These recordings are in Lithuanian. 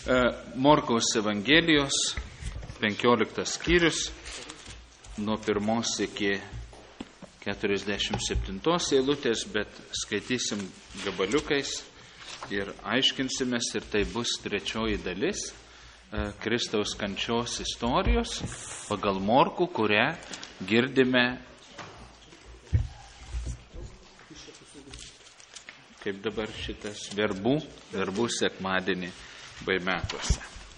Morkaus Evangelijos 15 skyrius nuo 1 iki 47 eilutės, bet skaitysim gabaliukais ir aiškinsimės, ir tai bus trečioji dalis Kristaus kančios istorijos pagal Morkų, kurią girdime, kaip dabar šitas verbų sekmadienį Baimetuose.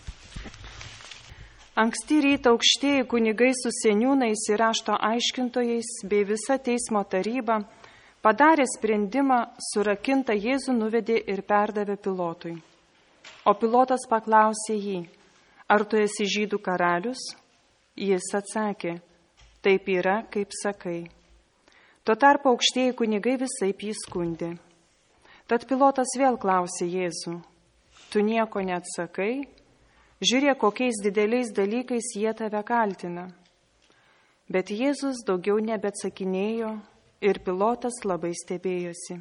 Anksti rytą aukštieji kunigai su seniūnais ir rašto aiškintojais bei visa teismo taryba padarė sprendimą, surakintą Jėzų nuvedė ir perdavė Pilotui. O Pilotas paklausė jį: ar tu esi žydų karalius? Jis atsakė: taip yra, kaip sakai. Tuo tarpu aukštieji kunigai visaip jį skundė. Tad Pilotas vėl klausė Jėzų: tu nieko neatsakai? Žiūrėk, kokiais dideliais dalykais jie tave kaltina. Bet Jėzus daugiau nebeatsakinėjo ir Pilotas labai stebėjosi.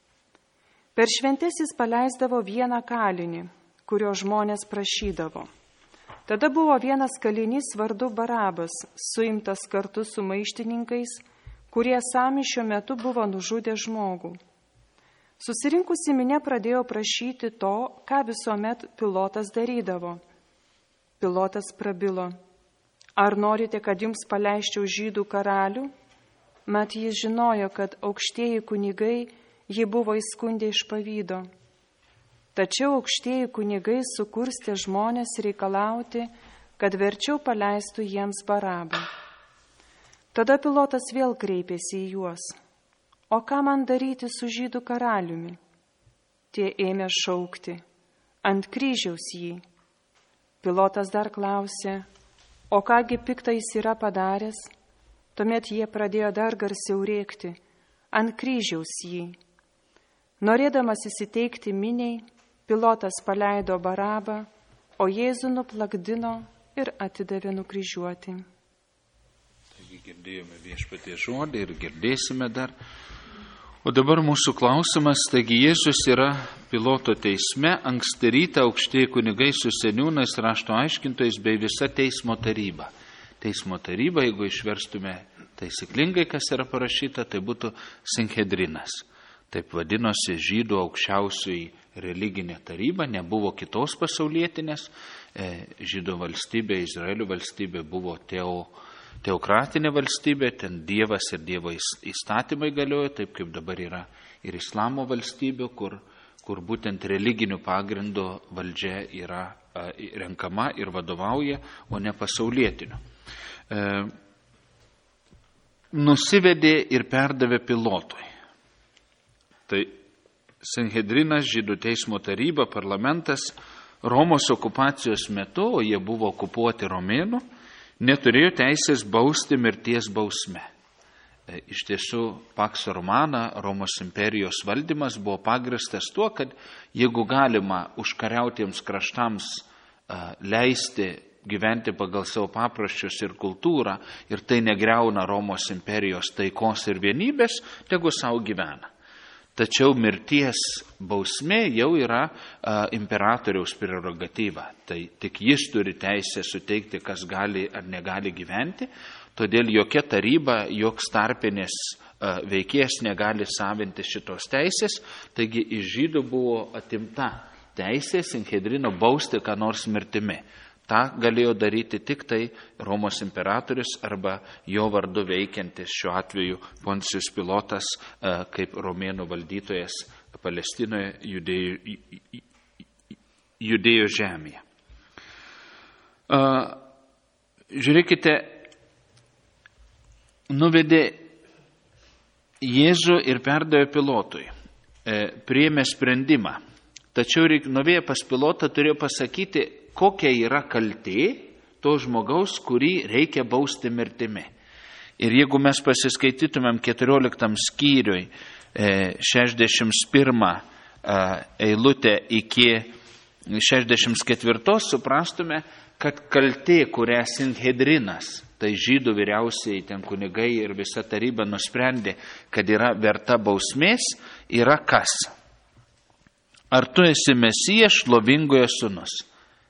Per šventes jis paleisdavo vieną kalinį, kurio žmonės prašydavo. Tada buvo vienas kalinys vardu Barabas, suimtas kartu su maištininkais, kurie sąmyšio metu buvo nužudę žmogų. Susirinkusi minia pradėjo prašyti to, ką visuomet Pilotas darydavo. Pilotas prabilo: ar norite, kad jums paleisčiau žydų karalių? Mat jis žinojo, kad aukštieji kunigai jį buvo įskundę iš pavydo. Tačiau aukštieji kunigai sukurstė žmonės reikalauti, kad verčiau paleistų jiems Barabą. Tada Pilotas vėl kreipėsi į juos: o ką man daryti su žydų karaliumi? Tie ėmė šaukti: ant kryžiaus jį. Pilotas dar klausė: o kągi piktą jis yra padaręs? Tuomet jie pradėjo dar garsiau rėkti: ant kryžiaus jį. Norėdamas įsiteikti miniai, Pilotas paleido Barabą, o Jėzų nuplakdino ir atidavė nukryžiuoti. Taigi girdėjome Viešpaties žodį ir girdėsime dar. O dabar mūsų klausimas, taigi Jėzus yra Piloto teisme, anksti rytą aukštieji kunigai su seniūnais, rašto aiškintojais bei visa teismo taryba. Teismo taryba, jeigu išverstume taisyklingai, kas yra parašyta, tai būtų Sinhedrinas. Taip vadinosi žydų aukščiausioji religinė taryba, nebuvo kitos pasaulietinės. Žydų valstybė, Izraelio valstybė buvo teokratinė valstybė, ten Dievas ir Dievo įstatymai galiojo, taip kaip dabar yra ir islamo valstybė, kur būtent religinių pagrindų valdžia yra renkama ir vadovauja, o ne pasaulietiniu. Nusivedė ir perdavė Pilotui. Tai Sinhedrinas, žydų teismo taryba, parlamentas Romos okupacijos metu, o jie buvo okupuoti romėnų, neturėjo teisės bausti mirties bausme. Iš tiesų, Pax Romana, Romos imperijos valdymas buvo pagrįstas tuo, kad jeigu galima užkariautiems kraštams leisti gyventi pagal savo papročius ir kultūrą, ir tai negriauna Romos imperijos taikos ir vienybės, tegu savo gyvena. Tačiau mirties bausmė jau yra imperatoriaus prerogatyva. Tai tik jis turi teisę suteikti, kas gali ar negali gyventi. Todėl jokia taryba, joks tarpinis veikėjas negali savinti šitos teisės. Taigi iš žydų buvo atimta teisė Sinhedrino bausti ką nors mirtimi. Ta galėjo daryti tik tai Romos imperatorius arba jo vardu veikiantis šiuo atveju Poncijus Pilotas kaip romėnų valdytojas Palestinoje, Judėjos žemėje. Žiūrėkite, nuvedė Jėzų ir perdavė Pilotui. Priėmė sprendimą. Tačiau nuveję pas Pilotą turėjo pasakyti, kokia yra kaltė to žmogaus, kurį reikia bausti mirtimi. Ir jeigu mes pasiskaitytumėm 14 skyriui 61 eilutę iki 64, suprastume, kad kaltė, kurią Sinhedrinas, tai žydų vyriausiai ten kunigai ir visa taryba nusprendė, kad yra verta bausmės, yra kas? Ar tu esi Mesijas, šlovingojo sūnus?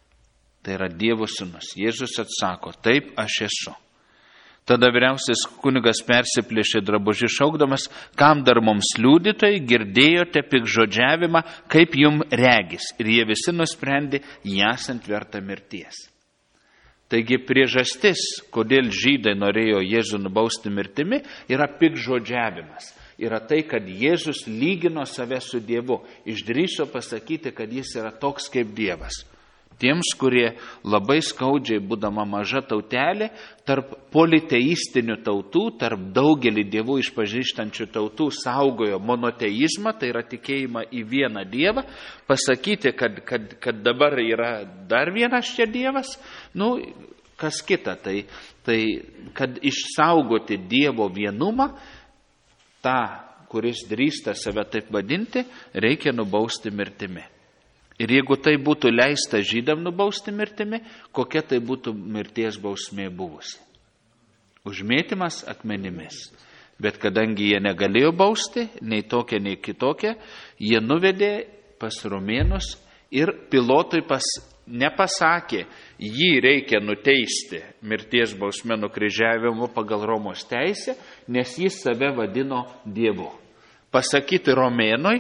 Tai yra Dievo sūnus. Jėzus atsako, taip aš esu. Tada vyriausias kunigas persiplėšė drabužį šaukdamas, kam dar mums liudytojai, girdėjote piktžodžiavimą, kaip jum regis. Ir jie visi nusprendė, jį esant vertą mirties. Taigi priežastis, kodėl žydai norėjo Jėzų nubausti mirtimi, yra piktžodžiavimas. Yra tai, kad Jėzus lygino save su Dievu. Išdrįso pasakyti, kad jis yra toks kaip Dievas. Tiems, kurie labai skaudžiai, būdama maža tautelė, tarp politeistinių tautų, tarp daugelį dievų išpažįstančių tautų saugojo monoteizmą, tai yra tikėjimą į vieną Dievą, pasakyti, kad dabar yra dar vienas čia Dievas, kas kita, tai kad išsaugoti Dievo vienumą, tą, kuris drįsta save taip vadinti, reikia nubausti mirtimi. Ir jeigu tai būtų leista žydam nubausti mirtimi, kokia tai būtų mirties bausmė buvusi? Užmėtymas akmenimis. Bet kadangi jie negalėjo bausti, nei tokia, nei kitokia, jie nuvedė pas romėnus ir Pilotui nepasakė, jį reikia nuteisti mirties bausme nukryžiavimu pagal Romos teisę, nes jis save vadino Dievu. Pasakyti romėnui,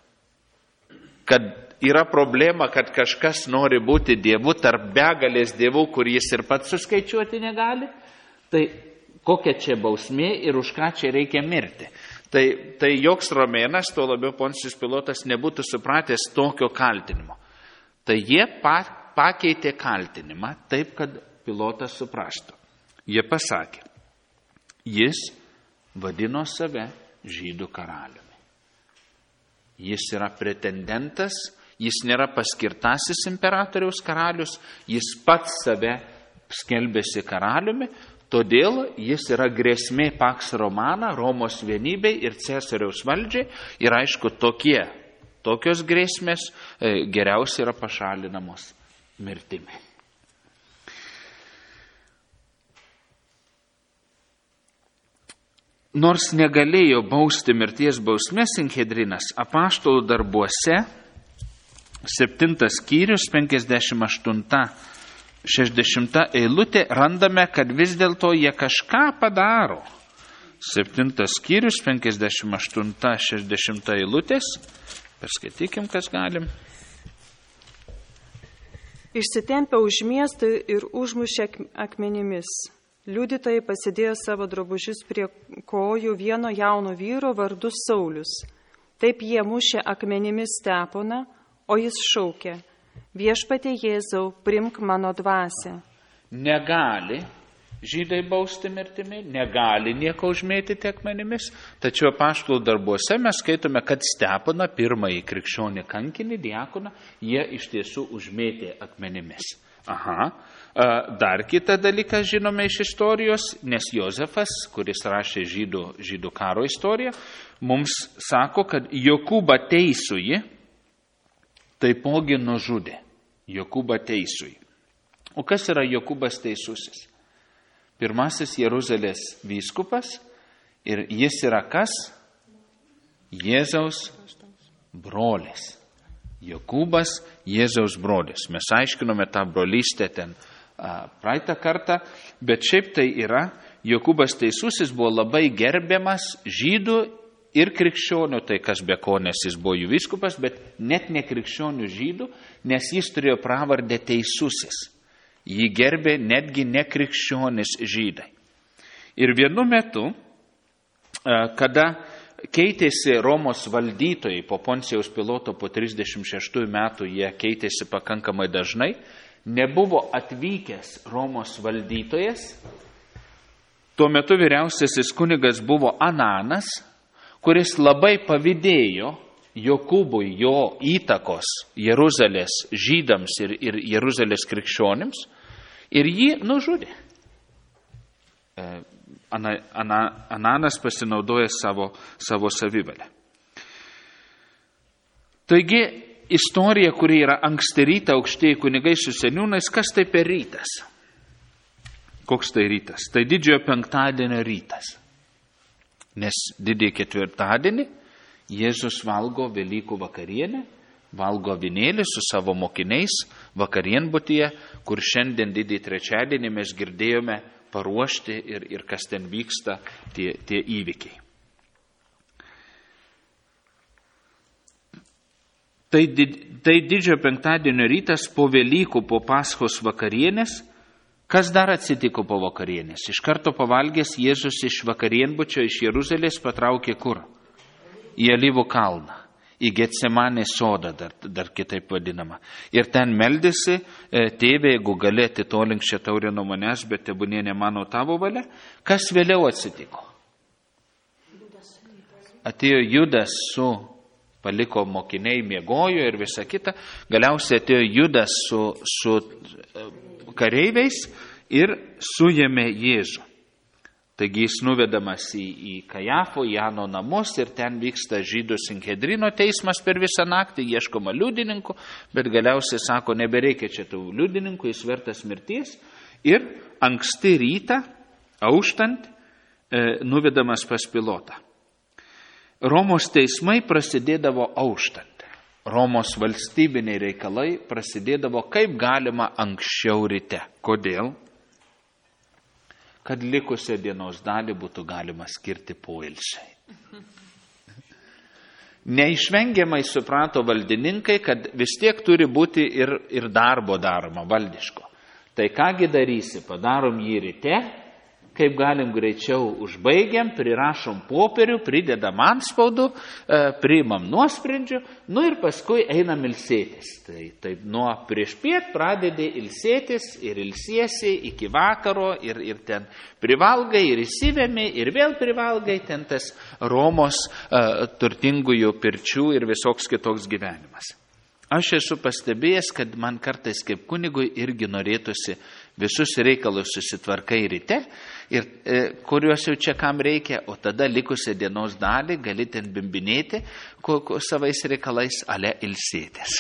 kad yra problema, kad kažkas nori būti Dievu tarp begalės dievų, kur jis ir pats suskaičiuoti negali, tai kokia čia bausmė ir už ką čia reikia mirti. Tai joks romėnas, tuo labiau Poncijus Pilotas, nebūtų supratęs tokio kaltinimo. Tai jie pakeitė kaltinimą taip, kad Pilotas suprastų. Jie pasakė, jis vadino save žydų karaliumi. Jis yra pretendentas, jis nėra paskirtasis imperatoriaus karalius, jis pats save skelbėsi karaliumi, todėl jis yra grėsmė Pax Romana, Romos vienybei ir Cesariaus valdžiai. Ir aišku, tokios grėsmės geriausiai yra pašalinamos mirtimi. Nors negalėjo bausti mirties bausmės Sanhedrinas, apaštalų darbuose 7 skyrius 58-60 eilutė randame, kad vis dėlto jie kažką padaro. 7 skyrius 58-60 eilutės. Perskaitykim, kas galim. Išsitempė už miestą ir užmušė akmenimis. Liudytojai pasidėjo savo drabužius prie kojų vieno jauno vyro vardu Saulius. Taip jie mušė akmenimis Steponą, o jis šaukė, viešpatie Jėzau, primk mano dvasią. Negali žydai bausti mirtimi, negali nieko užmėtyti akmenimis, tačiau apaštalų darbuose mes skaitome, kad Steponą, pirmąjį krikščionį kankinį, diakoną, jie iš tiesų užmėtė akmenimis. Dar kitą dalyką žinome iš istorijos, nes Jozefas, kuris rašė žydų karo istoriją, mums sako, kad Jokūbą teisųjį taipogi nužudė. Jokūbą teisųjį. O kas yra Jokūbas teisusis? Pirmasis Jeruzalės vyskupas ir jis yra kas? Jėzaus brolis. Jokūbas, Jėzaus brolis. Mes aiškinome tą brolystę ten praeitą kartą, bet šiaip tai yra, Jokūbas teisusis buvo labai gerbiamas žydų ir krikščionių, tai kas be ko, nes jis buvo jų vyskupas, bet net ne krikščionių žydų, nes jis turėjo pravardę teisusis. Jį gerbė netgi nekrikščionis žydai. Ir vienu metu, kada keitėsi Romos valdytojai, po Poncijaus Piloto po 36 metų jie keitėsi pakankamai dažnai, nebuvo atvykęs Romos valdytojas. Tuo metu vyriausiasis kunigas buvo Ananas, kuris labai pavydėjo Jokūbui jo įtakos Jeruzalės žydams ir Jeruzalės krikščionims ir jį nužudė. Ananas pasinaudoja savo savivalę. Taigi, istorija, kuri yra anksti rytą aukštieji kunigai su seniūnais, kas tai per rytas? Koks tai rytas? Tai didžiojo penktadienio rytas. Nes didįjį ketvirtadienį Jėzus valgo Velykų vakarienę, valgo avinėlį su savo mokiniais, vakarienbutyje, kur šiandien didį trečiadienį mes girdėjome paruošti ir kas ten vyksta tie įvykiai. Tai didžiojo penktadienio rytas po Velykų, po Paschos vakarienės. Kas dar atsitiko po vakarienės? Iš karto pavalgęs Jėzus iš vakarienbučio iš Jeruzalės patraukė kur? Į Alyvų kalną, į Getsemanės sodą, dar kitaip vadinama. Ir ten meldėsi, tėve, jeigu gali atitolink šią taurę nuo manęs, bet tebūnie ne mano tavo valia. Kas vėliau atsitiko? Atėjo Judas paliko mokiniai, miegojo ir visa kita. Galiausiai atėjo Judas su kareiviais ir suėmė Jėzų. Taigi jis nuvedamas į Kajafo, Jano namus ir ten vyksta žydų Sanhedrino teismas per visą naktį, ieškoma liudininkų, bet galiausiai sako, nebereikia čia tų liudininkų, jis vertas mirties. Ir anksti rytą, auštant, nuvedamas pas Pilotą. Romos teismai prasidėdavo auštant. Romos valstybiniai reikalai prasidėdavo kaip galima anksčiau ryte. Kodėl? Kad likusią dienos dalį būtų galima skirti poilsiai. Neišvengiamai suprato valdininkai, kad vis tiek turi būti ir darbo daroma valdiško. Tai kągi darysi, padarom jį ryte, kaip galim greičiau užbaigiam, prirašom popierių, pridedam antspaudų, priimam nuosprendžių, ir paskui einam ilsėtis. Tai nuo prieš piet pradedi ilsėtis ir ilsiesi iki vakaro ir ten privalgai ir įsivemi ir vėl privalgai, ten tas Romos turtingųjų pirčių ir visoks kitoks gyvenimas. Aš esu pastebėjęs, kad man kartais kaip kunigui irgi norėtųsi visus reikalus susitvarkai ryte, ir kuriuos jau čia kam reikia, o tada likusią dienos dalį gali ten bimbinėti savais reikalais, ale ilsėtis.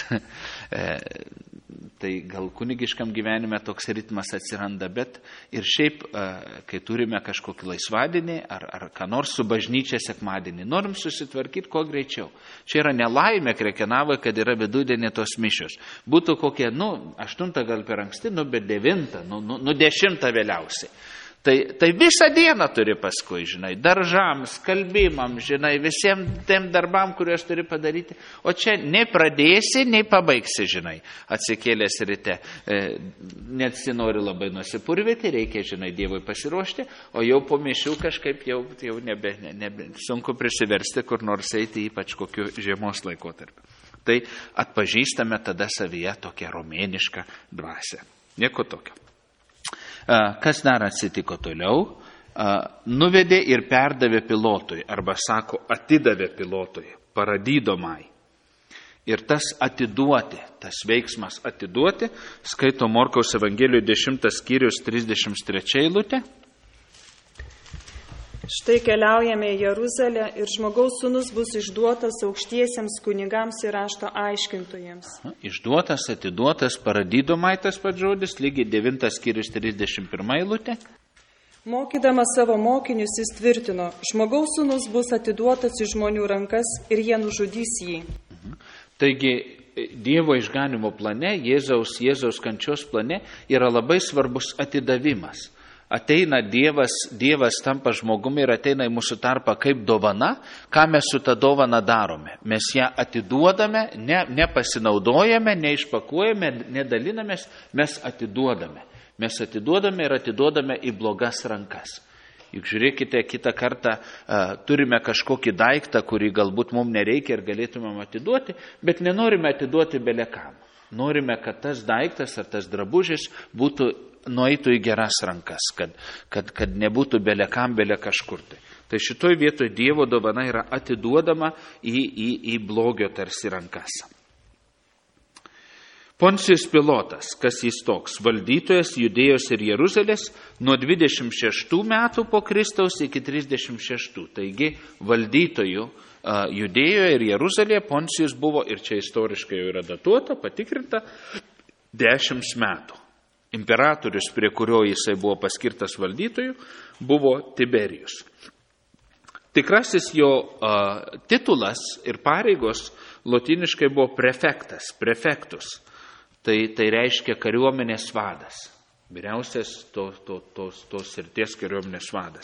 Tai gal kunigiškam gyvenime toks ritmas atsiranda, bet ir šiaip, kai turime kažkokį laisvadienį ar ką nors su bažnyčia sekmadienį, norim susitvarkyti kuo greičiau. Čia yra nelaimė Krekenavoje, kad yra vidudienį tos mišios. Būtų kokie, 8 gal per anksti, bet 9, 10 vėliausiai. Tai visą dieną turi paskui, daržams, skalbimam, visiems tiem darbam, kuriuos turi padaryti. O čia nei pradėsi, nei pabaigsi, atsikėlęs ryte. Nesinori labai nusipurvyti, reikia, Dievui pasiruošti, o jau po mišių kažkaip jau nebe sunku prisiversti kur nors eiti, ypač kokiu žiemos laikotarpiu. Tai atpažįstame tada savyje tokią romėnišką dvasią. Nieko tokio. Kas dar atsitiko toliau? Nuvedė ir perdavė Pilotui, arba sako, atidavė Pilotui, paradydomai. Ir tas atiduoti, tas veiksmas atiduoti, skaito Morkaus Evangelijoje 10 skyrius 33 eilutė. Štai keliaujame į Jeruzalę ir žmogaus sūnus bus išduotas aukštiesiems kunigams ir rašto aiškintojams. Išduotas, atiduotas, paradydomai tas pats žodis, lygiai 9 skyrius 31 eilutė. Mokydamas savo mokinius jis tvirtino, žmogaus sūnus bus atiduotas į žmonių rankas ir jie nužudys jį. Taigi Dievo išganimo plane, Jėzaus kančios plane yra labai svarbus atidavimas. Ateina Dievas tampa žmogumi ir ateina į mūsų tarpą kaip dovana. Ką mes su ta dovana darome? Mes ją atiduodame, nepasinaudojame, neišpakuojame, nedalinamės, mes atiduodame. Mes atiduodame ir atiduodame į blogas rankas. Juk žiūrėkite, kitą kartą turime kažkokį daiktą, kurį galbūt mums nereikia ir galėtumėm atiduoti, bet nenorime atiduoti belekam. Norime, kad tas daiktas ar tas drabužis nueitų į geras rankas, kad nebūtų belekam, bele kažkur. Tai šitoj vietoj Dievo dovana yra atiduodama į blogio tarsi rankas. Poncijus Pilotas, kas jis toks? Valdytojas Judėjos ir Jeruzalės nuo 26 metų po Kristaus iki 36. Taigi valdytojų Judėjoje ir Jeruzalėje Poncijus buvo, ir čia istoriškai jau yra datuota, patikrinta, 10 metų. Imperatorius, prie kurio jisai buvo paskirtas valdytojų, buvo Tiberijus. Tikrasis jo titulas ir pareigos lotyniškai buvo prefektas, prefektus. Tai reiškia kariuomenės vadas. Vyriausias tos srities kariuomenės vadas.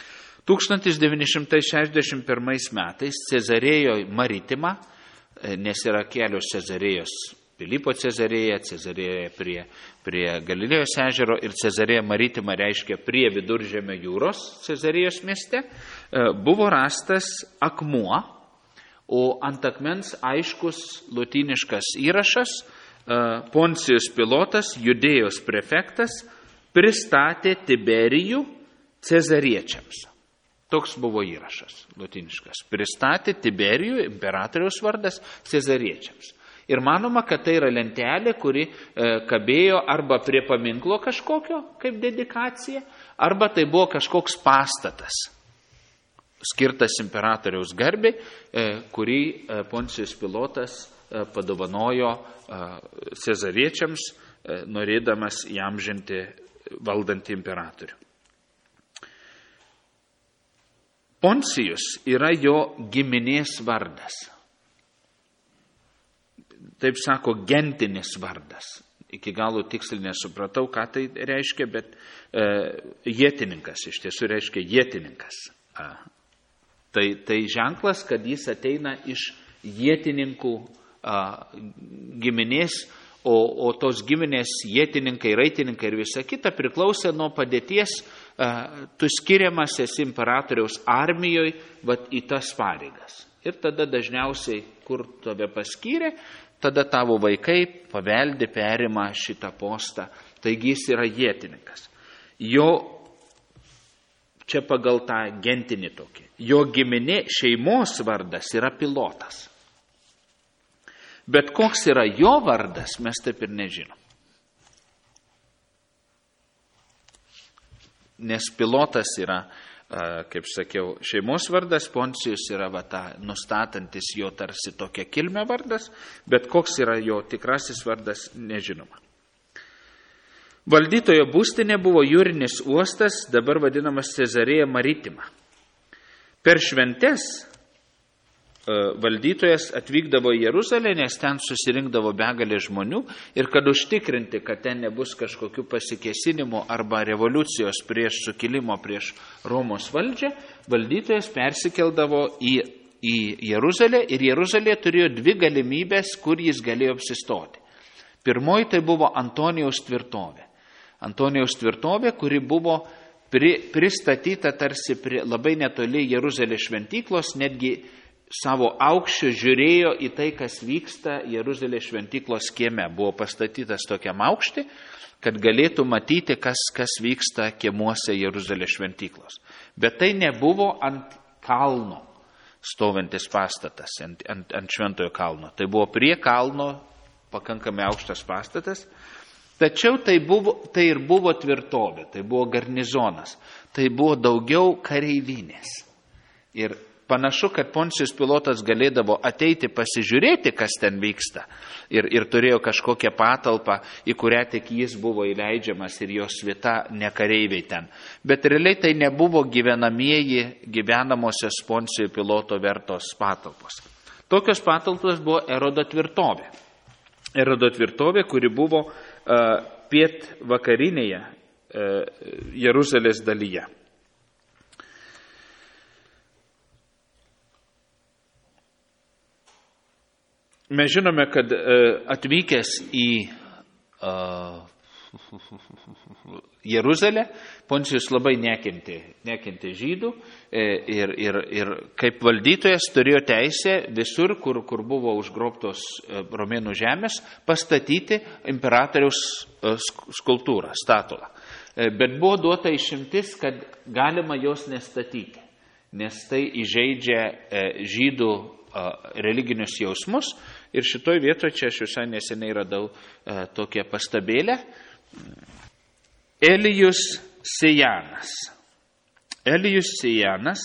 1961 metais Cezarėjoje Maritima, nes yra kelios Cezarėjos, Pilypo Cezarėja, Cezarėja prie Galilėjos ežero ir Cezarėja Maritima reiškia prie Viduržemio jūros Cezarėjos mieste, buvo rastas akmuo, o ant akmens aiškus lotyniškas įrašas: Poncijus Pilotas, Judėjos prefektas, pristatė Tiberijų cezariečiams. Toks buvo įrašas lotyniškas. Pristatė Tiberijų, imperatoriaus vardas, cezariečiams. Ir manoma, kad tai yra lentelė, kuri kabėjo arba prie paminklo kažkokio, kaip dedikacija, arba tai buvo kažkoks pastatas, skirtas imperatoriaus garbei, kurį Poncijus Pilotas padovanojo cezariečiams, norėdamas įamžinti valdantį imperatorių. Poncijus yra jo giminės vardas. Taip sako, gentinis vardas. Iki galo tiksliai nesupratau, ką tai reiškia, bet ietininkas, iš tiesų reiškia ietininkas. Tai ženklas, kad jis ateina iš ietininkų giminės, o tos giminės ietininkai, raitininkai ir visa kita priklausė nuo padėties, tu skiriamas esi imperatoriaus armijoje, į tas pareigas. Ir tada dažniausiai, kur tave paskyrė, tada tavo vaikai paveldi, perima šitą postą. Taigi jis yra ietininkas. Jo, čia pagal tą gentinį tokį, jo giminė šeimos vardas yra Pilotas. Bet koks yra jo vardas, mes taip ir nežinom. Nes Pilotas yra, kaip sakiau, šeimos vardas, Poncijus yra nustatantis jo tarsi tokia kilmė vardas, bet koks yra jo tikrasis vardas, nežinoma. Valdytojo būstinė buvo jūrinis uostas, dabar vadinamas Cezarėja Maritima. Per šventes valdytojas atvykdavo į Jeruzalę, nes ten susirinkdavo begalė žmonių ir kad užtikrinti, kad ten nebus kažkokių pasikėsinimų arba revoliucijos prieš sukilimo prieš Romos valdžią, valdytojas persikeldavo į Jeruzalę ir Jeruzalė turėjo dvi galimybės, kur jis galėjo apsistoti. Pirmoji tai buvo Antonijaus tvirtovė. Antonijaus tvirtovė, kuri buvo pristatyta tarsi labai netoli Jeruzalės šventyklos, netgi savo aukščiu žiūrėjo į tai, kas vyksta Jeruzalės šventyklos kieme. Buvo pastatytas tokiam aukšti, kad galėtų matyti, kas vyksta kiemuose Jeruzalės šventyklos. Bet tai nebuvo ant kalno stovintis pastatas, ant šventojo kalno. Tai buvo prie kalno pakankamai aukštas pastatas, tačiau tai ir buvo tvirtovė, tai buvo garnizonas, tai buvo daugiau kareivinės. Ir panašu, kad Poncijus Pilotas galėdavo ateiti pasižiūrėti, kas ten vyksta. Ir turėjo kažkokią patalpą, į kurią tik jis buvo įleidžiamas ir jo svita ne kareiviai ten. Bet realiai tai nebuvo gyvenamosios Poncijų Piloto vertos patalpos. Tokios patalpos buvo Erodo tvirtovė. Erodo tvirtovė, kuri buvo pietvakarinėje Jeruzalės dalyje. Mes žinome, kad atvykęs į Jeruzalę, Poncijus labai nekentė žydų ir kaip valdytojas turėjo teisę visur, kur buvo užgrobtos romėnų žemės, pastatyti imperatoriaus skulptūrą, statulą. Bet buvo duota išimtis, kad galima jos nestatyti, nes tai įžeidžia žydų religinius jausmus. Ir šitoj vietoje, čia aš visai neseniai radau tokią pastabėlę, Elijus Sejanas. Elijus Sejanas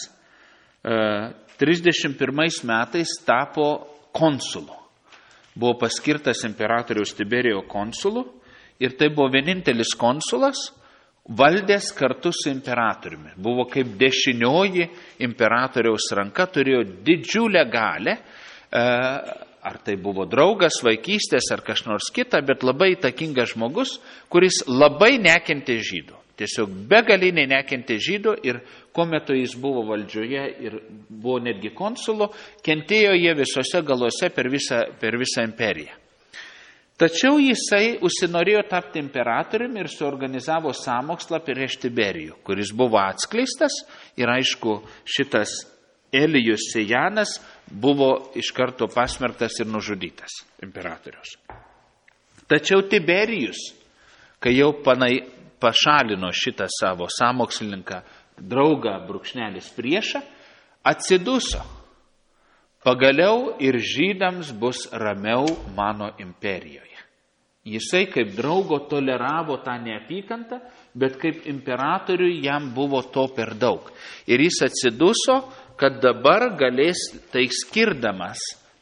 31 metais tapo konsulu. Buvo paskirtas imperatoriaus Tiberijo konsulu ir tai buvo vienintelis konsulas, valdęs kartu su imperatoriumi. Buvo kaip dešinioji imperatoriaus ranka, turėjo didžiulę galę ar tai buvo draugas, vaikystės, ar kažkas nors kita, bet labai įtakingas žmogus, kuris labai nekentė žydų. Tiesiog begaliniai nekentė žydų ir kuo metu jis buvo valdžioje ir buvo netgi konsulo, kentėjo jie visose galuose per visą imperiją. Tačiau jisai užsinorėjo tapti imperatoriumi ir suorganizavo sąmokslą prieš Tiberijų, kuris buvo atskleistas ir aišku šitas Elijus Sejanas buvo iš karto pasmerktas ir nužudytas imperatorius. Tačiau Tiberijus, kai jau pašalino šitą savo sąmokslininką, draugą brūkšnelis priešą, atsiduso. Pagaliau ir žydams bus ramiau mano imperijoje. Jisai kaip draugo toleravo tą neapykantą, bet kaip imperatoriui jam buvo to per daug. Ir jis atsiduso, kad dabar galės, tai skirdamas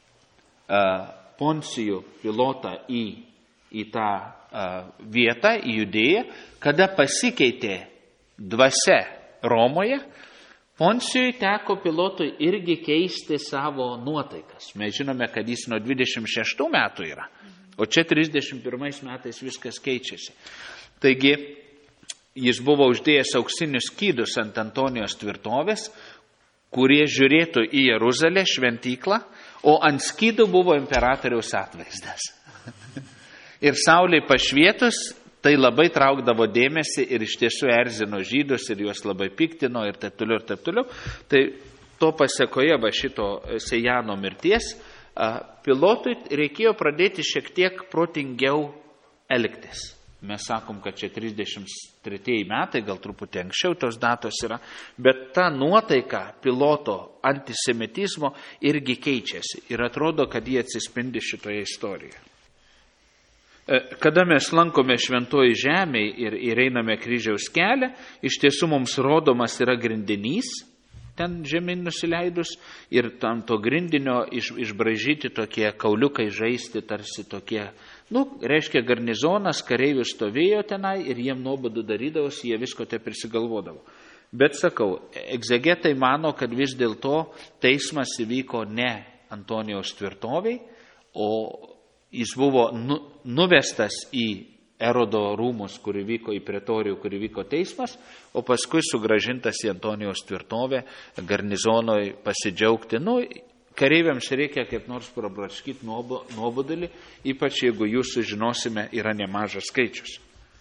Poncijų Pilotą į tą vietą, į Judėją, kada pasikeitė dvasia Romoje, Poncijui teko Pilotui irgi keisti savo nuotaikas. Mes žinome, kad jis nuo 26 metų yra, o čia 31 metais viskas keičiasi. Taigi, jis buvo uždėjęs auksinius skydus ant Antonijos tvirtovės, kurie žiūrėtų į Jeruzalę šventyklą, o ant skydų buvo imperatoriaus atvaizdas. Ir saulei pašvietus, tai labai traukdavo dėmesį ir iš tiesų erzino žydus ir juos labai piktino ir taip toliau ir taip toliau. Tai to pasekoje šito Sejano mirties Pilotui reikėjo pradėti šiek tiek protingiau elgtis. Mes sakom, kad čia 33 metai, gal truputį anksčiau tos datos yra, bet ta nuotaika Piloto antisemitizmo irgi keičiasi ir atrodo, kad jie atsispindi šitoje istorijoje. Kada mes lankome šventoji žemėje ir einame kryžiaus kelią, iš tiesų mums rodomas yra grindinys, ten žemyn nusileidus, ir tam to grindinio išbraižyti tokie kauliukai žaisti, tarsi tokie, reiškia garnizonas, kareivių stovėjo tenai ir jiem nuobodu darydavosi, jie visko te prisigalvodavo. Bet sakau, egzegetai mano, kad vis dėlto teismas įvyko ne Antonijaus tvirtoviai, o jis buvo nuvestas į Erodo rūmus, kur vyko į pretorijų, kur vyko teismas, o paskui sugražintas į Antonijaus tvirtovę, garnizonoj pasidžiaugti. Kareiviams reikia kaip nors prabraškyti nuobodulį, ypač jeigu jūs sužinosime, yra nemažas skaičius.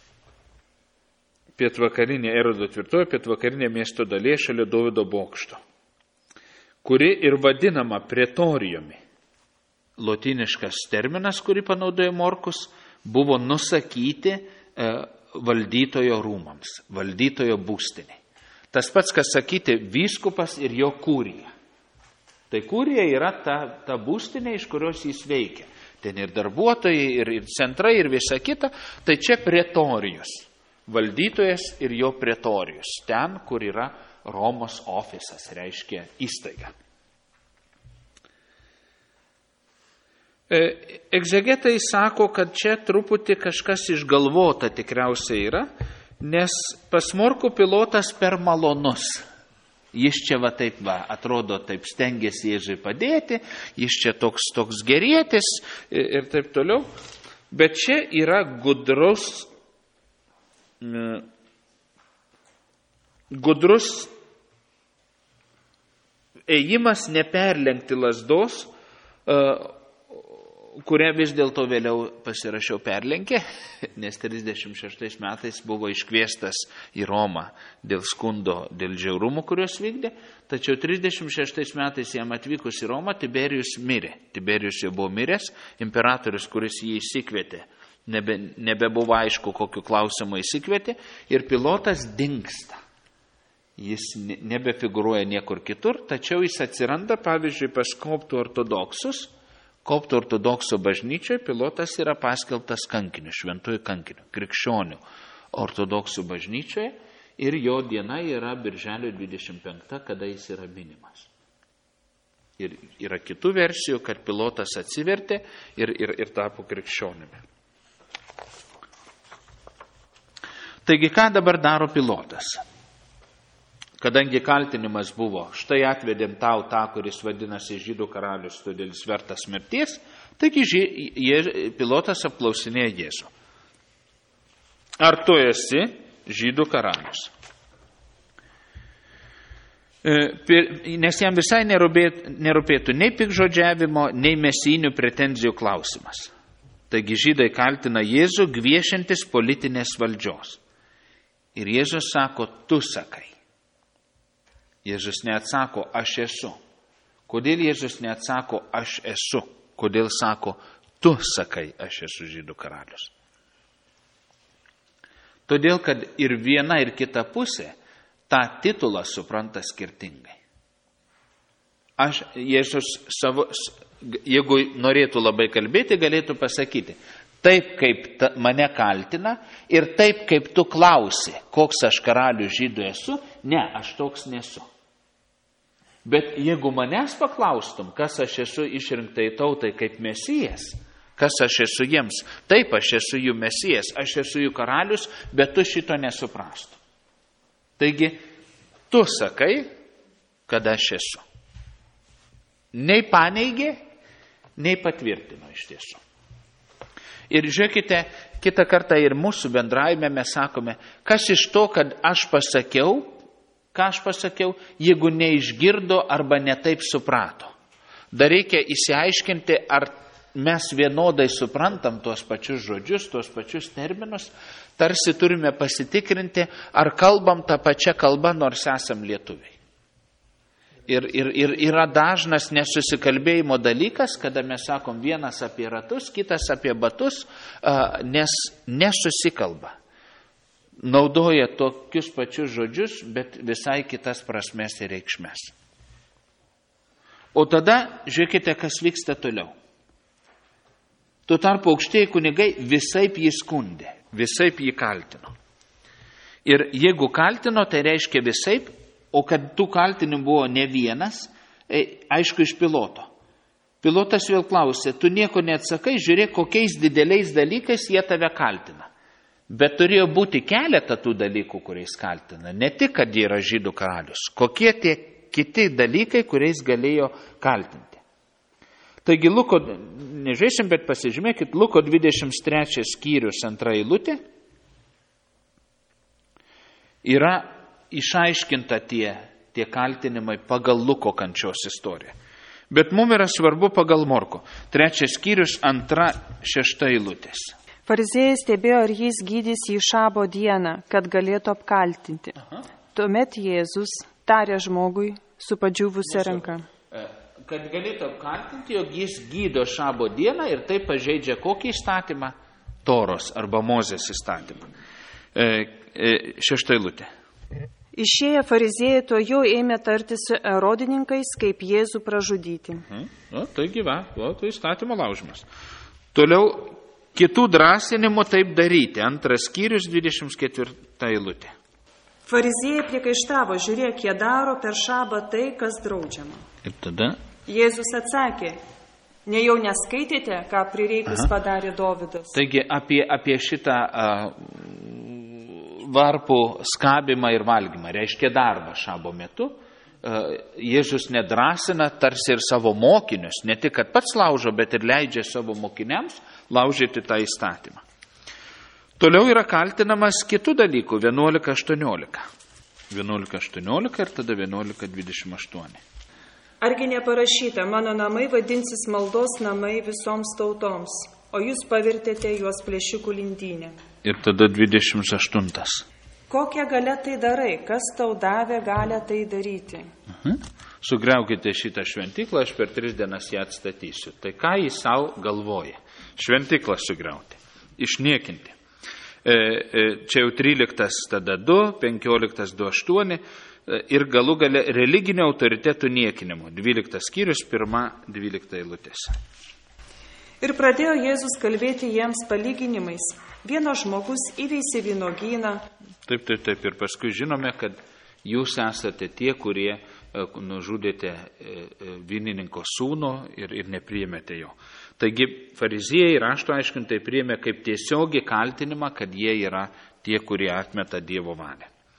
Pietvakarinė Erodo tvirtovė, pietvakarinė miesto dalyje šalia Dovydo bokšto, kuri ir vadinama pretorijumi. Lotyniškas terminas, kurį panaudojo Morkus, buvo nusakyti valdytojo rūmams, valdytojo būstiniai. Tas pats, kas sakyti vyskupas ir jo kūrija. Tai kūrija yra ta būstinė, iš kurios jis veikia. Ten ir darbuotojai, ir centrai, ir visa kita. Tai čia pretorijus, valdytojas ir jo pretorijus. Ten, kur yra Romos ofisas, reiškia įstaiga. Egzegetai sako, kad čia truputį kažkas išgalvota tikriausiai yra, nes pas Morkų Pilotas per malonus. Jis čia atrodo taip stengiasi Jėzui padėti, jis čia toks gerietis ir taip toliau. Bet čia yra gudrus ėjimas neperlenkti lazdos, kurią vis dėlto vėliau pasirašiau perlenkė, nes 36 metais buvo iškviestas į Romą dėl skundo, dėl žiaurumų, kuriuos vykdė, tačiau 36 metais jam atvykus į Romą Tiberijus mirė. Tiberijus jau buvo miręs, imperatorius, kuris jį įsikvietė, nebebuvo aišku, kokiu klausimu įsikvietė, ir Pilotas dingsta. Jis nebefigūruoja niekur kitur, tačiau jis atsiranda, pavyzdžiui, pas koptų ortodoksus. Koptų ortodoksų bažnyčioje Pilotas yra paskelbtas kankiniu, šventųjų kankiniu, krikščionių ortodoksų bažnyčioje, ir jo diena yra birželio 25, kada jis yra minimas. Ir yra kitų versijų, kad Pilotas atsivertė ir tapo krikščionimi. Taigi, ką dabar daro Pilotas? kadangi kaltinimas buvo, štai atvedėm tau tą, kuris vadinasi žydų karalius, todėl jis vertas mirties, taigi Pilotas apklausinėja Jėzų. Ar tu esi žydų karalius? Nes jam visai nerūpėtų nei piktžodžiavimo, nei mesijinių pretenzijų klausimas. Taigi žydai kaltina Jėzų gviešiantis politinės valdžios. Ir Jėzus sako, tu sakai. Jėzus neatsako, aš esu. Kodėl Jėzus neatsako, aš esu? Kodėl sako, tu sakai, aš esu žydų karalius? Todėl, kad ir viena, ir kita pusė tą titulą supranta skirtingai. Jėzus jeigu norėtų labai kalbėti, galėtų pasakyti, taip kaip mane kaltina ir taip kaip tu klausi, koks aš karalius žydų esu, ne, aš toks nesu. Bet jeigu manęs paklaustum, kas aš esu išrinktai tautai kaip mesijas, kas aš esu jiems, taip aš esu jų mesijas, aš esu jų karalius, bet tu šito nesuprastum. Taigi, tu sakai, kad aš esu. Nei paneigė, nei patvirtino iš tiesų. Ir žiūrėkite, kitą kartą ir mūsų bendravime mes sakome, kas iš to, kad aš pasakiau, ką aš pasakiau, jeigu neišgirdo arba netaip suprato. Dar reikia išsiaiškinti, ar mes vienodai suprantam tuos pačius žodžius, tuos pačius terminus, tarsi turime pasitikrinti, ar kalbam tą pačią kalbą, nors esam lietuviai. Ir yra dažnas nesusikalbėjimo dalykas, kada mes sakom vienas apie ratus, kitas apie batus, nes nesusikalba. Naudoja tokius pačius žodžius, bet visai kitas prasmes ir reikšmes. O tada žiūrėkite, kas vyksta toliau. Tuo tarpu aukštieji kunigai visaip jį skundė, visaip jį kaltino. Ir jeigu kaltino, tai reiškia visaip, o kad tų kaltinimų buvo ne vienas, aišku, iš Piloto. Pilotas vėl klausė, tu nieko neatsakai, žiūrėk, kokiais dideliais dalykais jie tave kaltina. Bet turėjo būti keletą tų dalykų, kuriais kaltina. Ne tik, kad jie yra žydų karalius. Kokie tie kiti dalykai, kuriais galėjo kaltinti. Taigi, Luko, nežiūrėsim, bet pasižymėkit, Luko 23 skyrius 2 eilutė yra išaiškinta tie kaltinimai pagal Luko kančios istoriją. Bet mums yra svarbu pagal Morko. 3 skyrius 2-6 eilutės. Fariziejai stebėjo, ar jis gydys jį šabo dieną, kad galėtų apkaltinti. Tuomet Jėzus tarė žmogui su padžiūvusia ranka. Kad galėtų apkaltinti, jog jis gydo šabo dieną ir tai pažeidžia kokį įstatymą? Toros arba Mozės įstatymą. 6 eilutė. Išėję fariziejai to jau ėmė tarti su erodininkais, kaip Jėzų pražudyti. Taigi tai įstatymo laužimas. Toliau kitų drąsinimų taip daryti. 2 skyrius 24 eilutė. Fariziejai priekaištavo, žiūrėk, jie daro per šabą tai, kas draudžiama. Ir tada? Jėzus atsakė, ne jau neskaitėte, ką prireikus padarė Dovydas. Taigi apie šitą varpų skabimą ir valgymą, reiškia darbą šabo metu. Jėzus nedrasina tarsi ir savo mokinius, ne tik, kad pats laužo, bet ir leidžia savo mokiniams laužyti tą įstatymą. Toliau yra kaltinamas kitų dalykų, 11.18. 11.18 ir tada 11.28. Argi neparašyta, mano namai vadinsis maldos namai visoms tautoms, o jūs pavirtėte juos plėšikų lindynę. Ir tada 28. Kokią galę tai darai? Kas tau davė galę tai daryti? Sugriaukite šitą šventyklą, aš per 3 dienas ją atstatysiu. Tai ką jis savo galvoja? Šventyklą sugriauti, išniekinti. Čia jau 13, tada 2, 15, 2, 8 ir galų gale religinio autoritetų niekinimu. 12 skyrius, 1-12 eilutės. Ir pradėjo Jėzus kalbėti jiems palyginimais. Vienas žmogus įveisė vynuogyną. Taip. Ir paskui žinome, kad jūs esate tie, kurie nužudėte vynininko sūnų ir nepriėmėte jo. Taigi fariziejai rašto aiškintai priėmė kaip tiesiogiai kaltinimą, kad jie yra tie, kurie atmeta Dievo valią.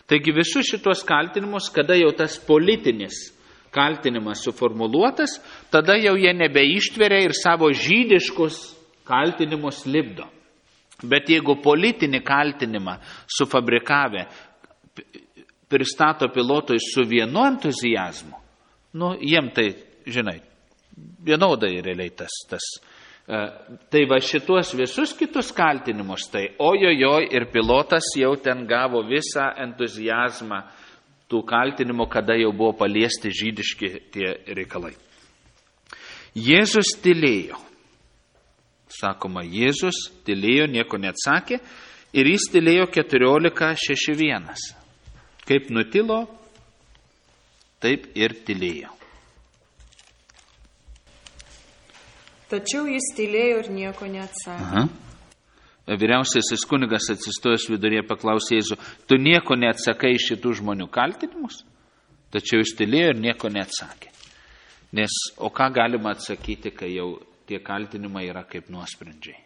Taigi visus šitos kaltinimus, kada jau tas politinis kaltinimas suformuluotas, tada jau jie nebeištveria ir savo žydiškus kaltinimus lipdo. Bet jeigu politinį kaltinimą sufabrikavę pristato Pilotui su vienu entuzijazmu, jiem tai, žinai, vienodai realiai tas. Tai va šitos visus kitus kaltinimus, tai ojojoj ir Pilotas jau ten gavo visą entuzijazmą tų kaltinimų, kada jau buvo paliesti žydiški tie reikalai. Jėzus tylėjo. Sakoma, Jėzus tylėjo, nieko neatsakė ir jis tylėjo 14:6:1. Kaip nutilo, taip ir tylėjo. Tačiau jis tylėjo ir nieko neatsakė. Aha. Vyriausiasis kunigas atsistojęs viduryje paklausė Jėzų, tu nieko neatsakai šitų žmonių kaltinimus? Tačiau jis tylėjo ir nieko neatsakė. Nes, o ką galima atsakyti, kai jau tie kaltinimai yra kaip nuosprendžiai?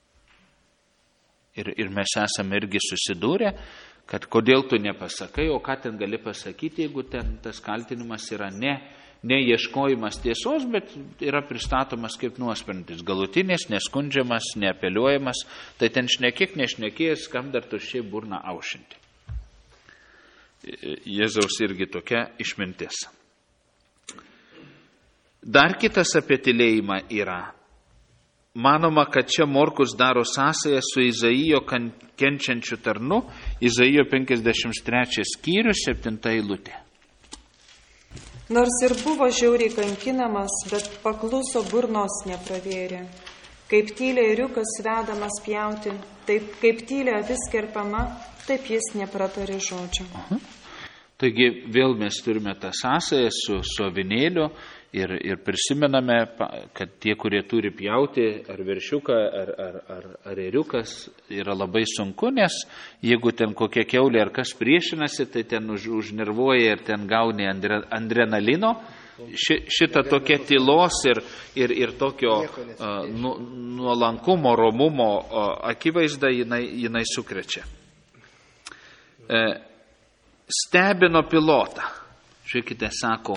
Ir mes esame irgi susidūrę, kad kodėl tu nepasakai, o ką ten gali pasakyti, jeigu ten tas kaltinimas yra ne ieškojimas tiesos, bet yra pristatomas kaip nuosprendis, galutinis, neskundžiamas, neapeliuojamas, tai ten šnekėk, nešnekėjęs, kam dar tuščiai burną aušinti. Jėzaus irgi tokia išmintis. Dar kitas apie tylėjimą yra. Manoma, kad čia Morkus daro sąsają su Izaijo kenčiančiu tarnu, Izaijo 53 skyrius 7 eilutė. Nors ir buvo žiauriai kankinamas, bet pakluso, burnos nepravėrė. Kaip tyliai ėriukas vedamas pjauti, taip kaip tyliai avis kerpama, taip jis nepratarė žodžio. Taigi vėl mes turime tą sąsają su avinėliu ir prisimename, kad tie, kurie turi pjauti ar veršiuką, ar ėriukas, yra labai sunku, nes jeigu ten kokia kiaulė ar kas priešinasi, tai ten užnervuoja ir ten gauni adrenalino. Šita tokia tylos ir tokio nuolankumo, romumo akivaizda jinai sukrečia. Stebino Pilotą. Žiūrėkite, sako,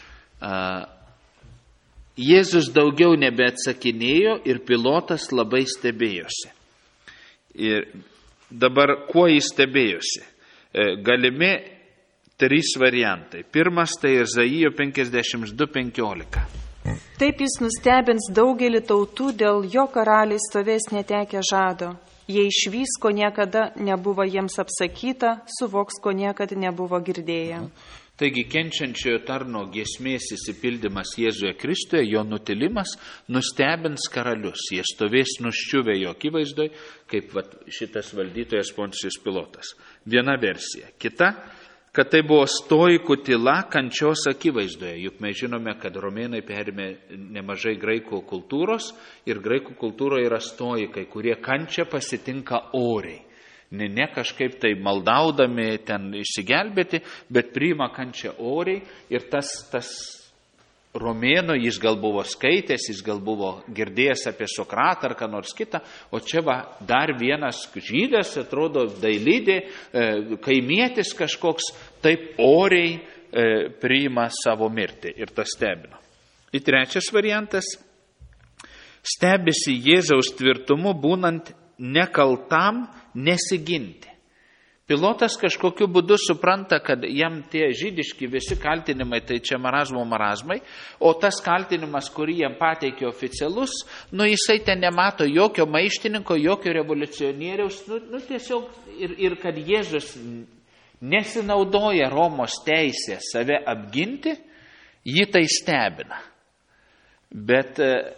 Jėzus daugiau nebeatsakinėjo ir Pilotas labai stebėjosi. Ir dabar kuo jis stebėjosi? Galimi 3 variantai. Pirmas tai Izaijo 52:15. Taip jis nustebins daugelį tautų, dėl jo karaliai stovės netekę žado. Jie išvys, ko niekada nebuvo jiems apsakyta, suvoks, ko niekada nebuvo girdėję. Taigi kenčiančiojo tarno giesmės įsipildymas Jėzuje Kristuje, jo nutilimas, nustebins karalius. Jie stovės nuščiuvę jo akivaizdoj, kaip šitas valdytojas Poncijus Pilotas. Viena versija. Kita, kad tai buvo stoikų tyla kančios akivaizdoje. Juk mes žinome, kad romėnai perėmė nemažai graikų kultūros ir graikų kultūroje yra stoikai, kurie kančią pasitinka oriai. Ne kažkaip tai maldaudami ten išsigelbėti, bet priima kančią oriai ir tas romėnų, jis gal buvo skaitęs, jis gal buvo girdėjęs apie Sokratą ar ką nors kitą, o čia dar vienas žydas, atrodo, dailidė, kaimietis kažkoks, taip oriai priima savo mirtį ir tas stebino. Ir trečias variantas, stebisi Jėzaus tvirtumu būnant nekaltam nesiginti. Pilotas kažkokiu būdu supranta, kad jam tie žydiški visi kaltinimai, tai čia marazmai, o tas kaltinimas, kurį jam pateikė oficialus, jisai ten nemato jokio maištininko, jokio revoliucionieriaus, tiesiog ir kad Jėzus nesinaudoja Romos teisę save apginti, jį tai stebina. Bet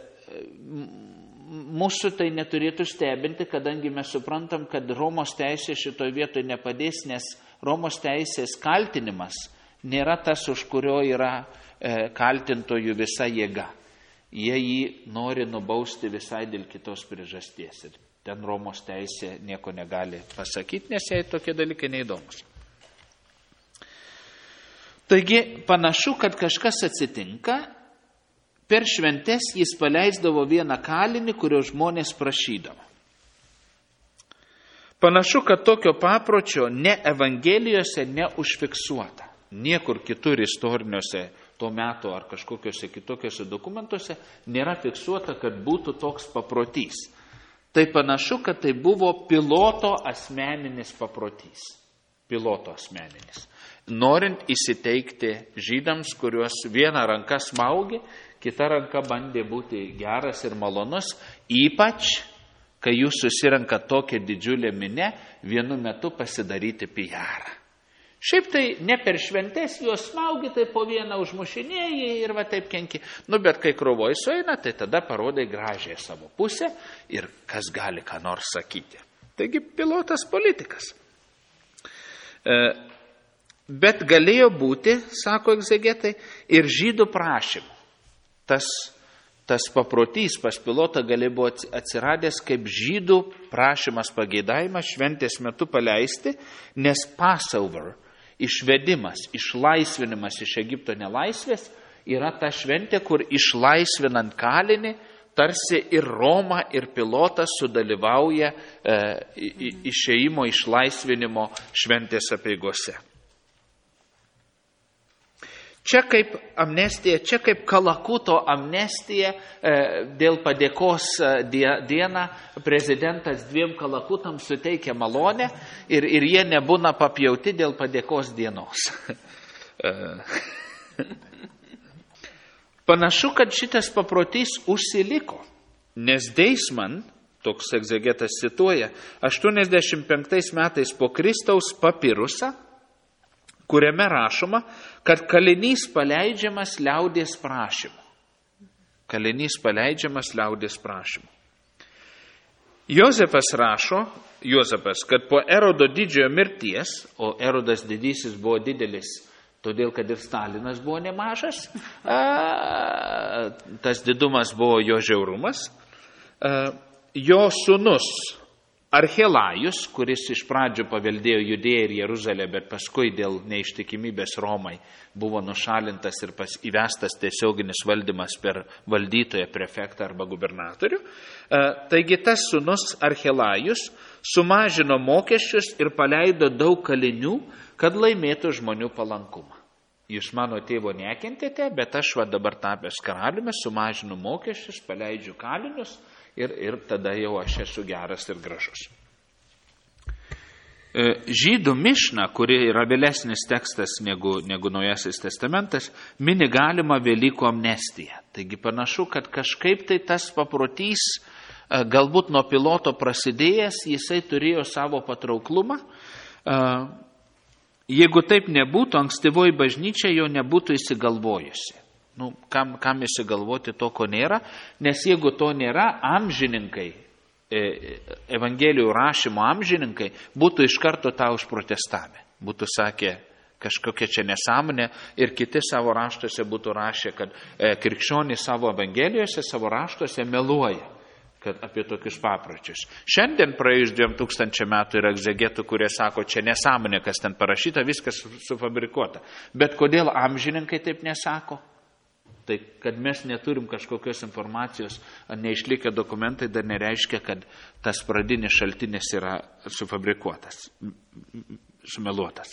mūsų tai neturėtų stebinti, kadangi mes suprantam, kad Romos teisė šitoje vietoje nepadės, nes Romos teisės kaltinimas nėra tas, už kurio yra kaltintojų visa jėga. Jie jį nori nubausti visai dėl kitos priežasties. Ir ten Romos teisė nieko negali pasakyti, nes jai tokie dalykai neįdomus. Taigi panašu, kad kažkas atsitinka. Per šventes jis paleisdavo vieną kalinį, kurio žmonės prašydavo. Panašu, kad tokio papročio ne Evangelijose neužfiksuota. Niekur kitur istoriniuose to meto ar kažkokiuose kitokiuose dokumentuose nėra fiksuota, kad būtų toks paprotys. Tai panašu, kad tai buvo Piloto asmeninis paprotys. Piloto asmeninis. Norint įsiteikti žydams, kuriuos viena ranka smaugė, kita ranka bandė būti geras ir malonus, ypač, kai jūs susirenka tokia didžiulė minė, vienu metu pasidaryti PR. Šiaip tai ne per šventės juos smaugi, tai po vieną užmušinėjai ir va taip kenki. Bet kai krūvoj sueina, tai tada parodai gražiai savo pusę ir kas gali ką nors sakyti. Taigi Pilotas politikas. Bet galėjo būti, sako egzegetai, ir žydų prašymų. Tas paprotys pas Pilotą galėjo būti atsiradęs kaip žydų prašymas, pageidavimas šventės metu paleisti, nes Passover, išvedimas, išlaisvinimas iš Egipto nelaisvės, yra ta šventė, kur išlaisvinant kalinį, tarsi ir Roma, ir Pilotas sudalyvauja išėjimo, išlaisvinimo šventės apeigose. Čia kaip amnestija, čia kaip Kalakuto amnestija dėl padėkos dieną prezidentas 2 kalakutams suteikia malonę ir jie nebūna papjauti dėl padėkos dienos. Panašu, kad šitas paprotys užsiliko, nes Deisman, toks egzegetas cituoja, 85 metais po Kristaus papirusą, kuriame rašoma, kad kalinys paleidžiamas liaudies prašymu. Kalinys paleidžiamas liaudies prašymu. Juozapas rašo, kad po Erodo didžiojo mirties, o Erodas didysis buvo didelis, todėl kad ir Stalinas buvo nemažas, tas didumas buvo jo žiaurumas, jo sūnus Archelajus, kuris iš pradžių paveldėjo Judėją ir Jeruzalę, bet paskui dėl neištikimybės Romai buvo nušalintas ir įvestas tiesioginis valdymas per valdytoją, prefektą arba gubernatorių. Taigi tas sūnus Archelajus sumažino mokesčius ir paleido daug kalinių, kad laimėtų žmonių palankumą. Jūs mano tėvo nekentėte, bet aš dabar tapęs karaliumi, sumažinu mokesčius, paleidžiu kalinius, ir tada jau aš esu geras ir gražus. Žydų Mišna, kuri yra vėlesnis tekstas negu Naujasis testamentas, mini galima Velykų amnestiją. Taigi panašu, kad kažkaip tai tas paprotys, galbūt nuo Piloto prasidėjęs, jisai turėjo savo patrauklumą. Jeigu taip nebūtų, ankstyvoji bažnyčia jo nebūtų įsigalvojusi. Kam įsigalvoti to, ko nėra, nes jeigu to nėra, amžininkai, Evangelijų rašymo amžininkai, būtų iš karto tą užprotestavę. Būtų sakę, kažkokia čia nesąmonė ir kiti savo raštuose būtų rašę, kad krikščionys savo Evangelijose, savo raštuose meluoja apie tokius papročius. Šiandien praėjus 2000 metų yra egzegetų, kurie sako, čia nesąmonė, kas ten parašyta, viskas sufabrikuota. Bet kodėl amžininkai taip nesako? Tai, kad mes neturim kažkokios informacijos, ar neišlikę dokumentai, dar nereiškia, kad tas pradinis šaltinis yra sufabrikuotas, sumeluotas.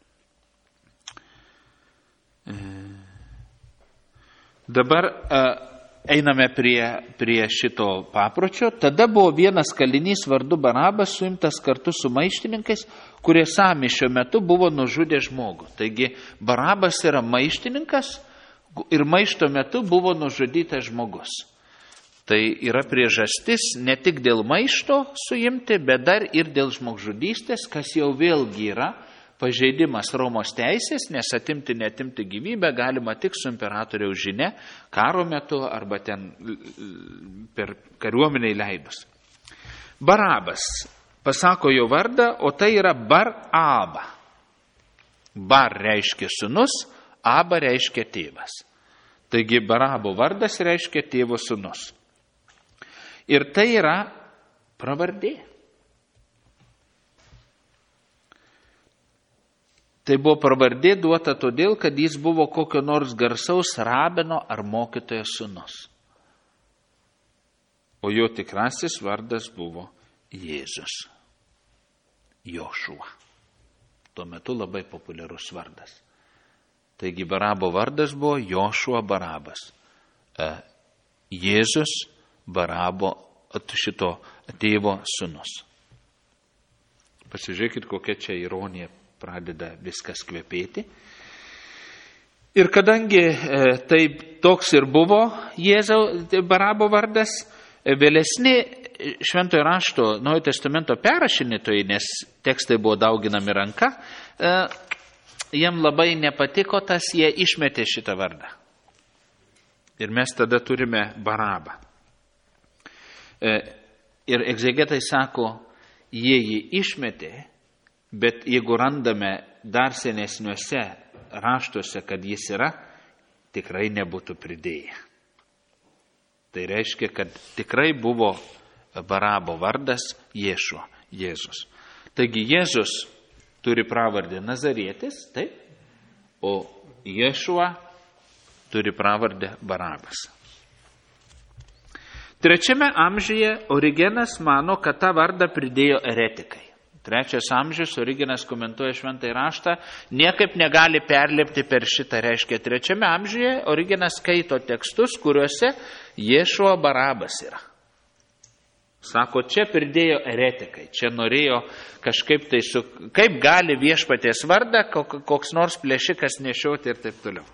Dabar einame prie šito papročio. Tada buvo vienas kalinys vardu Barabas suimtas kartu su maištininkais, kurie sąmyšio metu buvo nužudę žmogų. Taigi Barabas yra maištininkas, ir maišto metu buvo nužudytas žmogus. Tai yra priežastis ne tik dėl maišto suimti, bet dar ir dėl žmogžudystės, kas jau vėlgi yra pažeidimas Romos teisės, nes neatimti gyvybę galima tik su imperatoriaus žinia karo metu arba ten per kariuomeniai leidus. Barabas pasako jo vardą, o tai yra Bar-Aba. Bar reiškia sūnus, Aba reiškia tėvas. Taigi Barabo vardas reiškia tėvo sūnus. Ir tai yra pravardė. Tai buvo pravardė duota todėl, kad jis buvo kokio nors garsaus rabino ar mokytojo sūnus. O jo tikrasis vardas buvo Jėzus. Jošua. Tuo metu labai populiarus vardas. Taigi Barabo vardas buvo Jošua Barabas. Jėzus Barabo šito tėvo sūnus. Pasižiūrėkit, kokia čia ironija pradeda viskas kvepėti. Ir kadangi taip toks ir buvo Barabo vardas, vėlesni Šventojo rašto Naujojo testamento perrašinėtojai, nes tekstai buvo dauginami ranka, jiem labai nepatiko tas, jie išmetė šitą vardą. Ir mes tada turime Barabą. Ir egzegetai sako, jie jį išmetė, bet jeigu randame dar senesniuose raštuose, kad jis yra, tikrai nebūtų pridėję. Tai reiškia, kad tikrai buvo Barabo vardas Ješua, Jėzus. Taigi Jėzus turi pravardę Nazarietis, taip, o Ješua turi pravardę Barabas. 3 amžiuje Origenas mano, kad tą vardą pridėjo eretikai. 3 amžius Origenas komentuoja Šventąjį raštą, niekaip negali perlipti per šitą. Reiškia, 3 amžiuje Origenas skaito tekstus, kuriuose Ješua Barabas yra. Sako, čia pridėjo eretikai, čia norėjo kažkaip tai kaip gali viešpaties vardą, koks nors plėšikas nešioti ir taip toliau.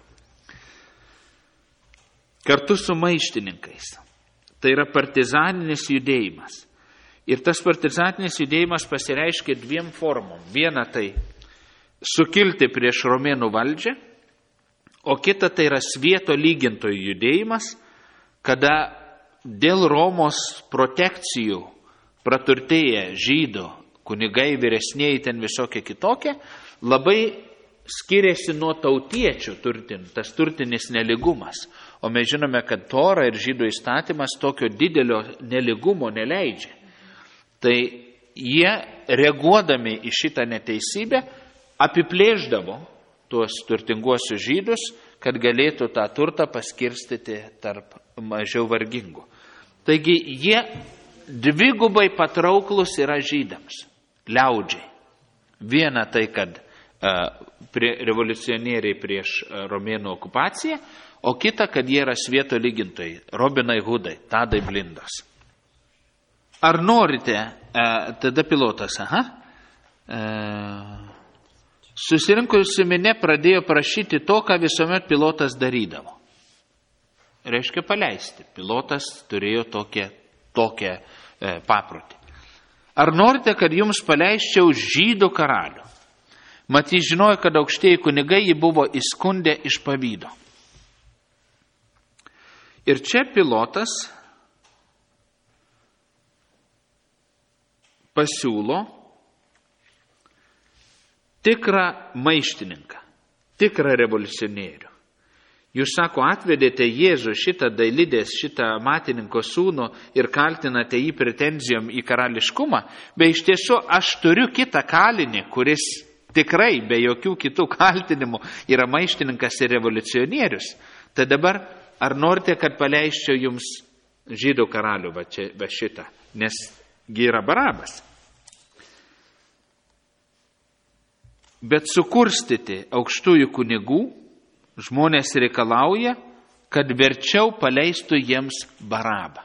Kartu su maištininkais. Tai yra partizaninis judėjimas. Ir tas partizaninis judėjimas pasireiškia 2 formom. Viena tai sukilti prieš romėnų valdžią, o kita tai yra svieto lygintojų judėjimas, kada dėl Romos protekcijų praturtėję žydų kunigai, vyresnieji ten visokie kitokie, labai skiriasi nuo tautiečių tas turtinis neligumas. O mes žinome, kad Tora ir žydų įstatymas tokio didelio neligumo neleidžia. Tai jie, reaguodami į šitą neteisybę, apiplėždavo tuos turtinguosius žydus, kad galėtų tą turtą paskirstyti tarp mažiau vargingų. Taigi jie dvigubai patrauklus yra žydams, liaudžiai. Viena tai, kad revoliucionieriai prieš romėnų okupaciją, o kita, kad jie yra svieto lygintojai, Robinai Hudai, Tadai Blindos. Ar norite, tada pilotas, susirinkusi minia pradėjo prašyti to, ką visuomet pilotas darydavo. Reiškia paleisti. Pilotas turėjo tokią paprotį. Ar norite, kad jums paleisčiau žydų karalių? Mat jis žinojo, kad aukštieji kunigai jį buvo įskundę iš pavydo. Ir čia pilotas pasiūlo tikrą maištininką, tikrą revoliucionierių. Jūs, sako, atvedėte Jėzų, šitą dailidės, šitą matininko sūnų ir kaltinate jį pretenzijom į karališkumą, bet iš tiesų aš turiu kitą kalinį, kuris tikrai be jokių kitų kaltinimų yra maištininkas ir revoliucionierius. Tai dabar, ar norite, kad paleisčiau jums žydų karalių va šitą, nes yra Barabas. Bet sukurstyti aukštųjų kunigų žmonės reikalauja, kad verčiau paleistų jiems Barabą.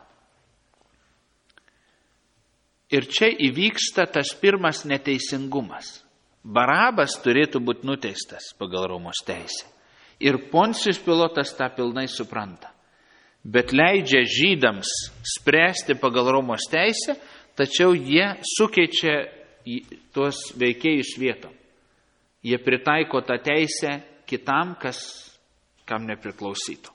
Ir čia įvyksta tas pirmas neteisingumas. Barabas turėtų būti nuteistas pagal Romos teisę. Ir Poncijus Pilotas tą pilnai supranta. Bet leidžia žydams spręsti pagal Romos teisę, tačiau jie sukeičia tuos veikėjus vietom. Jie pritaiko tą teisę kitam, kam nepriklausytų.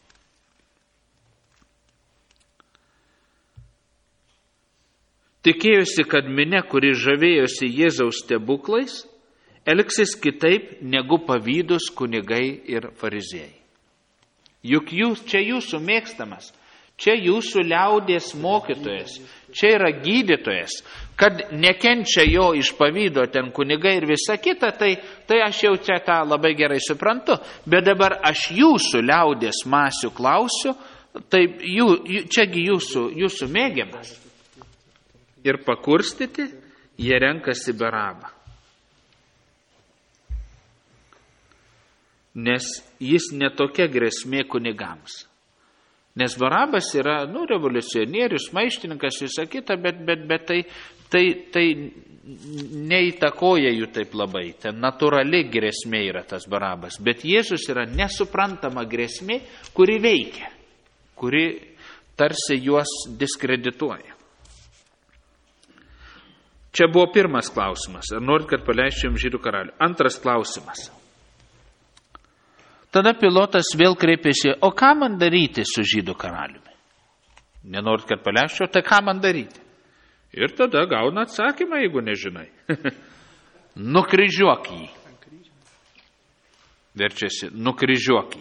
Tikėjusi, kad minia, kuri žavėjosi Jėzaus stebuklais, elgsis kitaip negu pavydus kunigai ir fariziejai. Juk čia jūsų mėgstamas, čia jūsų liaudės mokytojas, čia yra gydytojas, kad nekenčia jo iš pavydo ten kunigai ir visa kita, tai aš jau čia tą labai gerai suprantu, bet dabar aš jūsų liaudės masių klausiu, tai čiagi jūsų mėgiamas. Ir pakurstyti, jie renkasi Barabą. Nes jis netokia grėsmė kunigams. Nes Barabas yra, revoliucionierius, maištininkas, visą kitą, bet tai neįtakoja jų taip labai. Ten natūrali grėsmė yra tas Barabas. Bet Jėzus yra nesuprantama grėsmė, kuri veikia, kuri tarsi juos diskredituoja. Čia buvo pirmas klausimas. Ar norit, kad paleisčiau jums žydų karalių? Antras klausimas. Tada Pilotas vėl kreipėsi, o ką man daryti su žydų karaliumi? Nenorit, kad paleisčiau, tai ką man daryti? Ir tada gauna atsakymą, jeigu nežinai. Nukryžiuok jį. Verčiasi, nukryžiuok jį.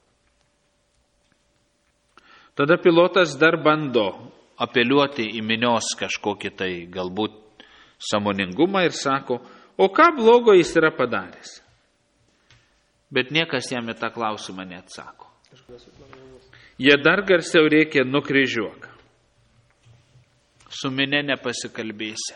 Tada Pilotas dar bando apeliuoti į minios kažkokį tai galbūt sąmoningumą ir sako, o ką blogo jis yra padaręs? Bet niekas jam į tą klausimą neatsako. Jie dar garsiau reikia nukryžiuok. Su minė nepasikalbėsi.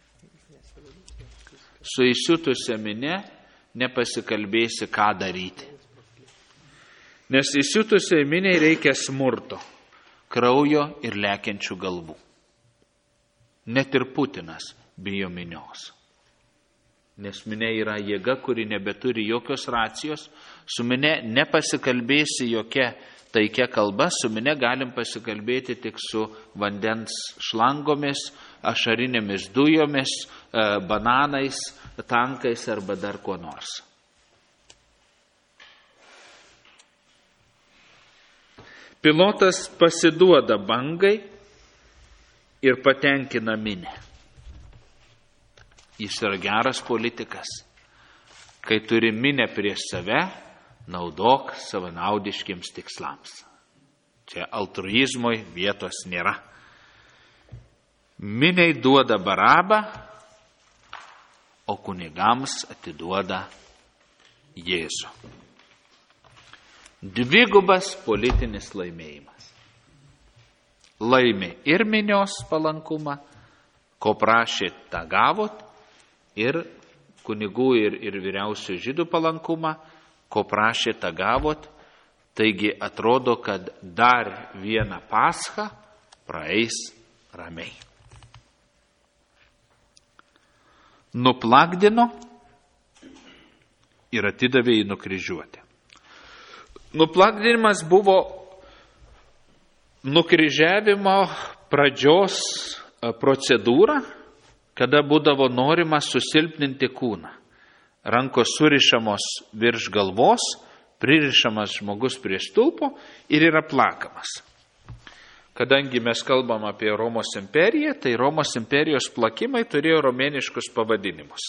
Su įsiutusia minė nepasikalbėsi, ką daryti. Nes įsiutusiai miniai reikia smurto, kraujo ir lekiančių galvų. Net ir Putinas bijo minios. Nes minė yra jėga, kuri nebeturi jokios racijos. Su minė nepasikalbėsi jokia taikia kalba, su minė galim pasikalbėti tik su vandens šlangomis, ašarinėmis dujomis, bananais, tankais arba dar kuo nors. Pilotas pasiduoda bangai ir patenkina minę. Jis yra geras politikas. Kai turi minę prieš save, naudok savanaudiškiams tikslams. Čia altruizmui vietos nėra. Miniai duoda Barabą, o kunigams atiduoda Jėzų. Dvigubas politinis laimėjimas. Laimė ir minios palankumą, ko prašė, tą gavot, ir kunigų ir vyriausių žydų palankumą, ko prašė, tą gavot. Taigi atrodo, kad dar viena Pascha praeis ramiai. Nuplakdino ir atidavė į nukryžiuotę. Nuplakdinimas buvo nukryžiavimo pradžios procedūra, kada būdavo norima susilpninti kūną. Rankos surišamos virš galvos, pririšamas žmogus prie stulpo ir yra plakamas. Kadangi mes kalbam apie Romos imperiją, tai Romos imperijos plakimai turėjo romėniškus pavadinimus.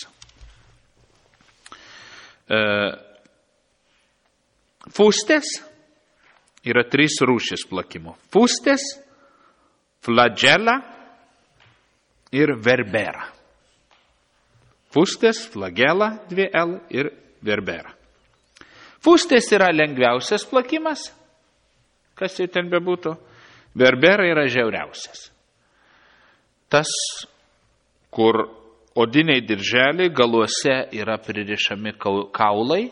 Fustes yra 3 rūšis plakimo. Fustes, flagella ir verbera. Fustes, flagella, 2L ir verbera. Fustes yra lengviausias plakimas, kas jau ten bebūtų. Verbera yra žiauriausias. Tas, kur odiniai dirželiai, galuose yra pririšami kaulai,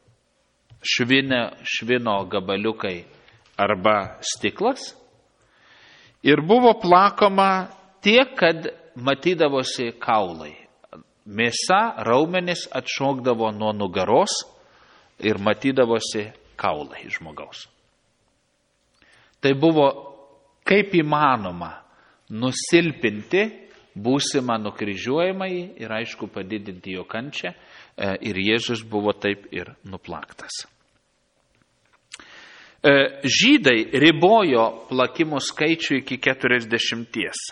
švino gabaliukai arba stiklas. Ir buvo plakoma tiek, kad matydavosi kaulai. Mėsa, raumenis atšokdavo nuo nugaros ir matydavosi kaulai žmogaus. Tai buvo kaip įmanoma nusilpinti būsimą nukryžiuojamąjį ir aišku padidinti jo kančią. Ir Jėzus buvo taip ir nuplaktas. Žydai ribojo plakimų skaičių iki 40.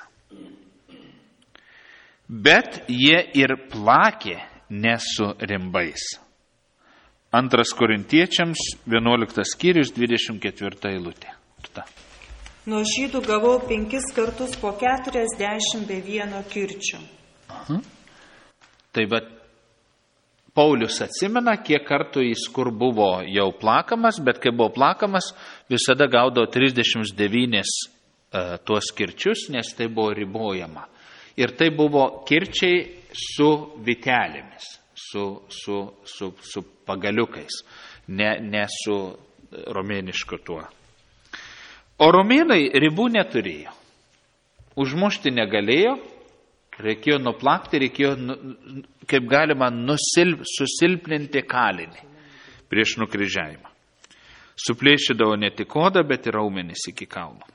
Bet jie ir plakė ne su rimbais. 2 Korintiečiams 11 skyrius 24 eilutė. Nuo žydų gavau 5 kartus po 40 be vieno kirčio. Tai bet Paulius atsimena, kiek kartų jis kur buvo jau plakamas, bet kai buvo plakamas, visada gaudavo 39 tuos kirčius, nes tai buvo ribojama. Ir tai buvo kirčiai su vitelėmis, su pagaliukais, ne su romėnišku tuo. O romėnai ribų neturėjo. Užmušti negalėjo, reikėjo nuplakti, reikėjo kaip galima susilpninti kalinį prieš nukryžiavimą. Suplėšydavo ne tik odą, bet ir raumenis iki kalno.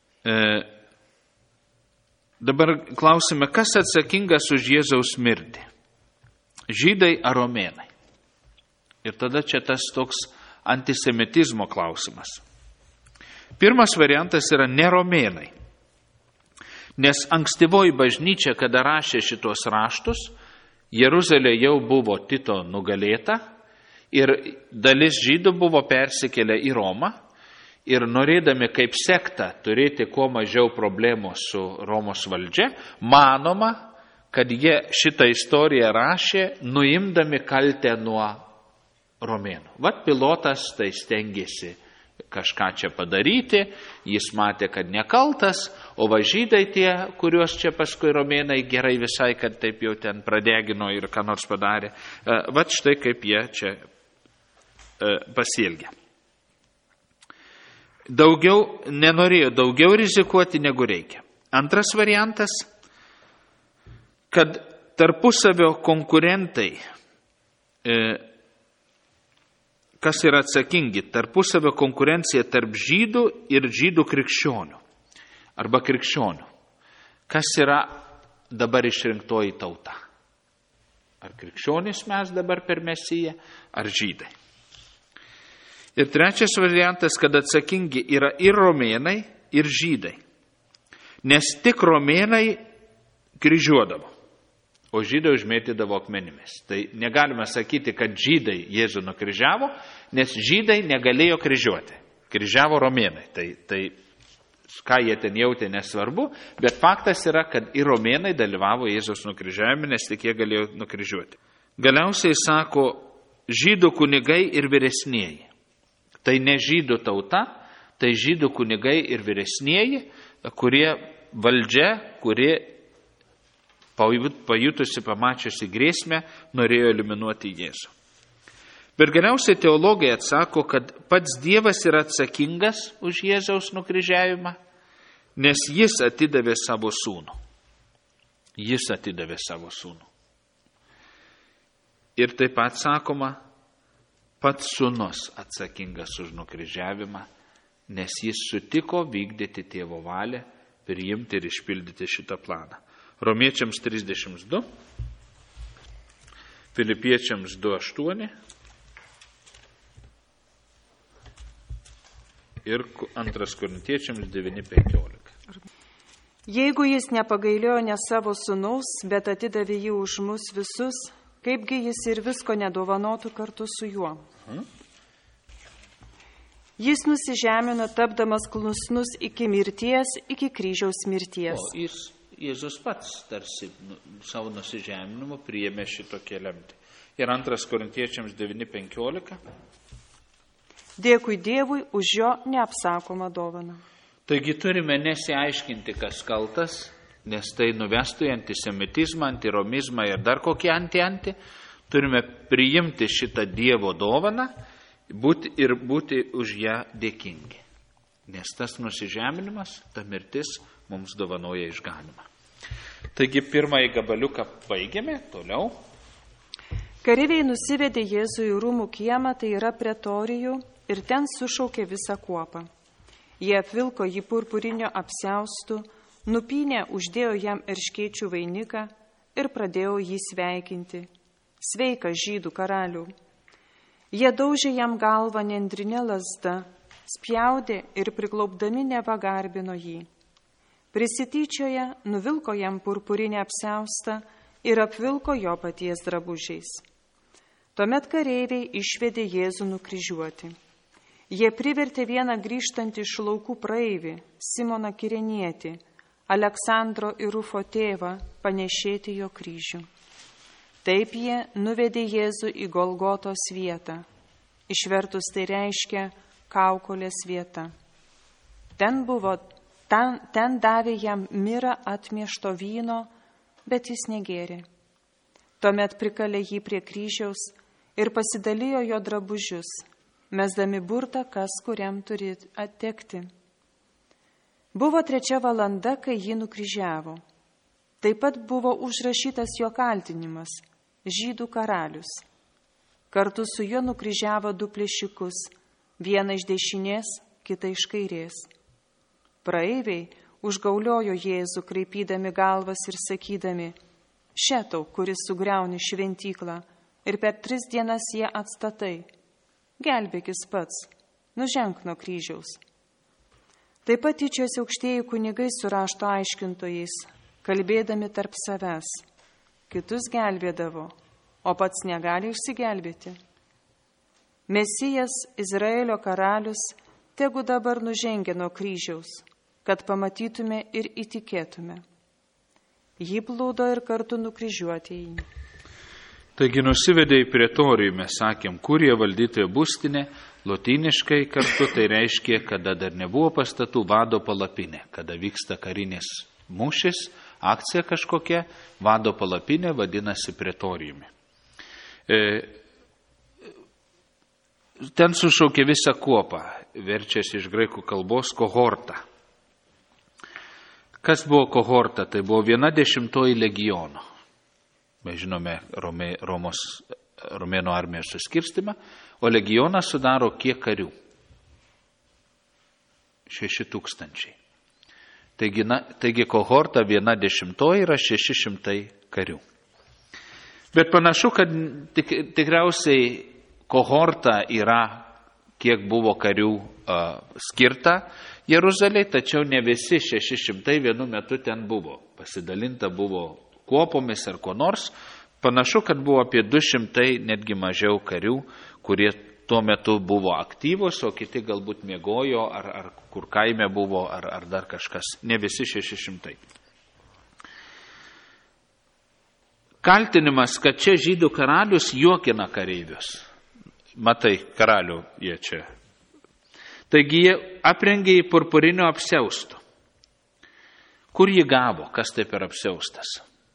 Dabar klausime, kas atsakingas už Jėzaus mirtį? Žydai ar romėnai? Ir tada čia tas toks antisemitizmo klausimas. Pirmas variantas yra ne romėnai. Nes ankstyvoji bažnyčia, kada rašė šitos raštus, Jeruzalė jau buvo Tito nugalėta ir dalis žydų buvo persikėlę į Romą ir norėdami kaip sektą turėti kuo mažiau problemų su Romos valdžia, manoma, kad jie šitą istoriją rašė, nuimdami kaltę nuo romėnų. Vat Pilotas tai stengėsi kažką čia padaryti, jis matė, kad nekaltas, o va žydai tie, kuriuos čia paskui romėnai gerai visai, kad taip jau ten pradegino ir ką nors padarė. Vat štai kaip jie čia pasielgė. Nenorėjo daugiau rizikuoti negu reikia. Antras variantas, kad tarpusavio konkurentai, kas yra atsakingi, tarpusavio konkurencija tarp žydų ir žydų krikščionių arba krikščionių. Kas yra dabar išrinktoji tauta? Ar krikščionys mes dabar per Mesiją, ar žydai? Ir trečias variantas, kad atsakingi yra ir romėnai, ir žydai. Nes tik romėnai kryžiuodavo, o žydai užmėtydavo akmenimis. Tai negalime sakyti, kad žydai Jėzų nukryžiavo, nes žydai negalėjo kryžiuoti. Kryžiavo romėnai. Tai ką jie ten jautė, nesvarbu, bet faktas yra, kad ir romėnai dalyvavo Jėzaus nukryžiavime, nes tik jie galėjo nukryžiuoti. Galiausiai sako, žydų kunigai ir vyresnieji. Tai ne žydų tauta, tai žydų kunigai ir vyresnieji, kurie valdžia, kurie pajutusi, pamačiusi grėsmę, norėjo eliminuoti Jėzų. Bet galiausiai teologai atsako, kad pats Dievas yra atsakingas už Jėzaus nukryžiavimą, nes jis atidavė savo sūnų. Jis atidavė savo sūnų. Ir taip pat sakoma, pats sūnus atsakingas už nukryžiavimą, nes jis sutiko vykdyti tėvo valią, priimti ir išpildyti šitą planą. Romiečiams 32, Filipiečiams 2:8 ir 2 Korintiečiams 9:15. Jeigu jis nepagailėjo ne savo sūnaus, bet atidavė jį už mus visus, kaipgi jis ir visko nedovanotų kartu su juo. Jis nusižemino, tapdamas klusnus iki mirties, iki kryžiaus mirties. Jėzus pats tarsi savo nusižeminimu priėmė šitokią lemtį. Ir 2 Korintiečiams 9:15. Dėkui Dievui už jo neapsakomą dovaną. Taigi turime nesiaiškinti, kas kaltas, nes tai nuvestų į antisemitizmą, antiromizmą ir dar kokį anti. Turime priimti šitą Dievo dovaną ir būti už ją dėkingi. Nes tas nusižeminimas, ta mirtis mums dovanoja išganimą. Taigi pirmąjį gabaliuką baigėme, toliau. Kareiviai nusivedė Jėzų į rūmų kiemą, tai yra pretorijų, ir ten sušaukė visą kuopą. Jie apvilko jį purpurinio apsiaustu, nupynė, uždėjo jam erškėčių vainiką ir pradėjo jį sveikinti. Sveika, žydų karalių! Jie daužė jam galvą nendrinę lazdą, spjaudė ir priklaupdami nepagarbino jį. Prisityčioje nuvilko jam purpurinę apsiaustą ir apvilko jo paties drabužiais. Tuomet kareiviai išvedė Jėzų nukryžiuoti. Jie privertė vieną grįžtantį iš laukų praeivį, Simoną Kirenietį, Aleksandro ir Rufo tėvą, panešėti jo kryžių. Taip jie nuvedė Jėzų į Golgotos vietą. Išvertus tai reiškia kaukolės vieta. Ten davė jam mirą atmiešto vyno, bet jis negėrė. Tuomet prikalė jį prie kryžiaus ir pasidalijo jo drabužius, mesdami burtą, kas kuriam turi attekti. Buvo 3 valanda, kai jį nukryžiavo. Taip pat buvo užrašytas jo kaltinimas – Žydų karalius. Kartu su juo nukryžiavo 2 plėšikus, vieną iš dešinės, kitą iš kairės. Praeiviai užgauliojo Jėzų, kraipydami galvas ir sakydami: Šetau, kuris sugriauni šventyklą ir per 3 dienas ją atstatai. Gelbėkis pats, nuženk nuo kryžiaus. Taip pat tyčiosi aukštieji kunigai su rašto aiškintojais, kalbėdami tarp savęs. Kitus gelbėdavo, o pats negali išsigelbėti. Mesijas, Izraelio karalius, tegu dabar nužengia nuo kryžiaus, kad pamatytume ir įtikėtume. Jį plūdo ir kartu nukryžiuotieji. Taigi nusivedė į pretorijų, mes sakėm, kurie valdytojo būstinė, lotyniškai kartu tai reiškia, kada dar nebuvo pastatų, vado palapinė, kada vyksta karinės mūšis, akcija kažkokia, vado palapinė vadinasi pretorijumi. Ten sušaukė visą kuopą, verčiasi iš graikų kalbos kohorta. Kas buvo kohorta? Tai buvo 1/10 legiono. Mes žinome Romėnų armijos suskirstimą, o legioną sudaro kiek karių? 6000. Taigi kohorta 1/10 yra 600 karių. Bet panašu, kad tikriausiai kohorta yra, kiek buvo karių skirta Jeruzalei, tačiau ne visi 600 vienu metu ten buvo. Pasidalinta buvo kuopomis ar ko nors. Panašu, kad buvo apie 200, netgi mažiau karių, kurie tuo metu buvo aktyvus, o kiti galbūt miegojo, ar kur kaime buvo, ar dar kažkas. Ne visi 600. Kaltinimas, kad čia žydų karalius juokina kareivius. Matai, karalių jie čia. Taigi jie aprengė į purpurinio apsiausto. Kur jį gavo, kas tai per apsiaustas?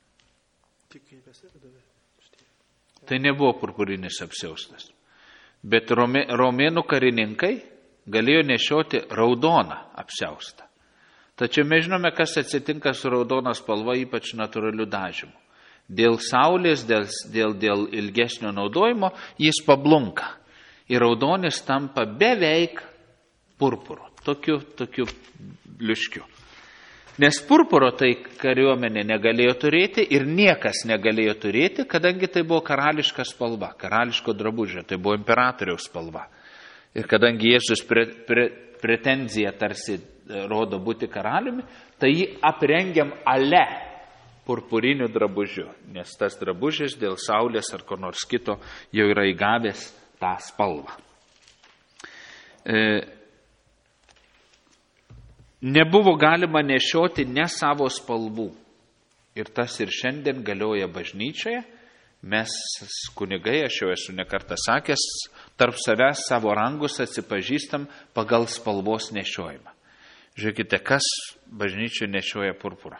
Tai nebuvo purpurinis apsiaustas. Bet romėnų karininkai galėjo nešioti raudoną apsiaustą. Tačiau mes žinome, kas atsitinka su raudona spalva, ypač natūraliu dažymu. Dėl saulės, dėl ilgesnio naudojimo jis pablunka. Ir raudonis tampa beveik purpuru, tokiu liuškiu. Nes purpuro tai kariuomenė negalėjo turėti ir niekas negalėjo turėti, kadangi tai buvo karališka spalva, karališko drabužio, tai buvo imperatoriaus spalva. Ir kadangi Jėzus pretenziją tarsi rodo būti karaliumi, tai jį aprengiam ale purpuriniu drabužiu, nes tas drabužis dėl saulės ar ko nors kito jau yra įgavęs tą spalvą. Nebuvo galima nešioti ne savo spalvų. Ir tas ir šiandien galioja bažnyčioje. Mes, kunigai, aš jau esu nekartą sakęs, tarp savęs savo rangus atsipažįstam pagal spalvos nešiojimą. Žiūrėkite, kas bažnyčioje nešioja purpurą?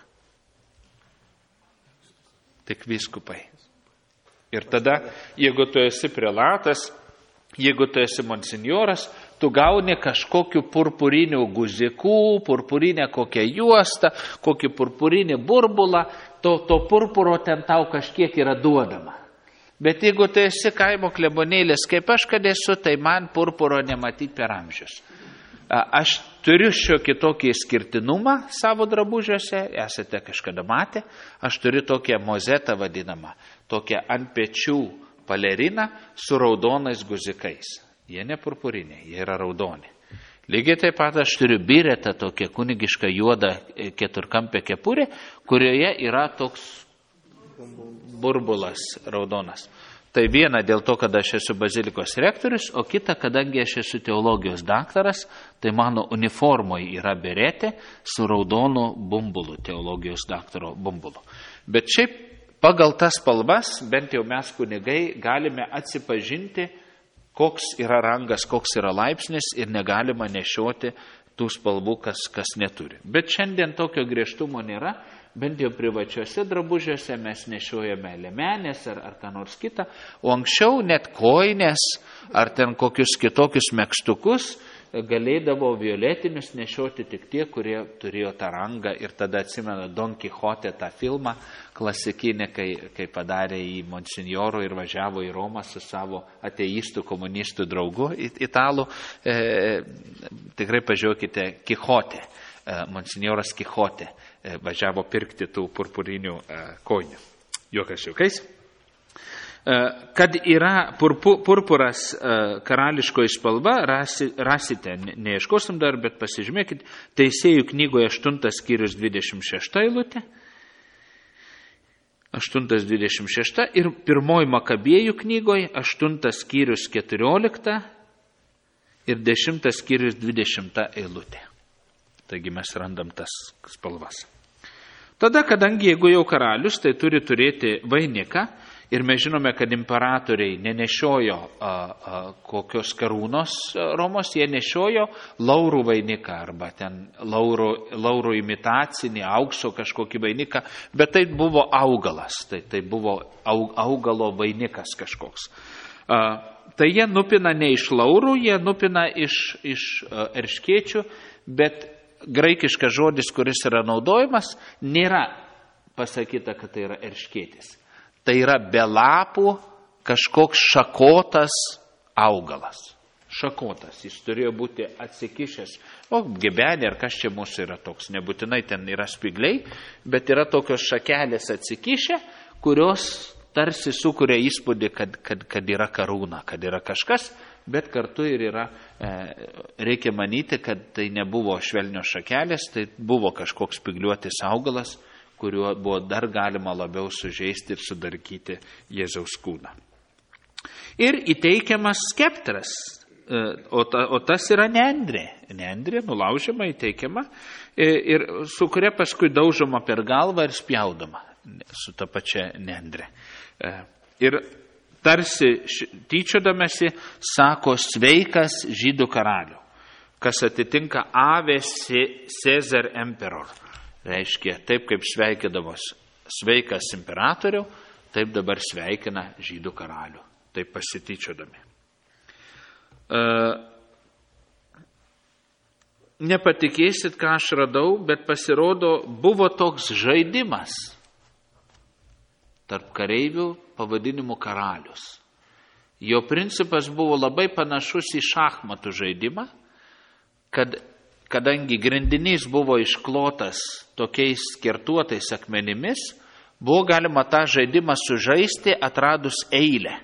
Tik vyskupai. Ir tada, jeigu tu esi prelatas, jeigu tu esi monsinjoras, tu gauni kažkokiu purpuriniu guziku, purpurinę kokią juostą, kokį purpurinį burbulą, to purpuro ten tau kažkiek yra duodama. Bet jeigu tu esi kaimo klebonėlis, kaip aš kad esu, tai man purpuro nematyti per amžius. Aš turiu šiokį tokį skirtinumą savo drabužiuose, esate kažkada matę, aš turiu tokią mozetą vadinamą, tokią ant pečių paleriną su raudonais guzikais. Jie ne purpuriniai, jie yra raudoni. Lygiai taip pat aš turiu biretą, tokią kunigišką juodą keturkampę kepurę, kurioje yra toks burbulas raudonas. Tai viena dėl to, kad aš esu bazilikos rektorius, o kita, kadangi aš esu teologijos daktaras, tai mano uniformoje yra beretė su raudonu bumbulu, teologijos daktaro bumbulu. Bet šiaip pagal tas spalvas, bent jau mes kunigai, galime atsipažinti, koks yra rangas, koks yra laipsnis ir negalima nešioti tų spalvų, kas neturi. Bet šiandien tokio griežtumo nėra. bent jau privačiuose drabužiuose mes nešiojame liemenės ar ką nors kitą, o anksčiau net kojinės ar ten kokius kitokius megztukus galėdavo violetinius nešioti tik tie, kurie turėjo tą rangą. Ir tada atsimenu Don Kichote tą filmą klasikinį, kai padarė į monsinjorų ir važiavo į Romą su savo ateistų, komunistų draugu italų. Tikrai pažiūrėkite, Kichote, monsinjoras Kichote važiavo pirkti tų purpurinių kojinių. Juokas juokais. Kad yra purpuras karališkoji spalva, rasite, neieškosim dar, bet pasižymėkit, Teisėjų knygoje 8 skyrius 26 eilutė, 8:26 ir 1 Makabėjų knygoje 8 skyrius 14 ir 10 skyrius 20 eilutė. Taigi mes randam tas spalvas. Tada, kadangi jeigu jau karalius, tai turi turėti vainiką, ir mes žinome, kad imperatoriai nenešiojo kokios karūnos Romos, jie nešiojo laurų vainiką arba ten laurų imitacinį, aukso kažkokį vainiką, bet tai buvo augalas, tai buvo augalo vainikas kažkoks. Tai jie nupina ne iš laurų, jie nupina iš erškėčių, bet graikiškas žodis, kuris yra naudojamas, nėra pasakyta, kad tai yra erškėtis. Tai yra be lapų kažkoks šakotas augalas. Šakotas, jis turėjo būti atsikišęs. Gebenė ar kas čia mūsų yra toks, nebūtinai ten yra spigliai, bet yra tokios šakelės atsikišę, kurios tarsi sukuria įspūdį, kad yra karūna, kad yra kažkas, bet kartu ir yra, reikia manyti, kad tai nebuvo švelnios šakelės, tai buvo kažkoks spigliuotis augalas, kuriuo buvo dar galima labiau sužeisti ir sudarkyti Jėzaus kūną. Ir įteikiamas skeptras, o tas yra nendrė. Nendrė nulaužiama, įteikiama, ir su kuria paskui daužoma per galvą ir spjaudoma su ta pačia nendrė. Ir tarsi tyčiodamasi sako sveikas žydų karalių, kas atitinka Ave Caesar Emperor. Reiškia, taip kaip sveikindamos sveikas imperatoriau, taip dabar sveikina žydų karalių, taip pasityčiodami. Nepatikėsit, ką aš radau, bet pasirodo, buvo toks žaidimas tarp kareivių pavadinimu karalius. Jo principas buvo labai panašus į šachmatų žaidimą, kadangi grindinys buvo išklotas tokiais skirtuotais akmenimis, buvo galima tą žaidimą sužaisti atradus eilę.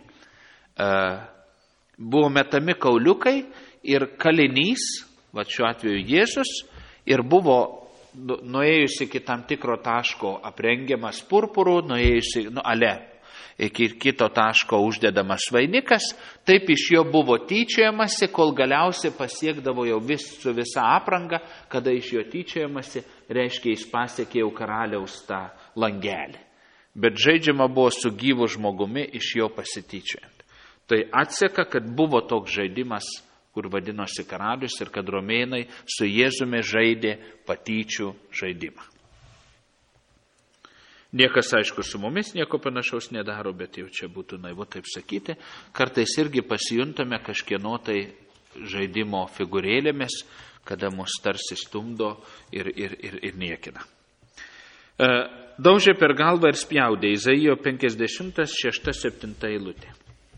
Buvo metami kauliukai ir kalinys, va šiuo atveju Jėzus, ir buvo nuėjusi iki tam tikro taško aprengiamas purpurų, nuėjusi iki kito taško uždedamas vainikas, taip iš jo buvo tyčiojamasi, kol galiausiai pasiekdavo jau su visa apranga, kada iš jo tyčiojamasi, reiškia, jis pasiekė jau karaliaus tą langelį. Bet žaidžiama buvo su gyvu žmogumi iš jo pasityčiojant. Tai atseka, kad buvo toks žaidimas, kur vadinosi karalius, ir kad romėnai su Jėzumi žaidė patyčių žaidimą. Niekas, aišku, su mumis nieko panašaus nedaro, bet jau čia būtų naivu taip sakyti. Kartais irgi pasijuntame kažkieno tai žaidimo figūrėlėmis, kada mus tarsi stumdo ir niekina. Daužė per galvą ir spjaudė. Izaijo 56-7 eilutė.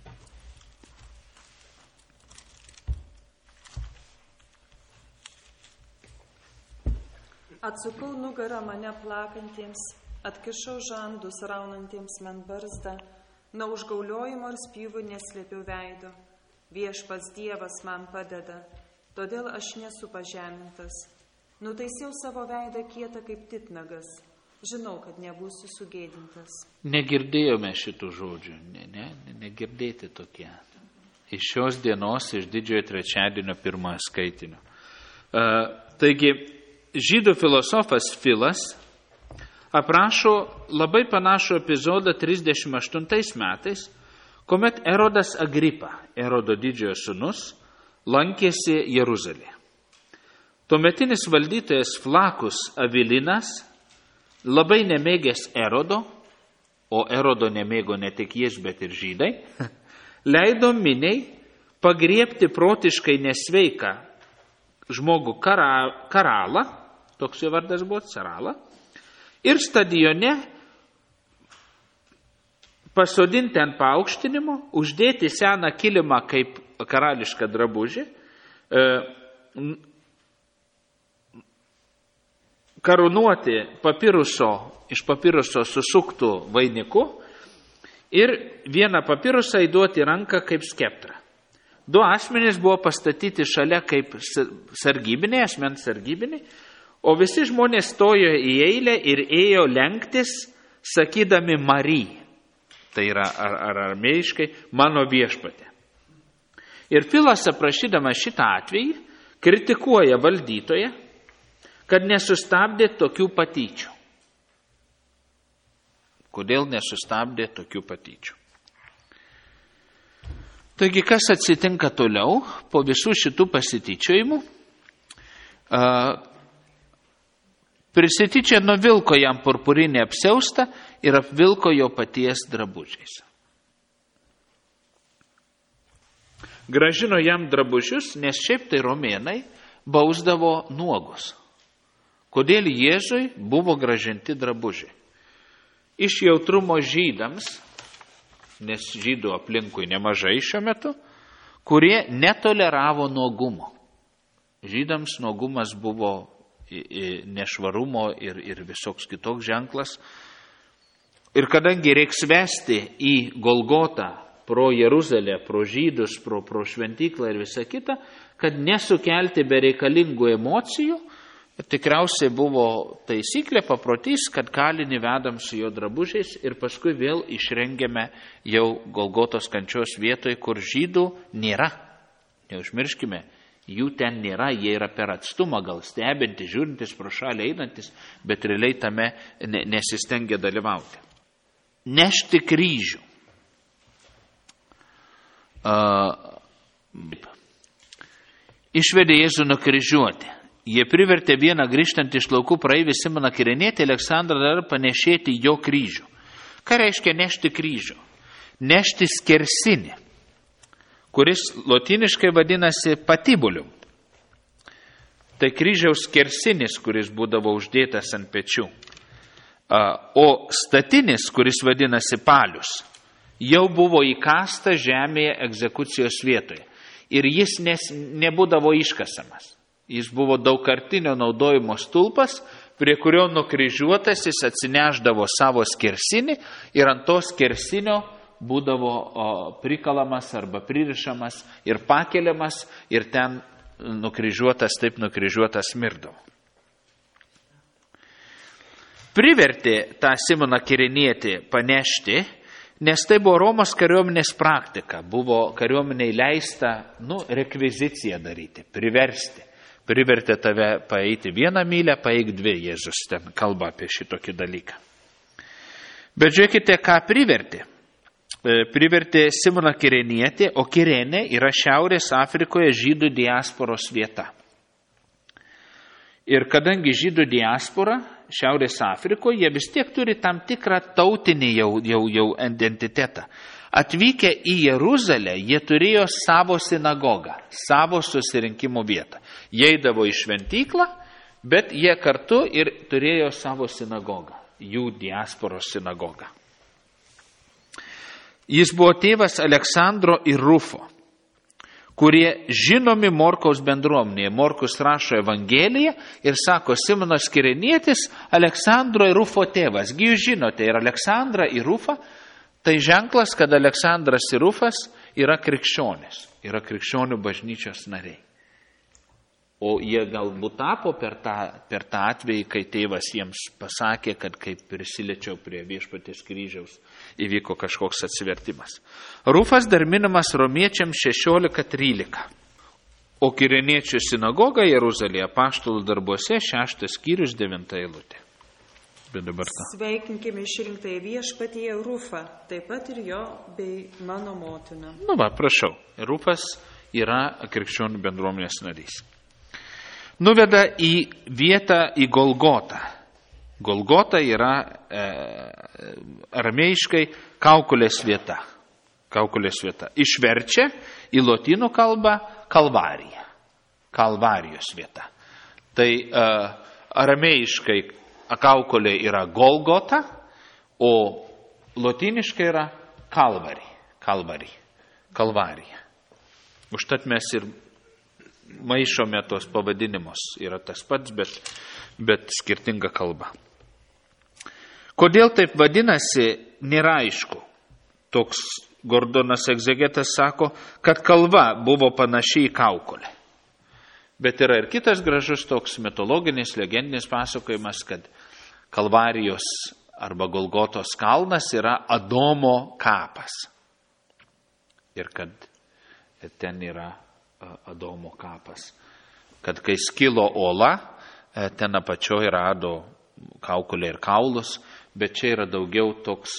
Atsukau nugarą mane plakantiems, atkišau žandus raunantiems man barzdą, nuo užgauliojimo ir spjūvių neslėpiau veido. Viešpats Dievas man padeda, todėl aš nesu pažemintas. Nutaisiau savo veidą kietą kaip titnagas. Žinau, kad nebūsiu sugėdintas. Negirdėjome šitų žodžių, negirdėti tokie. Iš šios dienos, iš didžiojo trečiadienio pirmojo skaitinio. Taigi, žydų filosofas Filas aprašo labai panašų epizodą 38 metais, kuomet Erodas Agripa, Erodo didžiojo sūnus, lankėsi Jeruzalėje. Tuometinis valdytojas Flakus Avilinas labai nemėgęs Erodo, o Erodo nemėgo ne tik jis, bet ir žydai, leido miniai pagriebti protiškai nesveiką žmogų Karalą, toks jo vardas buvo, Caralą, ir stadione pasodinti ant paaukštinimo, uždėti seną kilimą kaip karališką drabužį, karūnuoti iš papiruso susuktų vainiku ir vieną papirusą įduoti ranką kaip skeptrą. 2 asmenys buvo pastatyti šalia kaip sargybiniai, asmens sargybiniai, o visi žmonės stojo į eilę ir ėjo lenktis, sakydami Marij. Tai yra aramėjiškai mano viešpatė. Ir Filas, aprašydamas šitą atvejį, kritikuoja valdytoją, kad nesustabdė tokių patyčių. Kodėl nesustabdė tokių patyčių? Taigi, kas atsitinka toliau po visų šitų pasityčiojimų? Prisityčia nuvilko jam purpurinį apsiaustą ir apvilko jo paties drabužiais. Gražino jam drabužius, nes šiaip tai romėnai bausdavo nuogus. Kodėl Jėzui buvo gražinti drabužiai? Iš jautrumo žydams, nes žydų aplinkui nemažai šiuo metu, kurie netoleravo nuogumo. Žydams nuogumas buvo nešvarumo ir visoks kitoks ženklas. Ir kadangi reiks vesti į Golgotą pro Jeruzalę, pro žydus, pro šventyklą ir visą kitą, kad nesukelti bereikalingų emocijų, tikriausiai buvo taisyklė, paprotys, kad kalinį vedam su jo drabužiais ir paskui vėl išrengiame jau Golgotos kančios vietoje, kur žydų nėra. Neužmirškime, jų ten nėra, jie yra per atstumą, gal stebintis, žiūrintis, pro šalį einantis, bet realiai tame nesistengia dalyvauti. Nešti kryžių. Išvedė Jėzų nukryžiuoti. Jie privertė vieną grįžtantį iš laukų praeivį Simoną Kirenėtį, Aleksandrą dar panešėti jo kryžių. Ką reiškia nešti kryžių? Nešti skersinį, kuris lotyniškai vadinasi patibulium. Tai kryžiaus skersinis, kuris būdavo uždėtas ant pečių. O statinis, kuris vadinasi palius, jau buvo įkasta žemėje egzekucijos vietoje. Ir jis nebūdavo iškasamas. Jis buvo daugkartinio naudojimo stulpas, prie kurio nukryžiuotasis atsineždavo savo skersinį ir ant to skersinio būdavo prikalamas arba pririšamas ir pakeliamas ir ten taip nukryžiuotas mirdavo. Privertė tą Simoną Kirenietį panešti, nes tai buvo Romos kariuomenės praktika, buvo kariuomeniai leista, rekviziciją daryti, priversti. Privertė tave paeiti 1 mylę, paeik 2, Jėzus ten kalba apie šitokį dalyką. Bet žiūrėkite, ką privertė. Privertė Simoną Kirenietį, o Kirenė yra Šiaurės Afrikoje žydų diasporos vieta. Ir kadangi žydų diaspora Šiaurės Afrikoje, jie vis tiek turi tam tikrą tautinį jau identitetą. Atvykę į Jeruzalę, jie turėjo savo sinagogą, savo susirinkimo vietą. Jie eidavo į šventyklą, bet jie kartu ir turėjo savo sinagogą, jų diasporos sinagogą. Jis buvo tėvas Aleksandro ir Rufo, kurie žinomi Morkaus bendruomenėje. Morkus rašo Evangeliją ir sako, Simonas Kirenietis, Aleksandro ir Rufo tėvas. Gi jūs žinote, ir Aleksandrą, ir Rufą. Tai ženklas, kad Aleksandras ir Rufas yra krikščionis, yra krikščionių bažnyčios nariai. O jie galbūt tapo per tą atvejį, kai tėvas jiems pasakė, kad kaip prisiliečiau prie viešpaties kryžiaus, įvyko kažkoks atsivertimas. Rufas dar minimas romiečiams 16:13. O Kireniečių sinagoga Jeruzalėje Apaštalų darbuose 6 skyrius 9 eilutė. Sveikinkime išrinktąjį viešpatyje Rufą, taip pat ir jo bei mano motiną. Prašau, Rufas yra krikščionių bendruomenės narys. Nuveda į vietą, į Golgotą. Golgota yra aramėjiškai kaukolės vieta. Kaukolės vieta. Išverčia į lotynų kalbą kalvarija. Kalvarijos vieta. Tai aramėjiškai kaukolė yra Golgota, o lotyniškai yra kalvarija. Užtat mes ir maišome tos pavadinimus. Yra tas pats, bet skirtinga kalba. Kodėl taip vadinasi, nėra aišku. Toks Gordonas egzegetas sako, kad kalva buvo panaši į kaukolę. Bet yra ir kitas gražus toks mitologinis, legendinis pasakojimas, kad Kalvarijos arba Golgotos kalnas yra Adomo kapas. Ir kad ten yra Adomo kapas. Kad kai skilo ola, ten apačioje rado kaukolę ir kaulus, bet čia yra daugiau toks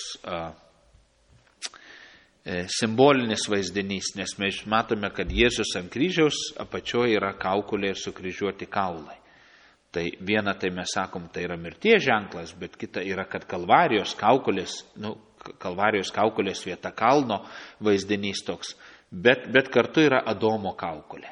simbolinis vaizdinys, nes mes matome, kad Jėzus ant kryžiaus apačioje yra kaukolė ir sukryžiuoti kaulai. Tai viena, tai mes sakom, tai yra mirties ženklas, bet kita yra, kad Kalvarijos kaukolės vieta kalno vaizdinys toks, bet kartu yra Adomo kaukolė.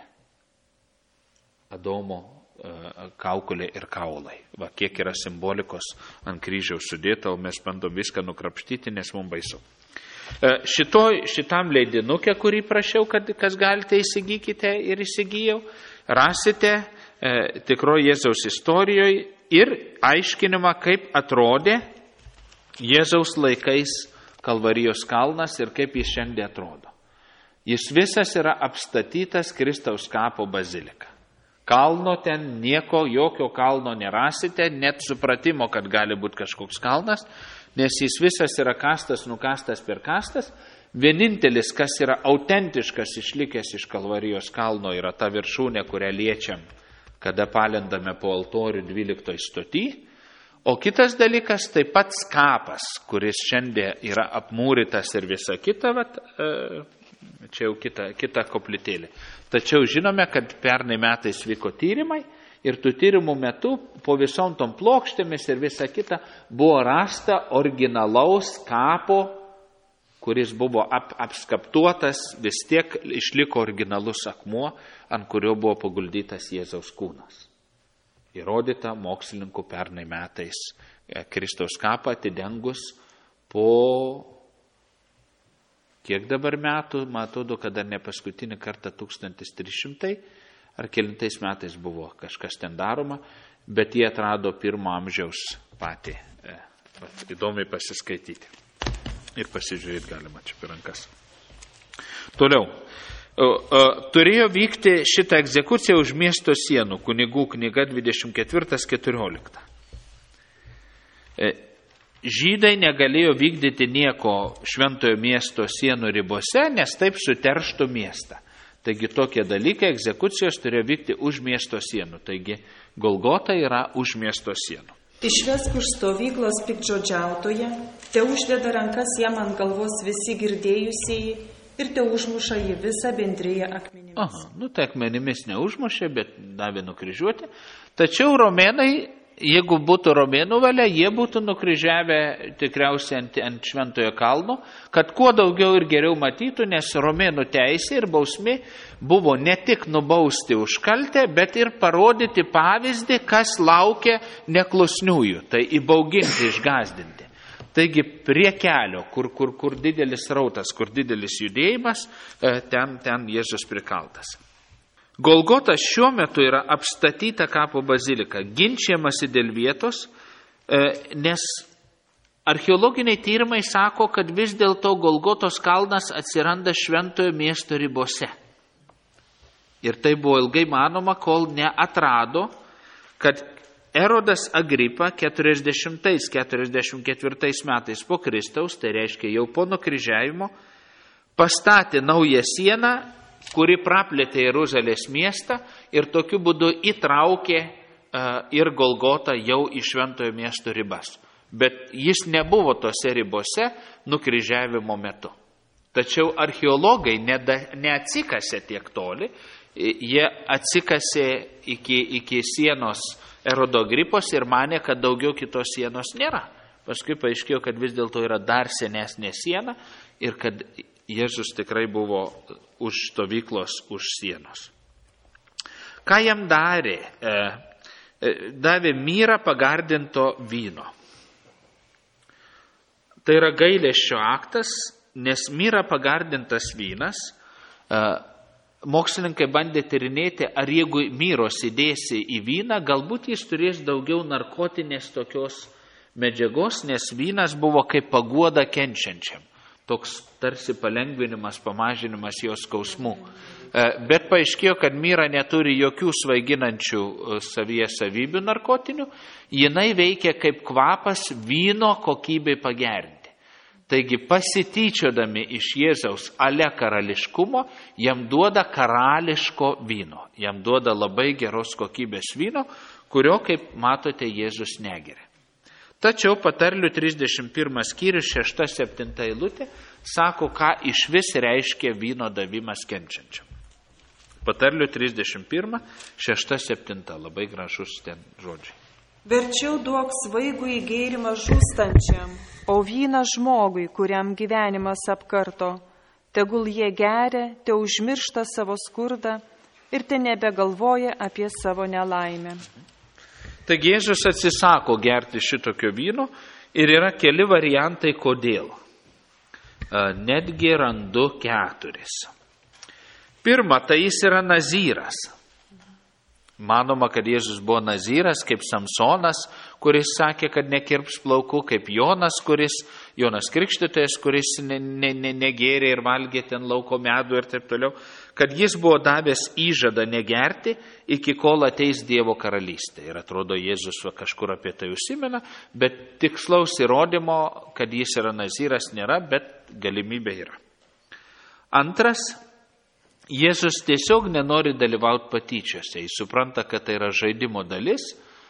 Adomo kaukolė ir kaulai. Va, kiek yra simbolikos ant kryžiaus sudėta, o mes bandom viską nukrapštyti, nes mums baisu. Šitam leidinukė, kurį prašiau, kad kas galite įsigykite ir įsigijau, rasite tikroji Jėzaus istorijoje ir aiškinimą, kaip atrodė Jėzaus laikais Kalvarijos kalnas ir kaip jis šiandien atrodo. Jis visas yra apstatytas Kristaus kapo bazilika. Kalno ten jokio kalno nerasite, net supratimo, kad gali būti kažkoks kalnas, nes jis visas yra kastas, nukastas per kastas. Vienintelis, kas yra autentiškas išlikęs iš Kalvarijos kalno, yra ta viršūnė, kurią liečiam, kada palendame po altorių 12 stoty. O kitas dalykas, taip pat kapas, kuris šiandien yra apmūrytas ir visa kita, čia jau kita koplytėlė. Tačiau žinome, kad pernai metais vyko tyrimai ir tų tyrimų metu po visom tom plokštėmis ir visa kita buvo rasta originalaus kapo, kuris buvo apskaptuotas, vis tiek išliko originalus akmuo, ant kurio buvo paguldytas Jėzaus kūnas. Įrodyta mokslininkų pernai metais Kristaus kapą atidengus po kiek dabar metų, man atrodo, kad dar ne paskutinį kartą 1300 ar kelintais metais buvo kažkas ten daroma, bet jie atrado 1 amžiaus patį. Įdomiai pasiskaityti. Ir pasižiūrėti galima čia per rankas. Toliau. Turėjo vykti šitą egzekuciją už miesto sienų, Kunigų knyga 24:14. Žydai negalėjo vykdyti nieko šventojo miesto sienų ribose, nes taip suterštų miestą. Taigi tokie dalykai, egzekucijos turėjo vykti už miesto sienų. Taigi Golgota yra už miesto sienų. Išvesk už stovyklos piktžodžiautoją, te uždeda rankas jam ant galvos visi girdėjusieji ir te užmuša jį visą bendriją akmenimis. Tai akmenimis neužmušė, bet davė nukryžiuoti. Tačiau romėnai, jeigu būtų romėnų valia, jie būtų nukryžiavę tikriausiai ant šventojo kalno, kad kuo daugiau ir geriau matytų, nes romėnų teisė ir bausmė buvo ne tik nubausti už kaltę, bet ir parodyti pavyzdį, kas laukia neklusniųjų, tai įbauginti, išgazdinti. Taigi prie kelio, kur didelis rautas, kur didelis judėjimas, ten Jėzus prikaltas. Golgota šiuo metu yra apstatyta kapo bazilika, ginčiamasi dėl vietos, nes archeologiniai tyrimai sako, kad vis dėlto Golgotos kalnas atsiranda šventojo miesto ribose. Ir tai buvo ilgai manoma, kol neatrado, kad Erodas Agripa 40-44 metais po Kristaus, tai reiškia jau po nukryžiavimo, pastatė naują sieną, kuri praplėtė Jeruzalės miestą ir tokiu būdu įtraukė ir Golgotą jau į šventojo miesto ribas. Bet jis nebuvo tose ribose nukryžiavimo metu. Tačiau archeologai neatsikasė tiek toli, jie atsikasė iki sienos Erodo Agripos ir manė, kad daugiau kitos sienos nėra. Paskui paaiškėjo, kad vis dėlto yra dar senesnė siena ir kad Jėzus tikrai buvo už stovyklos, už sienos. Ką jam darė? Davė myrą pagardinto vyno. Tai yra gailesčio aktas, nes myrą pagardintas vynas, mokslininkai bandė tyrinėti, ar jeigu myros įdėsi į vyną, galbūt jis turės daugiau narkotinės tokios medžiagos, nes vynas buvo kaip paguoda kenčiančiam. Toks tarsi palengvinimas, pamažinimas jos skausmų. Bet paaiškėjo, kad myra neturi jokių svaiginančių savyje savybių narkotinių, jinai veikia kaip kvapas vyno kokybei pagerinti. Taigi pasityčiodami iš Jėzaus ale karališkumo, jam duoda karališko vyno, jam duoda labai geros kokybės vyno, kurio, kaip matote, Jėzus negeria. Tačiau patarlių 31 skyrius 6-7 eilutė sako, ką iš vis reiškia vyno davimas kenčiančiam. Patarlių 31, 6-7, labai gražus ten žodžiai. Verčiau duok svaigų į gėrimą žūstančiam, o vyną žmogui, kuriam gyvenimas apkarto. Tegul jie geria, te užmiršta savo skurdą ir te nebegalvoja apie savo nelaimę. Taigi Jėzus atsisako gerti šitokio vyno ir yra keli variantai, kodėl. Netgi randu 4. Pirma, tai jis yra nazyras. Manoma, kad Jėzus buvo nazyras, kaip Samsonas, kuris sakė, kad nekirps plaukų, kaip Jonas Krikštytojas, kuris negėrė ir valgė ten lauko medų ir taip toliau, kad jis buvo davęs įžadą negerti, iki kol ateis Dievo karalystė. Ir atrodo, Jėzus kažkur apie tai užsimena, bet tikslaus įrodymo, kad jis yra nazyras, nėra, bet galimybė yra. Antras, Jėzus tiesiog nenori dalyvauti patyčiose. Jis supranta, kad tai yra žaidimo dalis,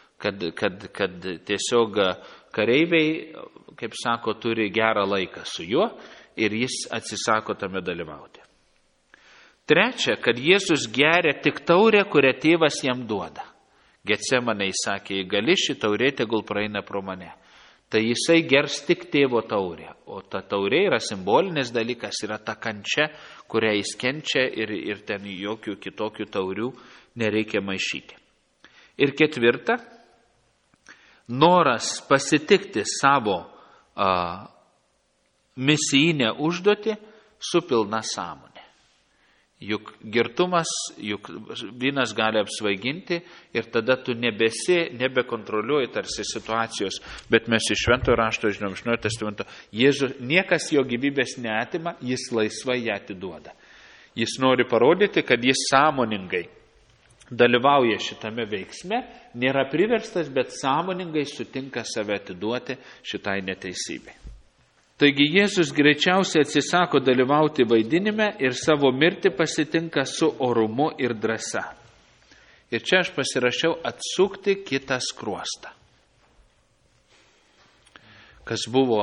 kad tiesiog kareiviai, kaip sako, turi gerą laiką su juo ir jis atsisako tame dalyvauti. Trečia, kad Jėzus geria tik taurę, kurią tėvas jam duoda. Getsemanei sakė, gali ši taurė tegul praeina pro mane. Tai jisai gers tik tėvo taurę, o ta taurė yra simbolinis dalykas, yra ta kančia, kurią jis kenčia ir ten jokių kitokių taurių nereikia maišyti. Ir ketvirta, noras pasitikti savo misijinę užduotį su pilna sąmonė. Juk girtumas, juk vynas gali apsvaiginti ir tada tu nebekontroliuoji tarsi situacijos, bet mes iš Šventojo rašto žinom, iš Naujojo testamento, niekas jo gyvybės neatima, jis laisvai ją atiduoda. Jis nori parodyti, kad jis sąmoningai dalyvauja šitame veiksme, nėra priverstas, bet sąmoningai sutinka save atiduoti šitai neteisybei. Taigi Jėzus greičiausiai atsisako dalyvauti vaidinime ir savo mirtį pasitinka su orumu ir drąsa. Ir čia aš pasirašiau atsukti kitą skruostą. Kas buvo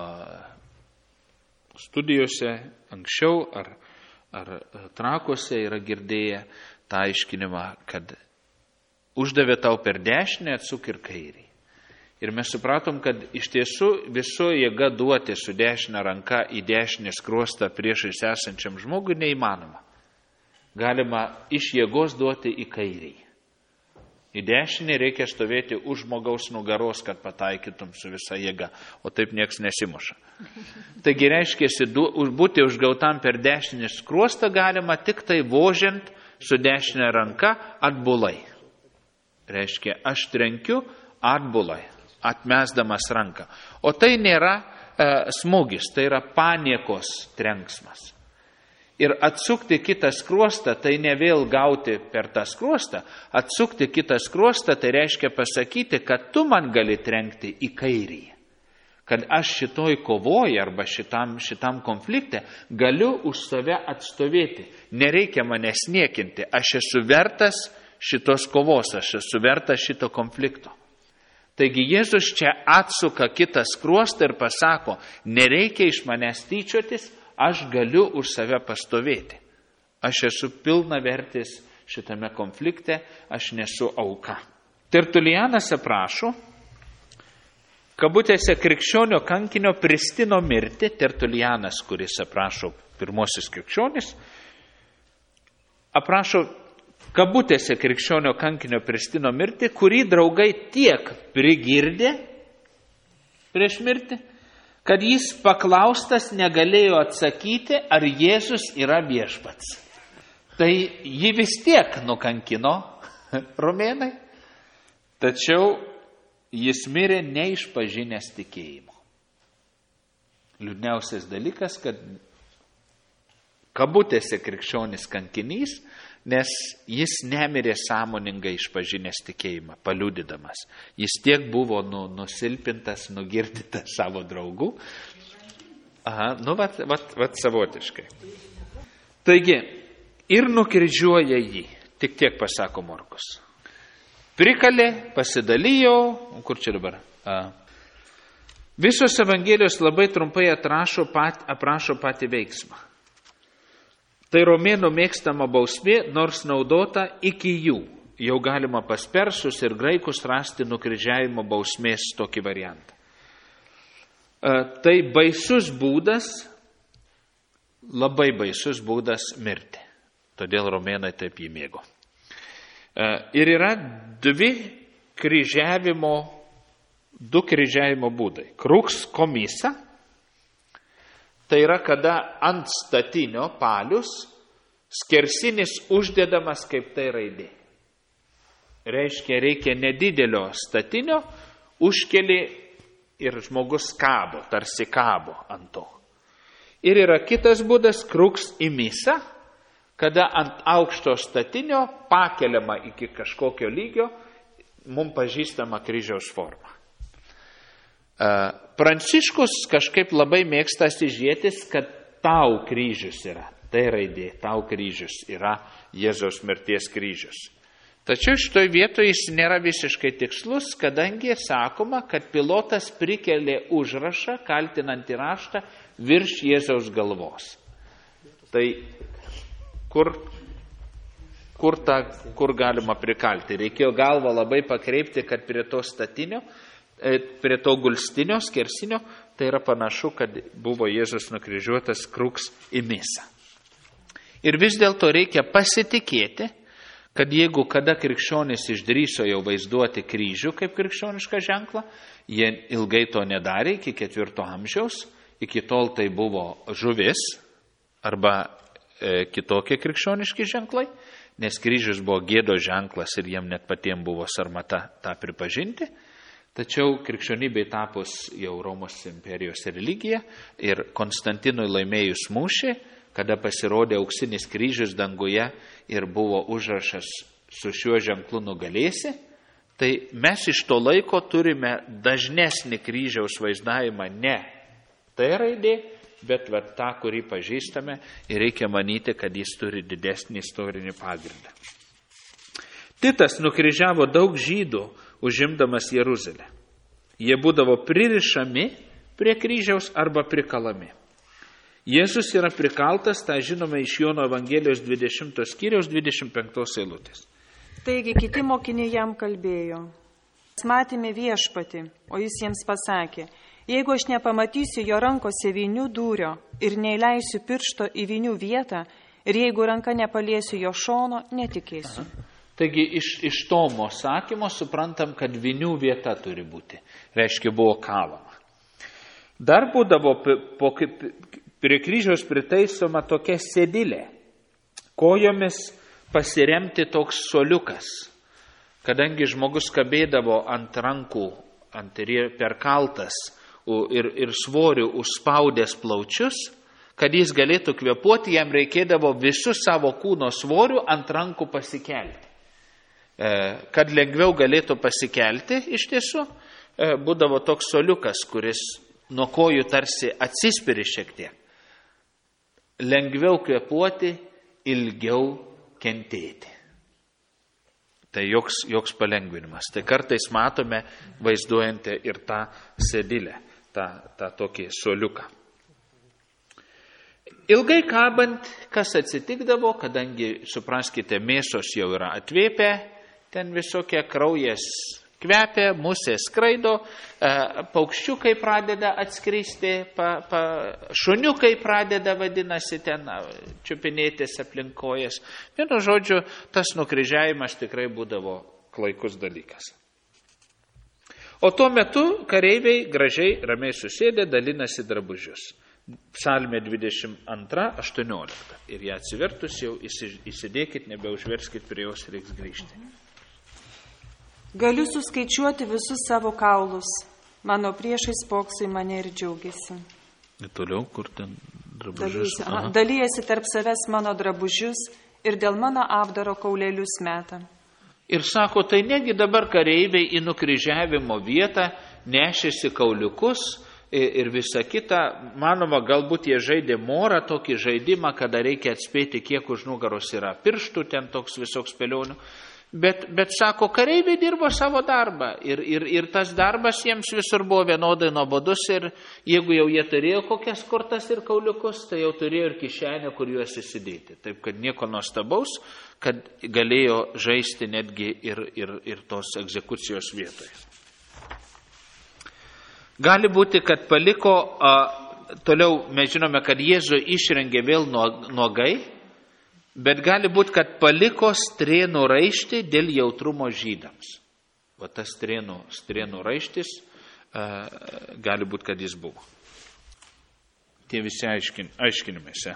studijose anksčiau ar Trakuose yra girdėję tą aiškinimą, kad uždavė tau per dešinę, atsuk ir kairį. Ir mes supratom, kad iš tiesų viso jėga duoti su dešinė ranka į dešinį skruostą priešais esančiam žmogui neįmanoma. Galima iš jėgos duoti į kairį. Į dešinį reikia stovėti už žmogaus nugaros, kad pataikytum su visa jėga, o taip nieks nesimuša. Taigi reiškia, būti užgautam per dešinį skruostą galima tik tai vožiant su dešinė ranka atbulai. Reiškia, aš trenkiu atbulai, atmesdamas ranką. O tai nėra smūgis, tai yra paniekos trenksmas. Ir atsukti kitą skruostą, tai ne vėl gauti per tą skruostą. Atsukti kitą skruostą, tai reiškia pasakyti, kad tu man gali trenkti į kairį. Kad aš šitoj kovoje arba šitam konflikte galiu už save atstovėti. Nereikia manęs niekinti. Aš esu vertas šitos kovos, aš esu vertas šito konflikto. Taigi Jėzus čia atsuka kitą skruostą ir pasako, nereikia iš manęs tyčiotis, aš galiu už save pastovėti. Aš esu pilna vertis šitame konflikte, aš nesu auka. Tertulianas aprašo, kabutėse krikščionio kankinio Pristino mirtį. Tertulianas, kuris aprašo pirmosius krikščionis, aprašo kabutėse krikščionio kankinio Pristino mirtį, kurį draugai tiek prigirdė prieš mirtį, kad jis paklaustas negalėjo atsakyti, ar Jėzus yra viešpats. Tai jį vis tiek nukankino romėnai, tačiau jis mirė neišpažinęs tikėjimo. Liūdniausias dalykas, kad kabutėse krikščionis kankinys, nes jis nemirė sąmoningai išpažinęs tikėjimą, paliudydamas. Jis tiek buvo nusilpintas, nugirdytas savo draugų. Vat savotiškai. Taigi, ir nukryžiuoja jį, tik tiek pasako Morkus. Prikalė, pasidalijo, kur čia dabar? Visos Evangelijos labai trumpai aprašo patį veiksmą. Tai romėnų mėgstama bausmė, nors naudota iki jų. Jau galima pas persus ir graikus rasti nukryžiavimo bausmės tokį variantą. Tai baisus būdas, labai baisus būdas mirti. Todėl romėnai taip jį mėgo. Ir yra du kryžiavimo būdai. Crux commissa. Tai yra, kada ant statinio palius skersinis uždedamas kaip tai raidė. Reiškia nedidelio statinio, užkeli ir žmogus kabo, tarsi kabo ant to. Ir yra kitas būdas, crux imissa, kada ant aukšto statinio pakeliama iki kažkokio lygio, mums pažįstama kryžiaus forma. Pranciškus kažkaip labai mėgsta sižėtis, kad tau kryžius yra. Tai raidė, tau kryžius yra Jėzaus mirties kryžius. Tačiau šitoj vietoje jis nėra visiškai tikslus, kadangi sakoma, kad Pilotas prikelė užrašą, kaltinantį raštą, virš Jėzaus galvos. Tai kur galima prikalti? Reikėjo galvą labai pakreipti, kad prie to statinio, prie to gulstinio, skersinio, tai yra panašu, kad buvo Jėzus nukryžiuotas crux imissa. Ir vis dėlto reikia pasitikėti, kad jeigu kada krikščionys išdrįso jau vaizduoti kryžių kaip krikščionišką ženklą, jie ilgai to nedarė iki 4 amžiaus, iki tol tai buvo žuvis arba kitokie krikščioniški ženklai, nes kryžius buvo gėdos ženklas ir jiem net patiems buvo sarmata tą pripažinti. Tačiau krikščionybei tapus jau Romos imperijos religija ir Konstantinui laimėjus mūšį, kada pasirodė auksinis kryžius danguje ir buvo užrašas su šiuo ženklu nugalėsi, tai mes iš to laiko turime dažnesnį kryžiaus vaizdavimą ne tai raidė, bet tą, kurį pažįstame, ir reikia manyti, kad jis turi didesnį istorinį pagrindą. Titas nukryžiavo daug žydų, užimdamas Jeruzalę. Jie būdavo pririšami prie kryžiaus arba prikalami. Jėzus yra prikaltas, tą žinome iš Jono Evangelijos 20 skyriaus 25 eilutės. Taigi kiti mokiniai jam kalbėjo. Mes matėme viešpatį, o jis jiems pasakė, jeigu aš nepamatysiu jo rankose vynių dūrio ir neįleisiu piršto į vynių vietą, ir jeigu ranka nepaliesiu jo šono, netikėsiu. Taigi iš Tomo sakymo suprantam, kad vynių vieta turi būti. Reiškia, buvo kalama. Dar būdavo prie kryžiaus pritaisoma tokia sėdilė. Kojomis pasiremti toks soliukas. Kadangi žmogus kabėdavo ant rankų, perkaltas ir svorių užspaudęs plaučius, kad jis galėtų kvėpuoti, jam reikėdavo visų savo kūno svorių ant rankų pasikelti. Kad lengviau galėtų pasikelti, iš tiesų, būdavo toks soliukas, kuris nuo kojų tarsi atsispiri šiek tiek. Lengviau kvėpuoti, ilgiau kentėti. Tai joks palengvinimas. Tai kartais matome vaizduojantį ir tą sėdilę, tą tokį soliuką. Ilgai kabant, kas atsitikdavo, kadangi, supraskite, mėsos jau yra atvėpę, ten visokie kraujas kvepia, musės skraido, paukščiukai pradeda atskristi, šuniukai pradeda, vadinasi, ten čiupinėtis aplinkojas. Vienu žodžiu, tas nukryžiavimas tikrai būdavo klaikus dalykas. O tuo metu kareiviai gražiai, ramiai susėdė, dalinasi drabužius. Psalmė 22:18. Ir ją atsivertus jau įsidėkit, nebeužverskit prie jos, reiks grįžti. Galiu suskaičiuoti visus savo kaulus. Mano priešai spokso į mane ir džiaugiasi. Ir toliau, kur ten drabužius? Dalyjasi tarp savęs mano drabužius ir dėl mano apdaro kaulelius meta. Ir sako, tai negi dabar kareiviai į nukryžiavimo vietą nešėsi kauliukus ir visa kita. Manoma, galbūt jie žaidė morą, tokį žaidimą, kada reikia atspėti, kiek už nugaros yra pirštų, ten toks visoks spėlionių. Bet sako, kareiviai dirbo savo darbą ir tas darbas jiems visur buvo vienodai nuobodus ir jeigu jau jie turėjo kokias kortas ir kauliukus, tai jau turėjo ir kišenę, kur juos įsidėti. Taip, kad nieko nuostabaus, kad galėjo žaisti netgi ir tos egzekucijos vietoje. Gali būti, kad paliko, toliau mes žinome, kad Jėzų išrengė vėl nuogai, bet gali būti, kad paliko strėnų raištį dėl jautrumo žydams. Va tas strėnų raištis, gali būti, kad jis buvo. Tie visi aiškinimėse.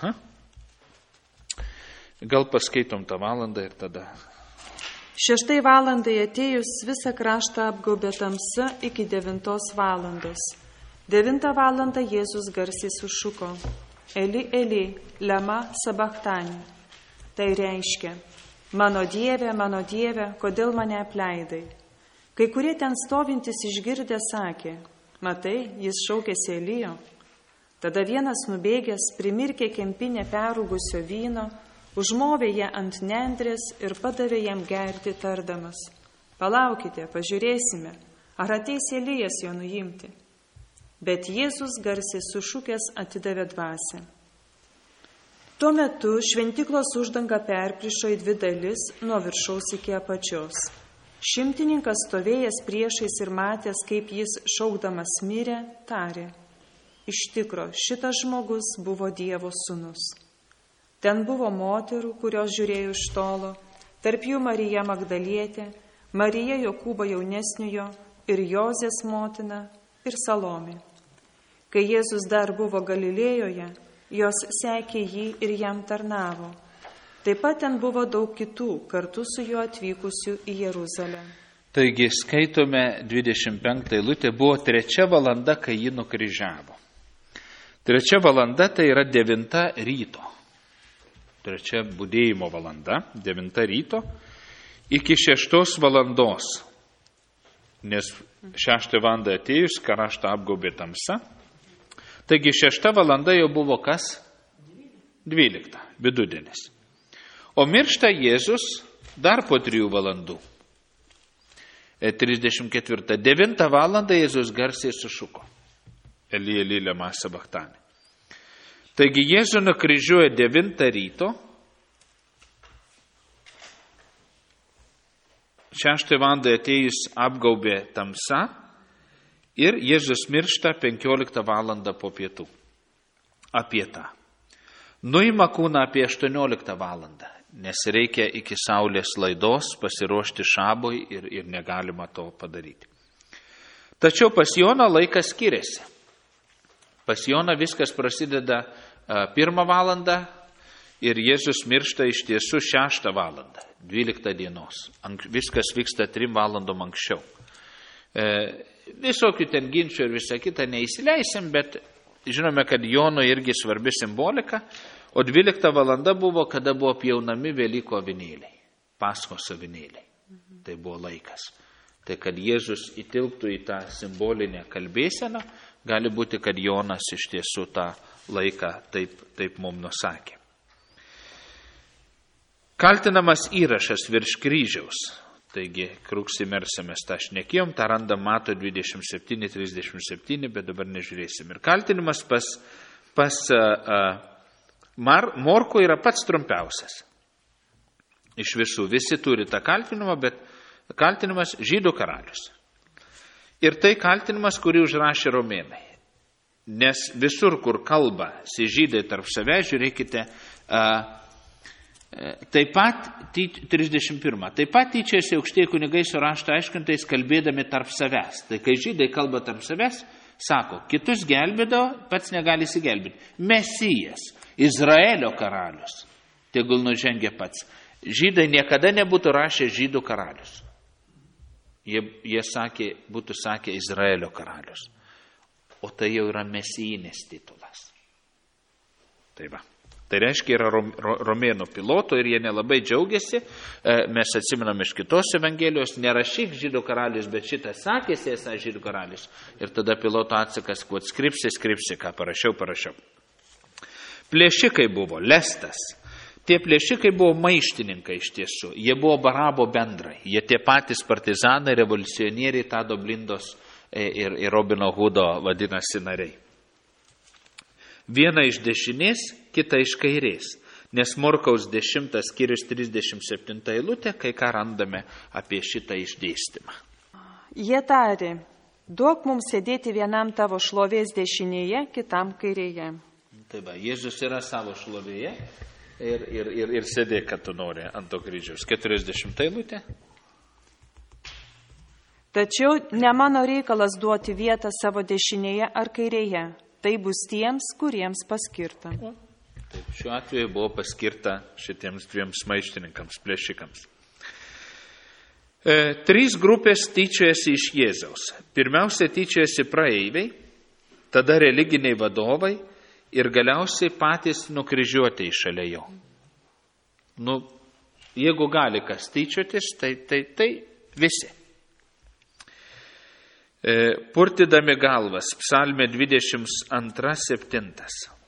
Gal paskaitom tą valandą ir tada. 6 valandai atėjus visą kraštą apgaubė tamsa iki 9 valandos. 9 valandą Jėzus garsiai sušuko: Eli, Eli, lema sabachtani. Tai reiškia: mano Dieve, kodėl mane apleidai? Kai kurie ten stovintis išgirdę sakė: matai, jis šaukėsi Elijo. Tada vienas nubėgęs primirkė kempinę perrūgusio vyno, užmovė ją ant nendrės ir padavė jam gerti tardamas: palaukite, pažiūrėsime, ar ateis Elijas jo nuimti. Bet Jėzus garsiai sušukęs atidavė dvasią. Tuo metu šventyklos uždanga perplyšo į 2 dalis nuo viršaus iki apačios. Šimtininkas stovėjęs priešais ir matęs, kaip jis šaukdamas mirė, tarė: iš tikro, šitas žmogus buvo Dievo sūnus. Ten buvo moterų, kurios žiūrėjo iš tolo, tarp jų Marija Magdalietė, Marija Jokūbo jaunesniojo ir Jozės motina ir Salomė. Kai Jėzus dar buvo Galilėjoje, jos sekė jį ir jam tarnavo. Taip pat ten buvo daug kitų, kartu su juo atvykusių į Jeruzalę. Taigi skaitome 25 eilutė, buvo 3 valanda, kai jį nukryžiavo. 3 valanda tai yra 9 ryto. 3 budėjimo valanda, 9 ryto, iki 6 valandos. Nes 6 valandą atėjus, kraštą apgaubė tamsa. Taigi 6 valanda jau buvo kas? 12, vidudienis. O miršta Jėzus dar po 3 valandų. 34. 9 valandą Jėzus garsiai sušuko: Eli, Eli, lema sabachtani. Taigi Jėzų nukryžiuoja 9 ryto, 6 valandą atėjus apgaubė tamsa ir Jėzus miršta 15 valandą po pietų. Apie tą. Nuima kūną apie 18 valandą, nes reikia iki saulės laidos pasiruošti šabui ir negalima to padaryti. Tačiau pas Joną laikas skiriasi. Pas Joną viskas prasideda 1 valandą ir Jėzus miršta iš tiesų 6 valandą, 12 dienos. Viskas vyksta 3 valandom anksčiau. Visokių ten ginčių ir visą kitą neįsileisim, bet žinome, kad Jono irgi svarbi simbolika, o 12 valanda buvo, kada buvo pjaunami Velykų avinėliai, Paskos avinėliai. Tai buvo laikas. Tai kad Jėzus įtilptų į tą simbolinę kalbėseną, gali būti, kad Jonas iš tiesų tą laiką taip mums nusakė. Kaltinamas įrašas virš kryžiaus. Taigi, Kruksimerse mes tą šnekėjom, tą randam Mato 27-37, bet dabar nežiūrėsim. Ir kaltinimas pas Morkų yra pats trumpiausias. Iš visų, visi turi tą kaltinimą, bet kaltinimas žydų karalius. Ir tai kaltinimas, kurį užrašė romėnai. Nes visur, kur kalbasi žydai tarp savęs, žiūrėkite, taip pat, 31, taip pat tyčiasi aukštieji kunigai su rašto aiškintais kalbėdami tarp savęs. Tai kai žydai kalba tarp savęs, sako, kitus gelbėdavo, pats negali įsigelbėti. Mesijas, Izraelio karalius, tegul nužengia pats. Žydai niekada nebūtų rašę žydų karalius. Jie sakė, būtų sakę Izraelio karalius. O tai jau yra mesijinis titulas. Tai va. Tai reiškia, yra romėnų piloto ir jie nelabai džiaugiasi. Mes atsimenam iš kitos evangelijos, nerašyk žydų karalius, bet šitą sakėsi esą žydų karalius. Ir tada piloto atsakas, kuo skripsi, ką parašiau. Plėšikai buvo, lestas. Tie plėšikai buvo maištininkai iš tiesų. Jie buvo Barabo bendrai. Jie tie patys partizanai, revoliucionieriai, Tado Blindos ir Robino Hudo vadinasi nariai. Viena iš dešinės, kita iš kairės. Nes Morkaus 10 skyrius 37 eilutė, kai ką randame apie šitą išdėstymą. Jie tarė, duok mums sėdėti vienam tavo šlovės dešinėje, kitam kairėje. Tai va, Jėzus yra savo šlovėje ir sėdėk, kad tu nori ant to kryžiaus. 40 eilutė. Tačiau ne mano reikalas duoti vietą savo dešinėje ar kairėje. Tai bus tiems, kuriems paskirta. Taip, šiuo atveju buvo paskirta šitiems dviems maištininkams, plėšikams. 3 grupės tyčiojasi iš Jėzaus. Pirmiausia tyčiojasi praeiviai, tada religiniai vadovai ir galiausiai patys nukryžiuotieji šalia jo. Jeigu gali kas tyčiotis, tai visi. Purtydami galvas, psalmė 22:7.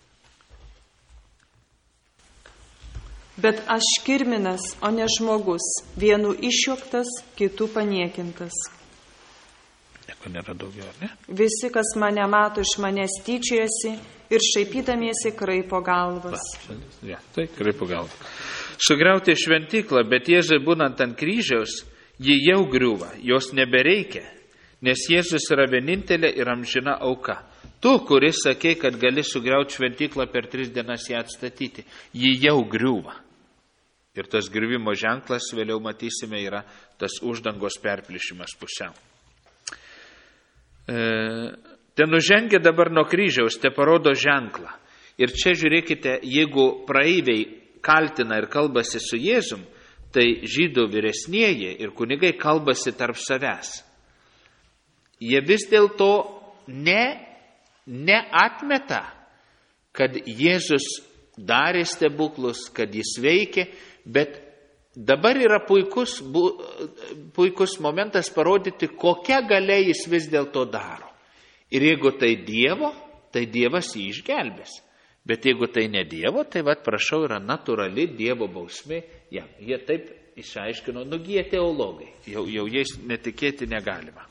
Bet aš kirminas, o ne žmogus, vienų išjuoktas, kitų paniekintas. Nieko nėra daugiau, ne? Visi, kas mane mato, iš manęs tyčiojasi ir šaipydamiesi kraipo galvas. Tai kraipo galvas. Sugriauti šventyklą, bet Jėzui būnant ant kryžiaus, ji jau griūva, jos nebereikia. Nes Jėzus yra vienintelė ir amžina auka. Tu, kuris sakei, kad gali sugriauti šventyklą per 3 dienas ją atstatyti, ji jau griūva. Ir tas griuvimo ženklas, vėliau matysime, yra tas uždangos perplyšimas pusiau. Te nužengia dabar nuo kryžiaus, te parodo ženklą. Ir čia žiūrėkite, jeigu praeiviai kaltina ir kalbasi su Jėzum, tai žydų vyresnieji ir kunigai kalbasi tarp savęs. Jie vis dėlto neatmeta, kad Jėzus darė stebuklus, kad jis veikė, bet dabar yra puikus momentas parodyti, kokia galia jis vis dėlto daro. Ir jeigu tai Dievo, tai Dievas jį išgelbės. Bet jeigu tai ne Dievo, tai prašau, yra natūrali Dievo bausmė. Ja, jie taip išaiškino, jie teologai, jau jais netikėti negalima.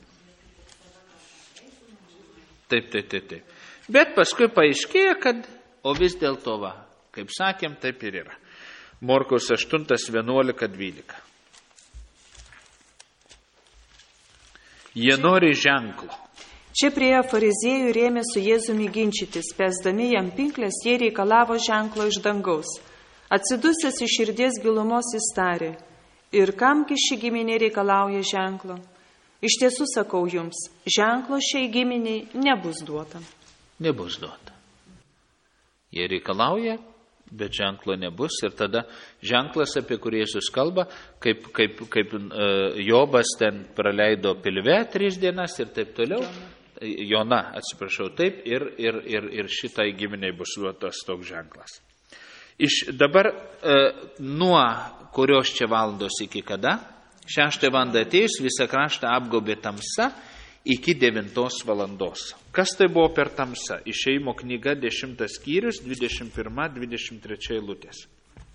Taip. Bet paskui paaiškėjo, kad, o vis dėlto kaip sakėm, taip ir yra. Morkaus 8:11-12. Jie nori ženklo. Čia prie fariziejų rėmė su Jėzumi ginčytis, spęsdami jam pinklės, jie reikalavo ženklo iš dangaus. Atsidusęs iš širdies gilumos jis tarė, ir kamgi ši giminė reikalauja ženklo? Iš tiesų sakau jums, ženklo šiai giminiai nebus duota. Nebus duota. Jie reikalauja, bet ženklo nebus. Ir tada ženklas, apie kurį Jėzus kalba, kaip Jobas ten praleido pilve 3 dienas ir taip toliau. Jona, atsiprašau, taip, ir šitai giminiai bus duotas toks ženklas. Dabar nuo kurios čia valandos iki kada? 6 valandą atėjus visą kraštą apgaubė tamsa iki 9 valandos. Kas tai buvo per tamsa? Išėjimo knyga 10 skyrius, 21-23 eilutės.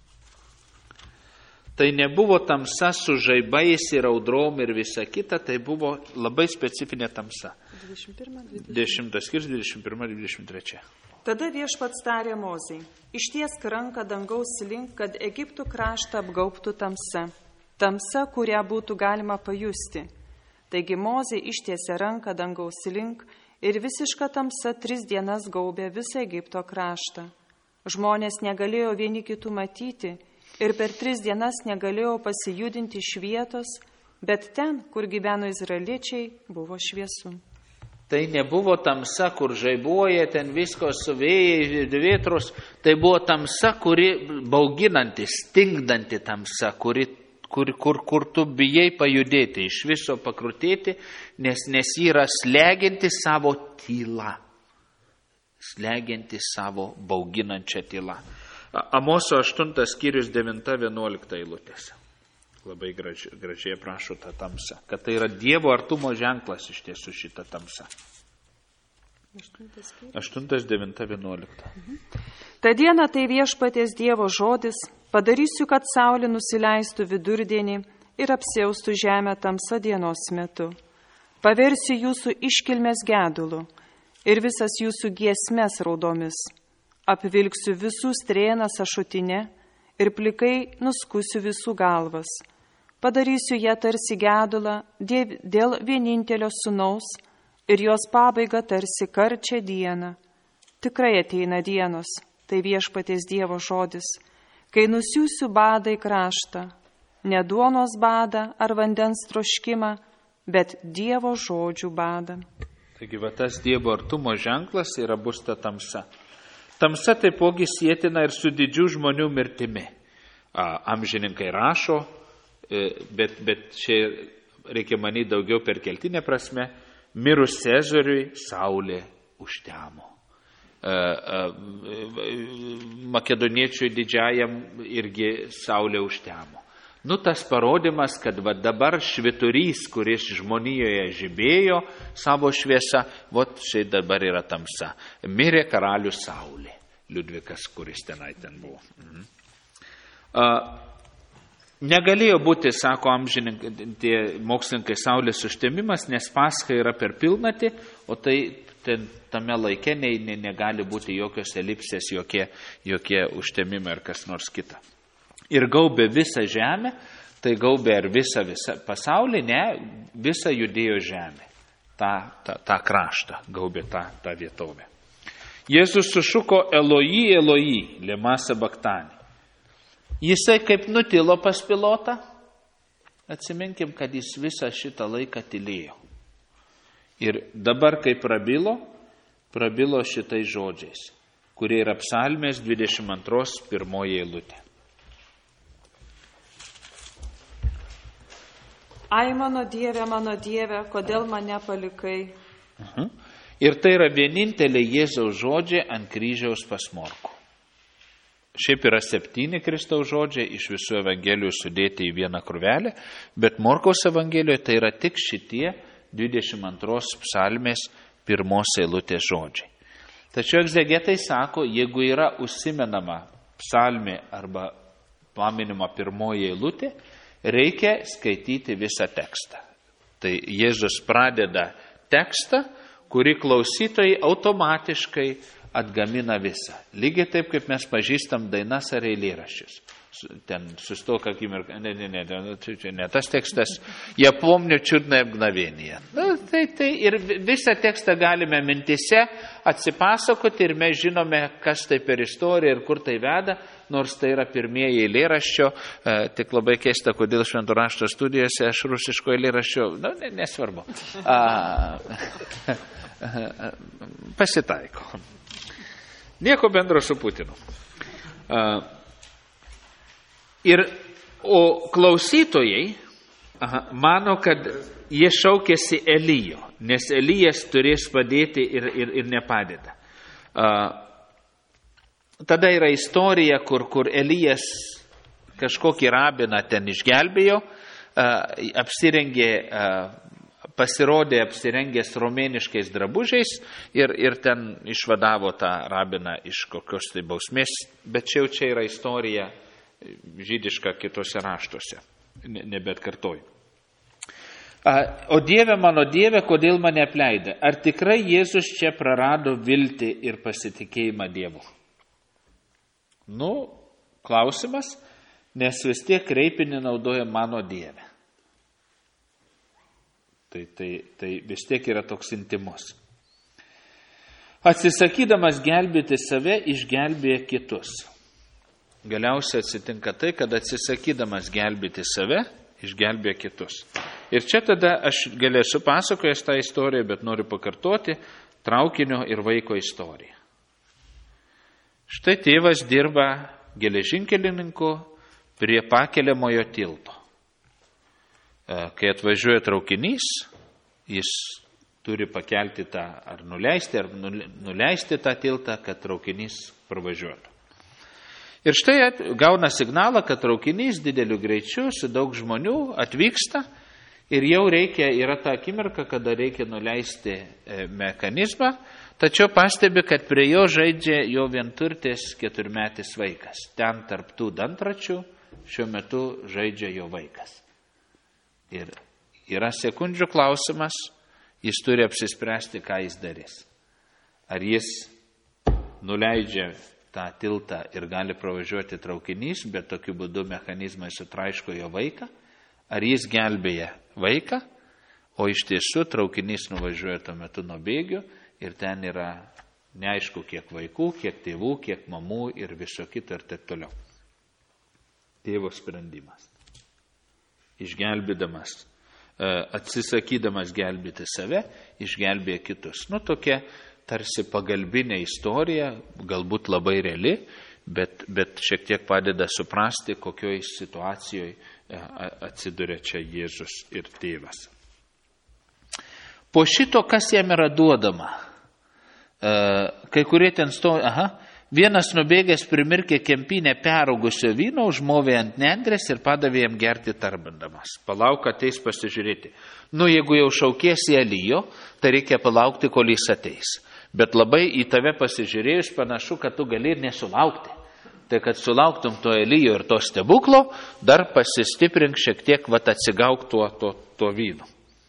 Tai nebuvo tamsa su žaibais ir audrom ir visa kita, tai buvo labai specifinė tamsa. 10 skyrius, 21-23. Tada viešpats tarė Mozei, ištiesk ranką dangaus link, kad Egiptų kraštą apgaubtų tamsa. tamsa, kurią būtų galima pajusti. Taigi Mozė ištiesė ranką dangaus link ir visiška tamsa 3 dienas gaubė visą Egipto kraštą. Žmonės negalėjo vieni kitų matyti ir per 3 dienas negalėjo pasijudinti iš vietos, bet ten, kur gyveno izraeliečiai, buvo šviesu. Tai nebuvo tamsa, kur žaibuoja, ten visko suvėjai, vėtros, tai buvo tamsa, kuri bauginanti, stingdanti tamsa, kur tu bijai pajudėti, iš viso pakrutėti, nes yra slegianti savo tyla. Slegianti savo bauginančią tylą. Amoso 8 skyrius 9-11 eilutės. Labai gražiai aprašo tą tamsą, kad tai yra Dievo artumo ženklas iš tiesų šitą tamsą. 8, 9, 11. Ta diena tai viešpaties Dievo žodis, padarysiu, kad saulė nusileistų vidurdienį ir apsiaustų žemę tamsa dienos metu. Paversiu jūsų iškilmės gedulu ir visas jūsų giesmes raudomis. Apvilksiu visų strėnas ašutinę ir plikai nuskusiu visų galvas. Padarysiu ją tarsi gedulą dėl vienintelio sūnaus ir jos pabaiga tarsi karčią dieną. Tikrai ateina dienos, tai viešpaties Dievo žodis, kai nusiųsiu badą į kraštą, ne duonos badą ar vandens troškimą, bet Dievo žodžių badą. Taigi va tas Dievo artumo ženklas yra bus ta tamsa. Tamsa taipogi sietina ir su didžių žmonių mirtimi. Amžininkai rašo, bet čia reikia manyti daugiau perkeltinė prasme, mirus Cezariui saulė užtemo. Makedoniečiui didžiajam irgi saulė užtemo. Tas parodymas, kad va dabar švyturys, kuris žmonijoje žibėjo savo šviesą, štai dabar yra tamsa. Mirė karalius Saulė, Liudvikas, kuris ten buvo. Negalėjo būti, sako amžininkai, tie mokslininkai, saulės užtemimas, nes Pascha yra per pilnatį, o tai tame laike negali būti jokios elipsės, jokie užtemimai ar kas nors kita. Ir gaubė visą žemę, tai gaubė ir visą pasaulį, ne, visą Judėjos žemę, tą kraštą, gaubė tą vietovę. Jėzus sušuko Eloi, Eloi, lema sabachthani. Jisai kaip nutilo pas Pilotą, atsiminkim, kad jis visą šitą laiką tylėjo. Ir dabar, kai prabilo šitais žodžiais, kurie yra Psalmės 22, 1 eilutė. Ai, mano Dieve, kodėl mane palikai? Ir tai yra vienintelė Jėzaus žodžiai ant kryžiaus pas Morkų. Šiaip yra 7 Kristaus žodžiai iš visų evangelijų sudėti į vieną krūvelę, bet Morkaus evangelijoje tai yra tik šitie 22 psalmės 1 eilutės žodžiai. Tačiau egzegetai sako, jeigu yra užsimenama psalmė arba paminima 1 eilutė, reikia skaityti visą tekstą. Tai Jėzus pradeda tekstą, kurį klausytojai automatiškai atgamina visą. Lygiai taip, kaip mes pažįstam dainas ar eilėraščius. Ten sustok akimirką, ne tas tekstas, я помню чудное мгновение. Tai ir visą tekstą galime mintise atsipasakoti ir mes žinome, kas tai per istoriją ir kur tai veda, nors tai yra pirmieji eilėraščio, tik labai keista, kodėl švento rašto studijose aš rusiško eilėraščio, nesvarbu. Pasitaiko. Nieko bendro su Putinu. O klausytojai mano, kad jie šaukėsi Elijo, nes Elijas turės padėti ir nepadeda. Tada yra istorija, kur Elijas kažkokį rabiną ten išgelbėjo, pasirodė apsirengęs romėniškais drabužiais ir ten išvadavo tą rabiną iš kokios tai bausmės, bet čia yra istorija žydiška kitose raštuose, nebet kartoju. O Dieve, mano Dieve, kodėl mane apleidai? Ar tikrai Jėzus čia prarado viltį ir pasitikėjimą Dievu? Klausimas, nes vis tiek kreipinį naudoja mano Dieve. Tai vis tiek yra toks intimus. Atsisakydamas gelbėti save, išgelbėja kitus. Galiausiai atsitinka tai, kad atsisakydamas gelbėti save, išgelbėja kitus. Ir čia tada aš galėsiu pasakojęs tą istoriją, bet noriu pakartoti traukinio ir vaiko istoriją. Štai tėvas dirba geležinkelininku prie pakeliamojo tilto. Kai atvažiuoja traukinys, jis turi pakelti tą ar nuleisti tą tiltą, kad traukinys pravažiuotų. Ir štai gauna signalą, kad traukinys dideliu greičiu su daug žmonių atvyksta ir jau yra ta akimirka, kada reikia nuleisti mechanizmą, tačiau pastebi, kad prie jo žaidžia jo vienturtis 4-metis vaikas. Ten tarp tų dantračių šiuo metu žaidžia jo vaikas. Ir yra sekundžių klausimas, jis turi apsispręsti, ką jis darys. Ar jis nuleidžia tą tiltą ir gali pravažiuoti traukinys, bet tokiu būdu mechanizmai sutraiško jo vaiką, ar jis gelbėja vaiką, o iš tiesų traukinys nuvažiuoja tuo metu nuo bėgių ir ten yra neaišku, kiek vaikų, kiek tėvų, kiek mamų ir viso kito ir taip toliau. Tėvo sprendimas. Išgelbėdamas, atsisakydamas gelbėti save, išgelbėja kitus. Tokia tarsi pagalbinė istorija, galbūt labai reali, bet šiek tiek padeda suprasti, kokioj situacijoje atsiduria čia Jėzus ir tėvas. Po šito, kas jam yra duodama? Kai kurie ten stovi, vienas nubėgęs primirkė kempinę peraugusio vyno, užmovė ant nendrės ir padavė jam gerti tarbandamas. Palauk, ateis pasižiūrėti. Jeigu jau šaukiesi Elijo, tai reikia palaukti, kol jis ateis. Bet labai į tave pasižiūrėjus panašu, kad tu gali ir nesulaukti. Tai kad sulauktum to Elijo ir to stebuklo, dar pasistiprink šiek tiek, atsigauk tuo vynu.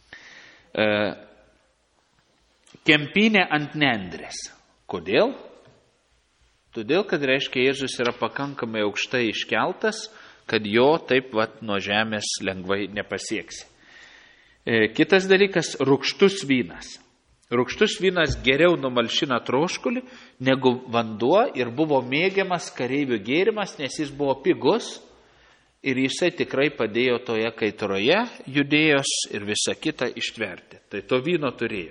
Kempinė ant nendrės. Kodėl? Todėl, kad reiškia, Jėzus yra pakankamai aukštai iškeltas, kad jo taip nuo žemės lengvai nepasieksi. Kitas dalykas – rūgštus vynas. Rūgštus vynas geriau numalšina troškulį negu vanduo ir buvo mėgiamas kareivių gėrimas, nes jis buvo pigus ir jisai tikrai padėjo toje kaitroje Judėjos ir visą kitą ištverti. Tai to vyno turėjo.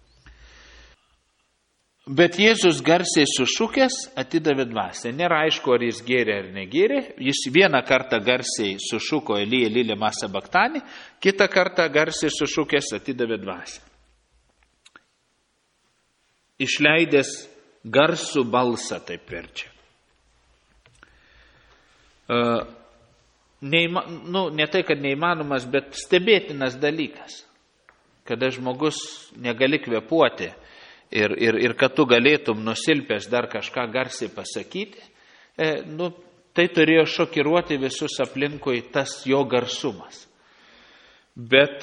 Bet Jėzus garsiai sušukęs atidavė dvasią. Nėra aišku, ar jis gėrė ar negėrė. Jis vieną kartą garsiai sušuko Eli, Eli, lema sabaktani, kitą kartą garsiai sušukęs atidavė dvasią. Išleidęs garsų balsą, taip verčia. Ne tai, kad neįmanomas, bet stebėtinas dalykas. Kada žmogus negali kvėpuoti, ir kad tu galėtum nusilpęs dar kažką garsiai pasakyti, tai turėjo šokiruoti visus aplinkui tas jo garsumas. Bet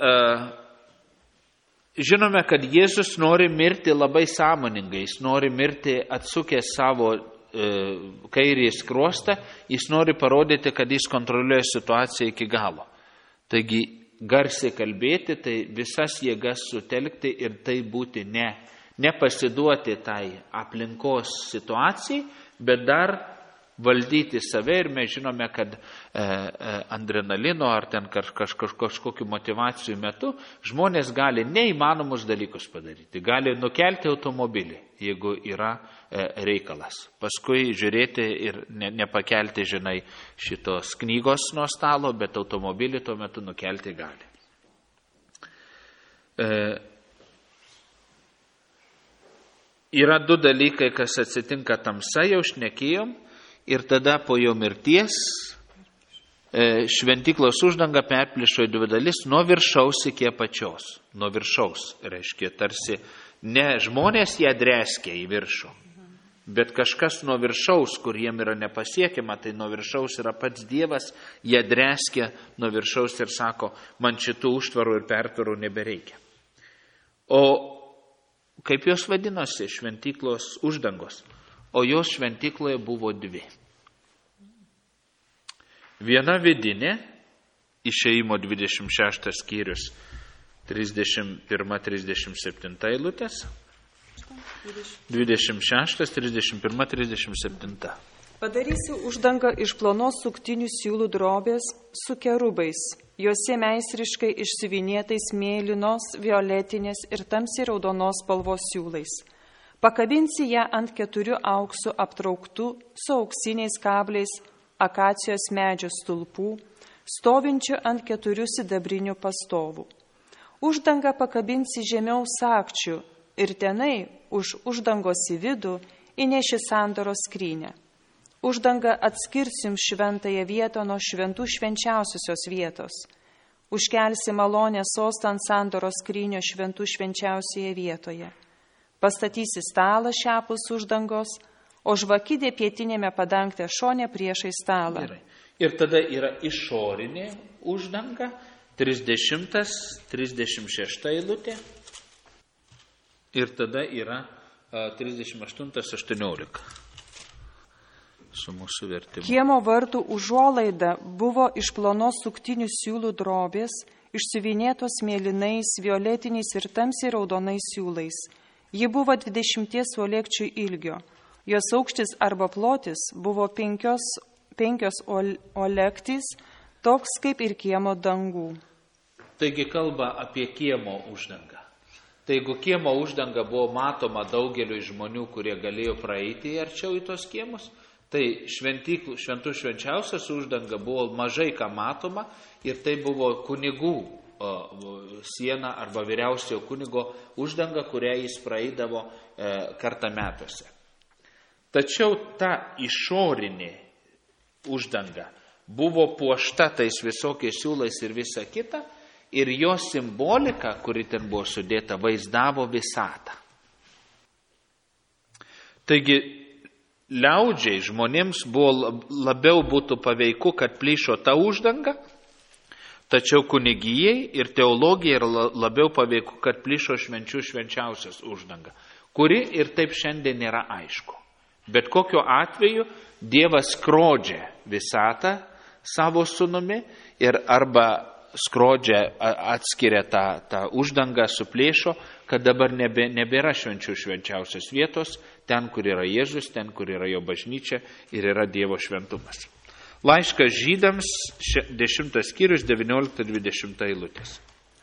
žinome, kad Jėzus nori mirti labai sąmoningai, jis nori mirti atsukęs savo kairį skruostą, jis nori parodyti, kad jis kontroliuoja situaciją iki galo. Taigi garsiai kalbėti, tai visas jėgas sutelkti ir tai būti nepasiduoti tai aplinkos situacijai, bet dar valdyti save ir mes žinome, kad adrenalino ar ten kažkokiu motyvacijų metu žmonės gali neįmanomus dalykus padaryti. Gali nukelti automobilį, jeigu yra reikalas. Paskui žiūrėti ir nepakelti, šitos knygos nuo stalo, bet automobilį tuo metu nukelti gali. Yra du dalykai, kas atsitinka tamsa, jau šnekėjom, ir tada po jo mirties šventyklos uždanga perplyšo į dvi dalis nuo viršaus iki apačios. Nuo viršaus, reiškia, tarsi ne žmonės ją drėskė į viršų, bet kažkas nuo viršaus, kur jiem yra nepasiekiama, tai nuo viršaus yra pats Dievas, ją drėskė nuo viršaus ir sako, man šitų užtvarų ir pertvarų nebereikia. O kaip jos vadinosi šventyklos uždangos? O jos šventykloje buvo dvi. Viena vidinė, Išėjimo 26 skyrius 31-37 eilutės. 26, 31, 37. Padarysiu uždangą iš plonos suktinių siūlų drobės su kerubais, juose meistriškai išsiuvinėtais mėlynos, violetinės ir tamsiai raudonos spalvos siūlais. Pakabinsi ją ant 4 auksų aptrauktų su auksiniais kabliais akacijos medžio stulpų, stovinčių ant 4 sidabrinių pastovų. Uždangą pakabinsi žemiau sakčių ir tenai už uždangos į vidų įneši sandoros skrynę. Uždangą atskirsim šventąją vietą nuo šventų švenčiausiosios vietos. Užkelsi malonę sostą ant sandoros skrynio šventų švenčiausioje vietoje. Pastatysi stalą šiapus uždangos, o žvakidė pietinėme padangtė šone priešai stalą. Gerai. Ir tada yra išorinė uždanga, 30-36 eilutė. Ir tada yra 38-18 su mūsų vertimu. Kiemo vartų užuolaida buvo iš plonos suktinių siūlų drobės, išsiuvinėtos mėlynais, violetiniais ir tamsiai raudonais siūlais. Ji buvo 20 uolekčių ilgio. Jos aukštis arba plotis buvo 5 uolektys, toks kaip ir kiemo dangų. Taigi kalba apie kiemo uždangą. Tai jeigu kiemo uždanga buvo matoma daugeliu žmonių, kurie galėjo praeiti arčiau į tos kiemus, tai šventų švenčiausias uždanga buvo mažai ką matoma ir tai buvo kunigų siena arba vyriausiojo kunigo uždanga, kurią jis praeidavo kartą metuose. Tačiau ta išorinė uždanga buvo puošta tais visokiais siūlais ir visa kita, ir jo simbolika, kuri ten buvo sudėta, vaizdavo visatą. Taigi, liaudžiai žmonėms buvo labiau būtų paveiku, kad plyšo ta uždanga, tačiau kunigijai ir teologijai yra labiau paveiku, kad plyšo švenčių švenčiausias uždanga, kuri ir taip šiandien nėra aišku. Bet kokiu atveju Dievas skrodžia visatą savo sūnumi ir arba skrodžia, atskiria tą uždangą, suplėšo, kad dabar nebėra švenčių švenčiausios vietos, ten, kur yra Jėzus, ten, kur yra jo bažnyčia ir yra Dievo šventumas. Laiškas Žydams, 10 skyrius, 19-20 eilutės.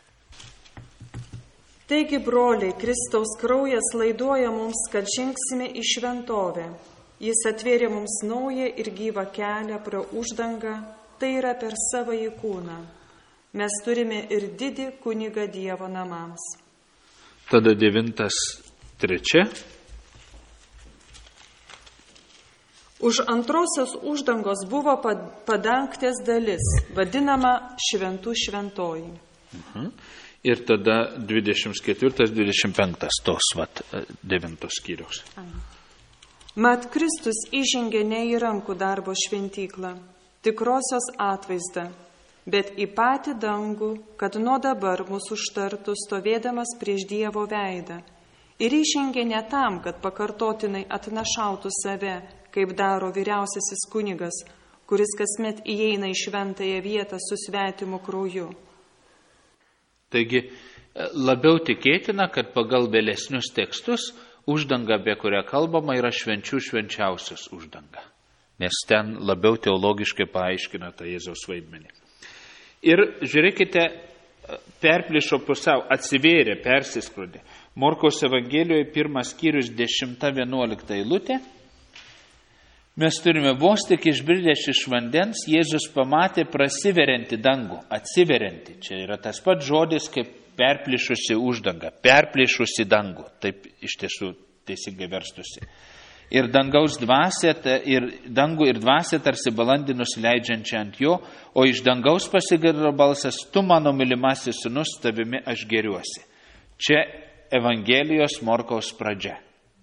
Taigi, broliai, Kristaus kraujas laiduoja mums, kad žingsime į šventovę. Jis atvėrė mums naują ir gyvą kelią pro uždangą, tai yra per savąjį kūną. Mes turime ir didį kunigą Dievo namams. Tada 9:3. Už antrosios uždangos buvo padangtės dalis, vadinama šventų šventoji. Ir tada 24-25 tos 9 skyriaus. Mat Kristus įžengė ne į rankų darbo šventyklą, tikrosios atvaizdą, bet į patį dangų, kad nuo dabar mūsų užtartų stovėdamas prieš Dievo veidą. Ir įžengė ne tam, kad pakartotinai atnašautų save, kaip daro vyriausiasis kunigas, kuris kasmet įeina į šventąją vietą su svetimu krauju. Taigi, labiau tikėtina, kad pagal vėlesnius tekstus uždanga, apie kurią kalbama, yra švenčių švenčiausias uždanga. Nes ten labiau teologiškai paaiškina tą Jėzaus vaidmenį. Ir žiūrėkite, perplyšo pusiau, atsivėrė, persiskrodė. Morkaus Evangelijoje 1 skyrius 10-11 eilutė. Mes turime vos tik išbridęs iš vandens, Jėzus pamatė prasiveriantį dangų, atsiveriantį. Čia yra tas pats žodis, kaip perplyšusi uždanga, perplyšusi dangų, taip iš tiesų teisingai verstusi. Ir dangaus dvasia, ir dangų ir dvasia tarsi balandį nusileidžiančią ant jo, o iš dangaus pasigirdo balsas, tu mano mylimasis sūnus, tavimi aš gėriuosi. Čia Evangelijos Morkaus pradžia.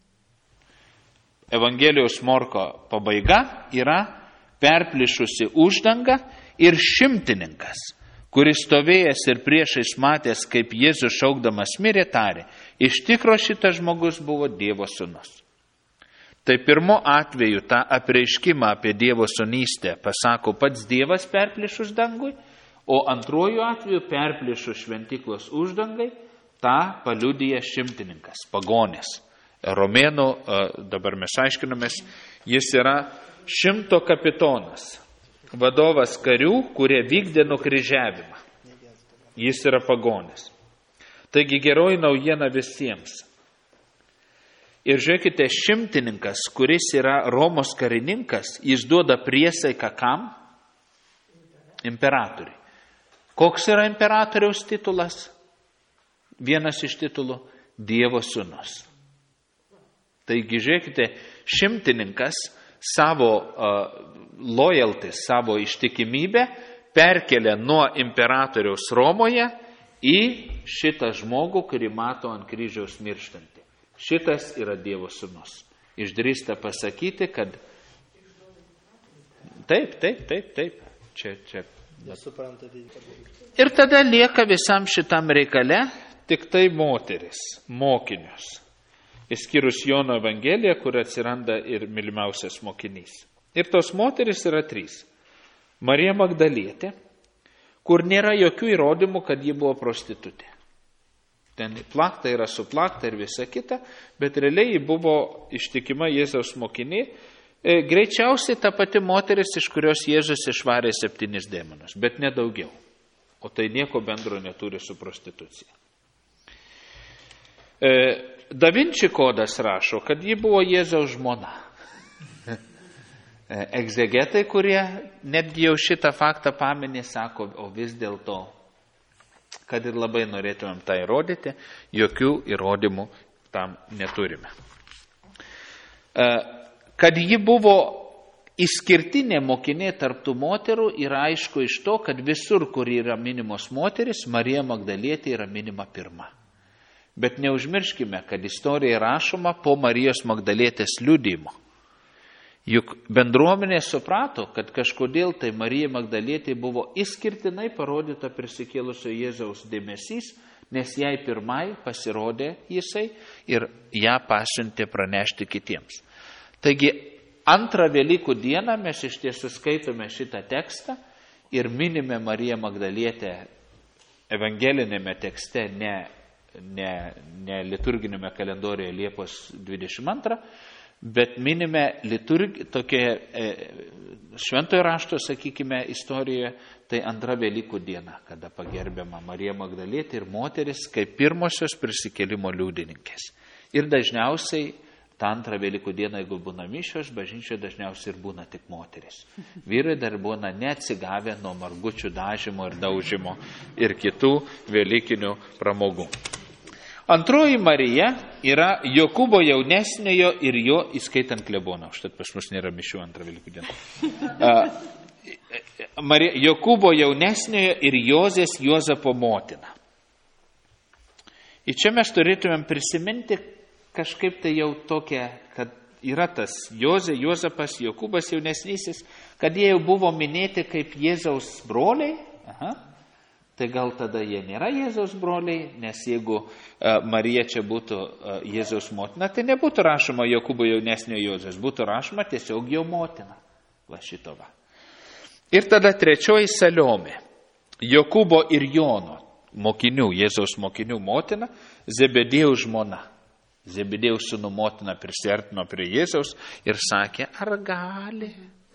Evangelijos Morko pabaiga yra perplyšusi uždanga ir šimtininkas, kuris stovėjęs ir priešais matęs, kaip Jėzus šaukdamas mirė, tarė, iš tikro šitas žmogus buvo Dievo sūnus. Tai pirmo atveju tą apreiškimą apie Dievo sūnystę pasako pats Dievas perplėšus dangui, o antruoju atveju perplėšus šventyklos uždangai, tą paliudija šimtininkas, pagonis. Romėnų, dabar mes aiškinomės, jis yra 100 kapitonas, vadovas karių, kurie vykdė nukryžiavimą. Jis yra pagonis. Taigi geroji naujiena visiems. Ir žiūrėkite, šimtininkas, kuris yra Romos karininkas, jis duoda priesaiką kam? Imperatoriui. Koks yra imperatoriaus titulas? Vienas iš titulų – Dievo sūnus. Taigi, žiūrėkite, šimtininkas savo loyalty, savo ištikimybę perkelia nuo imperatoriaus Romoje į šitą žmogų, kurį mato ant kryžiaus mirštantį. Šitas yra Dievo sūnus. Išdrįsta pasakyti, kad taip. Čia. Ir tada lieka visam šitam reikale tik tai moteris, mokinius. Išskyrus Jono Evangeliją, kur atsiranda ir mylimiausias mokinys. Ir tos moteris yra 3. Marija Magdalietė, kur nėra jokių įrodymų, kad ji buvo prostitutė. Ten plakta yra suplakta ir visa kita, bet realiai ji buvo ištikima Jėzaus mokinė. Greičiausiai ta pati moteris, iš kurios Jėzus išvarė 7 demonus, bet nedaugiau. O tai nieko bendro neturi su prostitucija. Da Vinci kodas rašo, kad ji buvo Jėzaus žmona. Egzegetai, kurie netgi jau šitą faktą paminė, sako, o vis dėlto, kad ir labai norėtumėm tą įrodyti, jokių įrodymų tam neturime. Kad ji buvo išskirtinė mokinė tarptų moterų, yra aišku iš to, kad visur, kur yra minimos moteris, Marija Magdalietė yra minima pirma. Bet neužmirškime, kad istorija rašoma po Marijos Magdalietės liudijimo. Juk bendruomenė suprato, kad kažkodėl tai Marija Magdalietė buvo išskirtinai parodyta prisikėlusio Jėzaus dėmesys, nes jai pirmai pasirodė jisai ir ją pasiuntė pranešti kitiems. Taigi, antrą Velykų dieną mes iš tiesų skaitome šitą tekstą ir minime Mariją Magdalietę evangelinėme tekste, ne liturginėme kalendorijoje Liepos 22, bet minime tokia šventojo rašto, sakykime, istorijoje, tai antra Velykų diena, kada pagerbiama Marija Magdalietė ir moteris kaip pirmosios prisikėlimo liudininkės. Ir dažniausiai tą antrą Velykų dieną, jeigu būna mišios, bažnyčioje dažniausiai ir būna tik moteris. Vyrai dar būna neatsigavę nuo margučių dažymo ir daužymo ir kitų velykinių pramogų. Antroji Marija yra Jokūbo jaunesniojo ir jo, įskaitant kleboną, užtat pas mus nėra mišių antrą Velykų dieną. Jokūbo jaunesniojo ir Jozės Juozapo motina. Ir čia mes turėtumėm prisiminti kažkaip tai jau tokia, kad yra tas Jozė, Juozapas, Jokūbas jaunesnysis, kad jie jau buvo minėti kaip Jėzaus broliai. Tai gal tada jie nėra Jėzaus broliai, nes jeigu Marija čia būtų Jėzaus motina, tai nebūtų rašoma Jokūbo jaunesnio Jozės, būtų rašoma tiesiog jo motina. Va šito va. Ir tada trečioji Saliomė, Jokūbo ir Jono mokinių, Jėzaus mokinių motina, Zebedėjaus žmona. Zebedėjaus sūnų motina prisiartino prie Jėzaus ir sakė, ar gali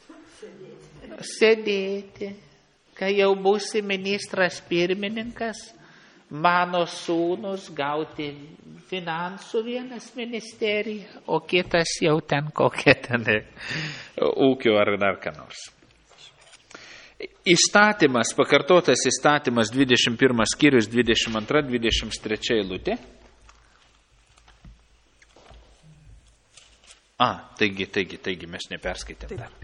sėdėti, kai jau būsi ministras pirmininkas, mano sūnus gauti finansų vienas ministerija, o kitas jau ten kokia ten ūkio ar dar ką nors. Įstatymas, pakartotas įstatymas 21 skyrius 22-23 eilutė. Taigi, mes neperskaitėm dar.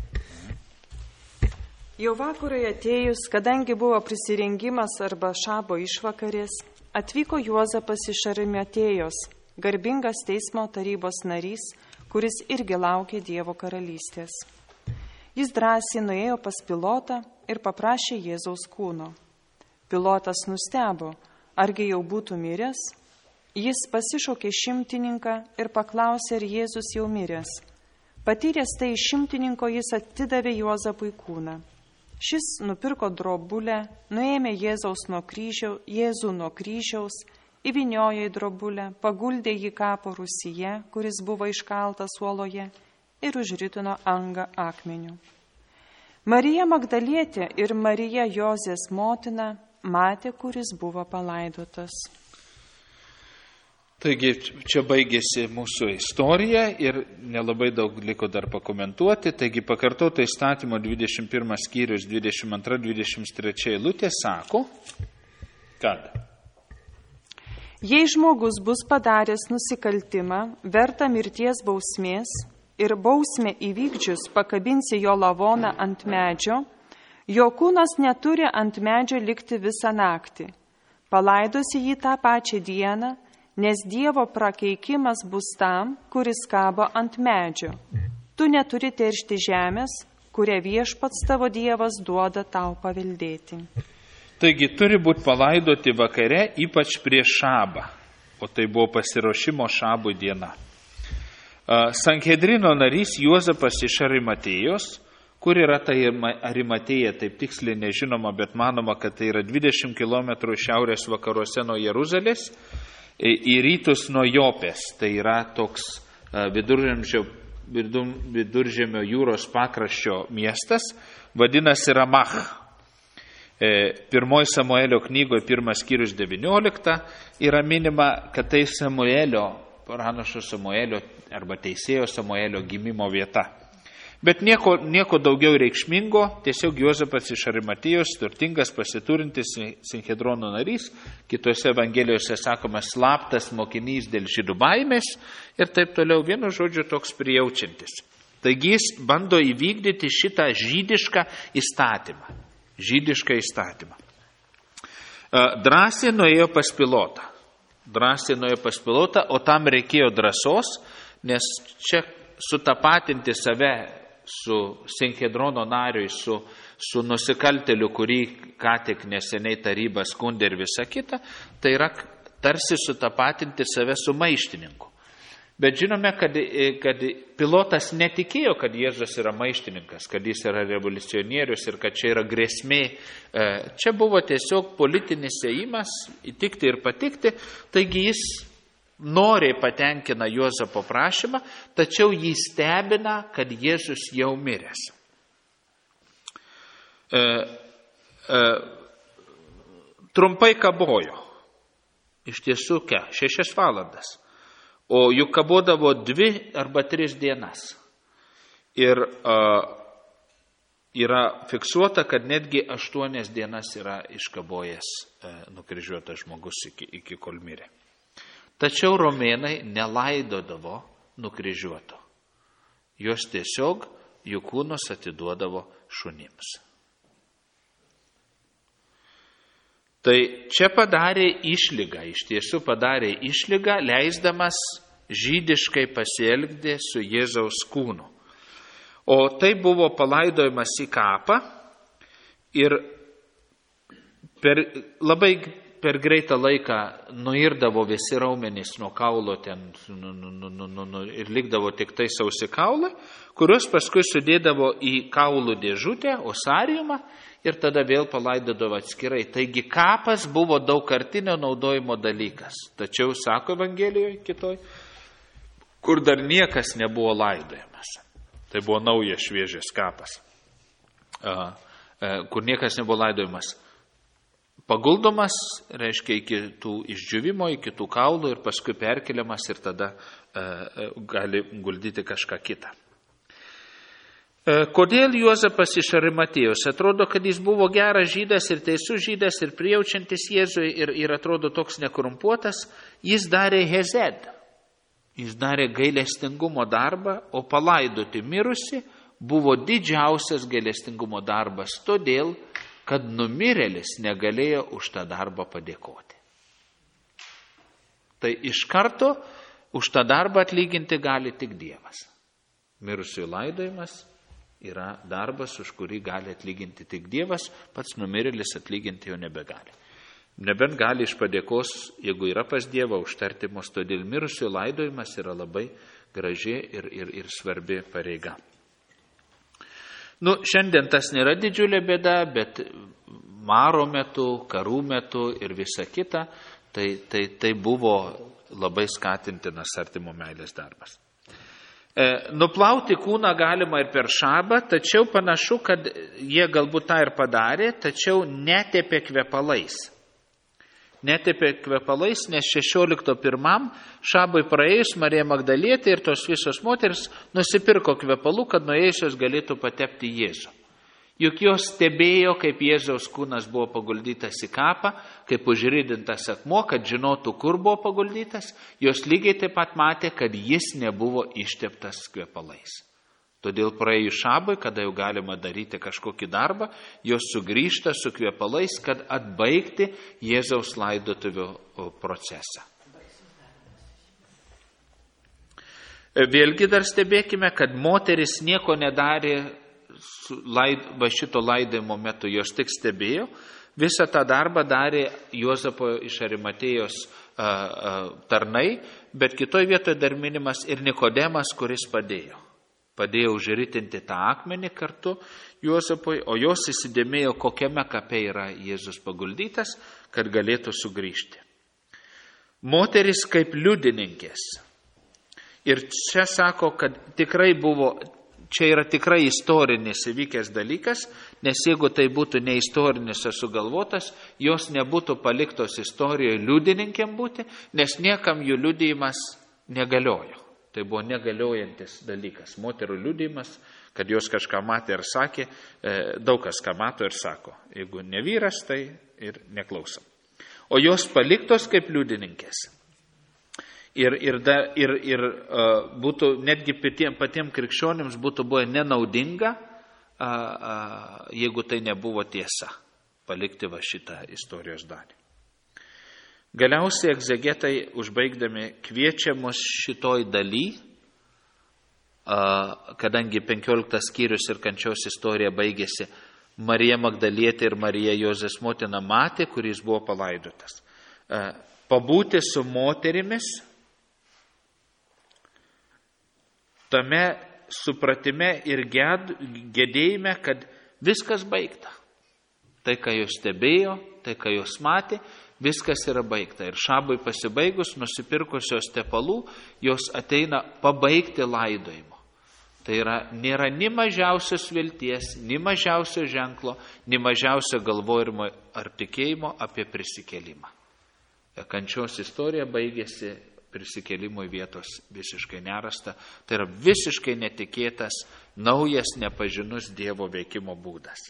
Jau vakarui atėjus, kadangi buvo prisirengimas arba šabo išvakarės, atvyko Juozapas iš Arimatėjos, garbingas teismo tarybos narys, kuris irgi laukė Dievo karalystės. Jis drąsiai nuėjo pas Pilotą ir paprašė Jėzaus kūno. Pilotas nustebo, argi jau būtų miręs? Jis pasišaukė šimtininką ir paklausė, ar Jėzus jau miręs. Patyręs tai šimtininko jis atidavė Juozapui kūną. Šis nupirko drobulę, nuėmė Jėzų nuo kryžiaus, įvyniojo į drobulę, paguldė jį kapo rūsyje, kuris buvo iškaltas uoloje, ir užritino angą akmeniu. Marija Magdalietė ir Marija Jozės motina matė, kuris buvo palaidotas. Taigi čia baigėsi mūsų istorija ir nelabai daug liko dar pakomentuoti. Taigi pakartoto įstatymo 21 skyrius 22-23 eilutė sako, kad jei žmogus bus padaręs nusikaltimą, vertą mirties bausmės ir bausmę įvykdžius pakabinsi jo lavoną ant medžio, jo kūnas neturi ant medžio likti visą naktį. Palaidosi jį tą pačią dieną, nes Dievo prakeikimas bus tam, kuris kabo ant medžio. Tu neturi teršti žemės, kurią Viešpats tavo Dievas duoda tau paveldėti. Taigi turi būti palaidoti vakare, ypač prieš šabą, o tai buvo pasiruošimo šabui diena. Sanhedrino narys Juozapas iš Arimatėjos, kur yra ta Arimatėja, taip tiksliai nežinoma, bet manoma, kad tai yra 20 km šiaurės vakaruose nuo Jeruzalės, į rytus nuo Jopės, tai yra toks viduržemio jūros pakraščio miestas, vadinasi Ramach. 1 Samuelio knygoje 1 skyrius 19 yra minima, kad tai pranašo Samuelio arba teisėjo Samuelio gimimo vieta. Bet nieko daugiau reikšmingo, tiesiog Juozapas iš Arimatėjos, turtingas, pasiturintis Sinhedrono narys, kitose evangelijose sakoma slaptas mokinys dėl žydų baimės ir taip toliau, vienu žodžiu toks prijaučiantis. Taigi jis bando įvykdyti šitą žydišką įstatymą. Drąsiai nuėjo pas Pilotą, o tam reikėjo drąsos, nes čia sutapatinti save su Sinhedrono nariui, su nusikalteliu, kurį ką tik neseniai taryba skundė ir visa kita, tai yra tarsi sutapatinti save su maištininku. Bet žinome, kad Pilotas netikėjo, kad Jėzus yra maištininkas, kad jis yra revoliucionierius ir kad čia yra grėsmė. Čia buvo tiesiog politinis ėjimas, įtikti ir patikti, taigi jis noriai patenkina Juozapo prašymą, tačiau jį stebina, kad Jėzus jau miręs. Trumpai kabojo, iš tiesų 6 valandas, o juk kabodavo 2 arba 3 dienas. Ir yra fiksuota, kad netgi 8 dienas yra iškabojęs nukryžiuotas žmogus iki kol mirė. Tačiau romėnai nelaidodavo nukryžiuoto. Jos tiesiog jų kūnus atiduodavo šunims. Tai čia padarė išlygą, iš tiesų padarė išlygą, leisdamas žydiškai pasielgti su Jėzaus kūnu. O tai buvo palaidojimas į kapą ir per greitą laiką nuirdavo visi raumenys nuo kaulo ten ir likdavo tik tai sausi kaulai, kuriuos paskui sudėdavo į kaulų dėžutę, osariumą ir tada vėl palaidodavo atskirai. Taigi kapas buvo daugkartinio naudojimo dalykas. Tačiau, sako Evangelijoje kitoj, kur dar niekas nebuvo laidojamas. Tai buvo naujas šviežias kapas, kur niekas nebuvo laidojamas. Paguldomas, reiškia, iki tų išdžiūvimo, iki tų kaulų ir paskui perkeliamas ir tada gali guldyti kažką kitą. Kodėl Juozapas iš Arimatėjos? Atrodo, kad jis buvo geras žydas ir teisus žydas ir prijaučiantis Jėzui ir atrodo toks nekorumpuotas. Jis darė hezed. Jis darė gailestingumo darbą, o palaidoti mirusi buvo didžiausias gailestingumo darbas, todėl kad numirėlis negalėjo už tą darbą padėkoti. Tai iš karto už tą darbą atlyginti gali tik Dievas. Mirusiųjų laidojimas yra darbas, už kurį gali atlyginti tik Dievas, pats numirėlis atlyginti jo nebegali. Nebent gali iš padėkos, jeigu yra pas Dievą, užtarti mus, todėl mirusiųjų laidojimas yra labai graži ir svarbi pareiga. Šiandien tas nėra didžiulė bėda, bet maro metu, karų metu ir visa kita, tai buvo labai skatintinas artimo meilės darbas. Nuplauti kūną galima ir per šabą, tačiau panašu, kad jie galbūt tą ir padarė, tačiau netepė kvepalais. Netepė kvepalais, nes 16.1. šabui praėjus Marija Magdalietė ir tos visos moteris nusipirko kvepalų, kad nuėjusios galėtų patepti Jėzų. Juk jos stebėjo, kaip Jėzaus kūnas buvo paguldytas į kapą, kaip užridintas akmuo, kad žinotų, kur buvo paguldytas. Jos lygiai taip pat matė, kad jis nebuvo išteptas kvepalais. Todėl praėjus šabui, kada jau galima daryti kažkokį darbą, jos sugrįžta su kvepalais, kad atbaigti Jėzaus laidotuvių procesą. Vėlgi dar stebėkime, kad moteris nieko nedarė šito laidojimo metu, jos tik stebėjo. Visą tą darbą darė Juozapo iš Arimatėjos tarnai, bet kitoj vietoje dar minimas ir Nikodemas, kuris padėjo. Padėjo užritinti tą akmenį kartu Juozapui, o jos įsidėmėjo, kokiame kape yra Jėzus paguldytas, kad galėtų sugrįžti. Moteris kaip liudininkės. Ir čia sako, kad tikrai buvo, čia yra tikrai istorinis įvykęs dalykas, nes jeigu tai būtų ne istorinis ar sugalvotas, jos nebūtų paliktos istorijoje liudininkėm būti, nes niekam jų liudijimas negaliojo. Tai buvo negaliojantis dalykas. Moterų liudijimas, kad jos kažką matė ir sakė, daug kas ką mato ir sako. Jeigu ne vyras, tai ir neklausom. O jos paliktos kaip liudininkės. Ir būtų netgi patiem krikščionims būtų buvo nenaudinga, jeigu tai nebuvo tiesa, palikti va šitą istorijos dalį. Galiausiai egzegetai užbaigdami kviečia mus šitoj daly, kadangi 15 skyrius ir kančios istorija baigėsi, Marija Magdalietė ir Marija Jozės motina matė, kuris buvo palaidotas. Pabūti su moterimis, tame supratime ir gedėjime, kad viskas baigta. Tai, ką jos stebėjo, tai, ką jos matė, viskas yra baigta. Ir šabui pasibaigus, nusipirkusios tepalų, jos ateina pabaigti laidojimo. Tai yra, nėra ni mažiausios vilties, ni mažiausio ženklo, ni mažiausio galvojimo ar tikėjimo apie prisikėlimą. Kančios istorija baigėsi prisikėlimui vietos visiškai nerasta. Tai yra visiškai netikėtas, naujas, nepažinus Dievo veikimo būdas.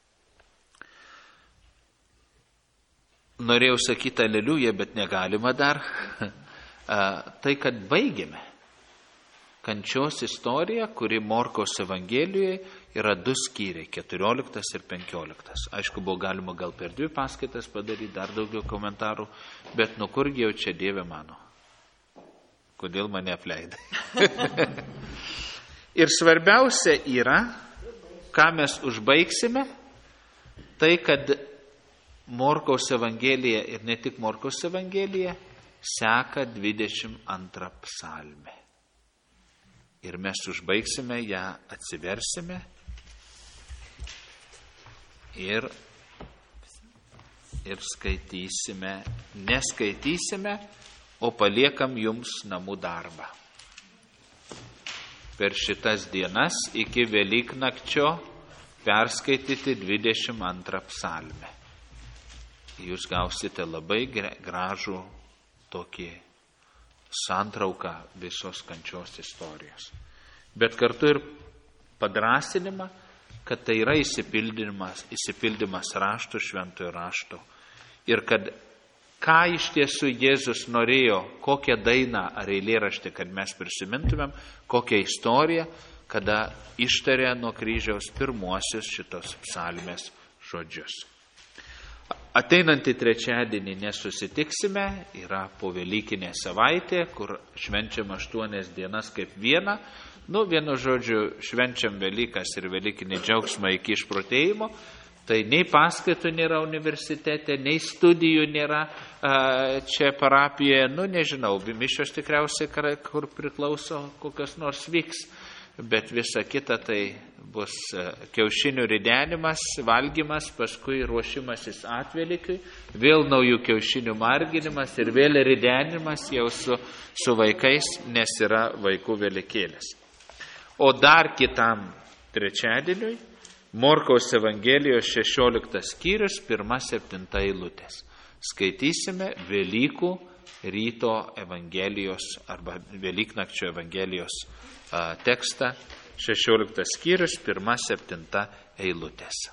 Norėjau sakyti aleliuja, bet negalima dar. Tai, kad baigėme kančios istoriją, kuri Morkaus Evangelijoje yra 2 skyriai, 14 ir 15. Aišku, buvo galima gal per 2 paskaitas padaryti, dar daugiau komentarų, bet nu kurgi jau čia Dieve mano? Kodėl mane apleidai? Ir svarbiausia yra, ką mes užbaigsime, tai, kad Morkaus Evangelija ir ne tik Morkaus Evangelija seka 22 psalmė. Ir mes užbaigsime ją, atsiversime ir skaitysime, neskaitysime, o paliekam jums namų darbą. Per šitas dienas iki Velyknakčio perskaityti 22 psalmę. Jūs gausite labai gražų tokį santrauką visos kančios istorijos. Bet kartu ir padrąsinimą, kad tai yra išsipildymas raštų, šventojo rašto. Ir kad ką iš tiesų Jėzus norėjo, kokią dainą ar eilėraštį, kad mes prisimintumėm, kokią istoriją, kada ištarė nuo kryžiaus pirmuosius šitos psalmės žodžius. Ateinantį trečiadienį nesusitiksime, yra povelykinė savaitė, kur švenčiam 8 dienas kaip vieną. Vienu žodžiu, švenčiam Velykas ir velykinį džiaugsmą iki išprotėjimo, Tai nei paskaitų nėra universitete, nei studijų nėra čia parapijoje, nežinau, mišios tikriausiai, kur priklauso, kokios nors vyks, bet visa kita tai bus kiaušinių ridenimas, valgymas, paskui ruošimasis Atvelykiui, vėl naujų kiaušinių marginimas ir vėl ridenimas jau su vaikais, nes yra vaikų Velykėlės. O dar kitam trečiadieniui, Morkaus Evangelijos 16 skyrius, 1-7 eilutės. Skaitysime Velykų ryto Evangelijos arba Velyknakčio Evangelijos tekstą, 16 skyrius, 1-7 eilutės.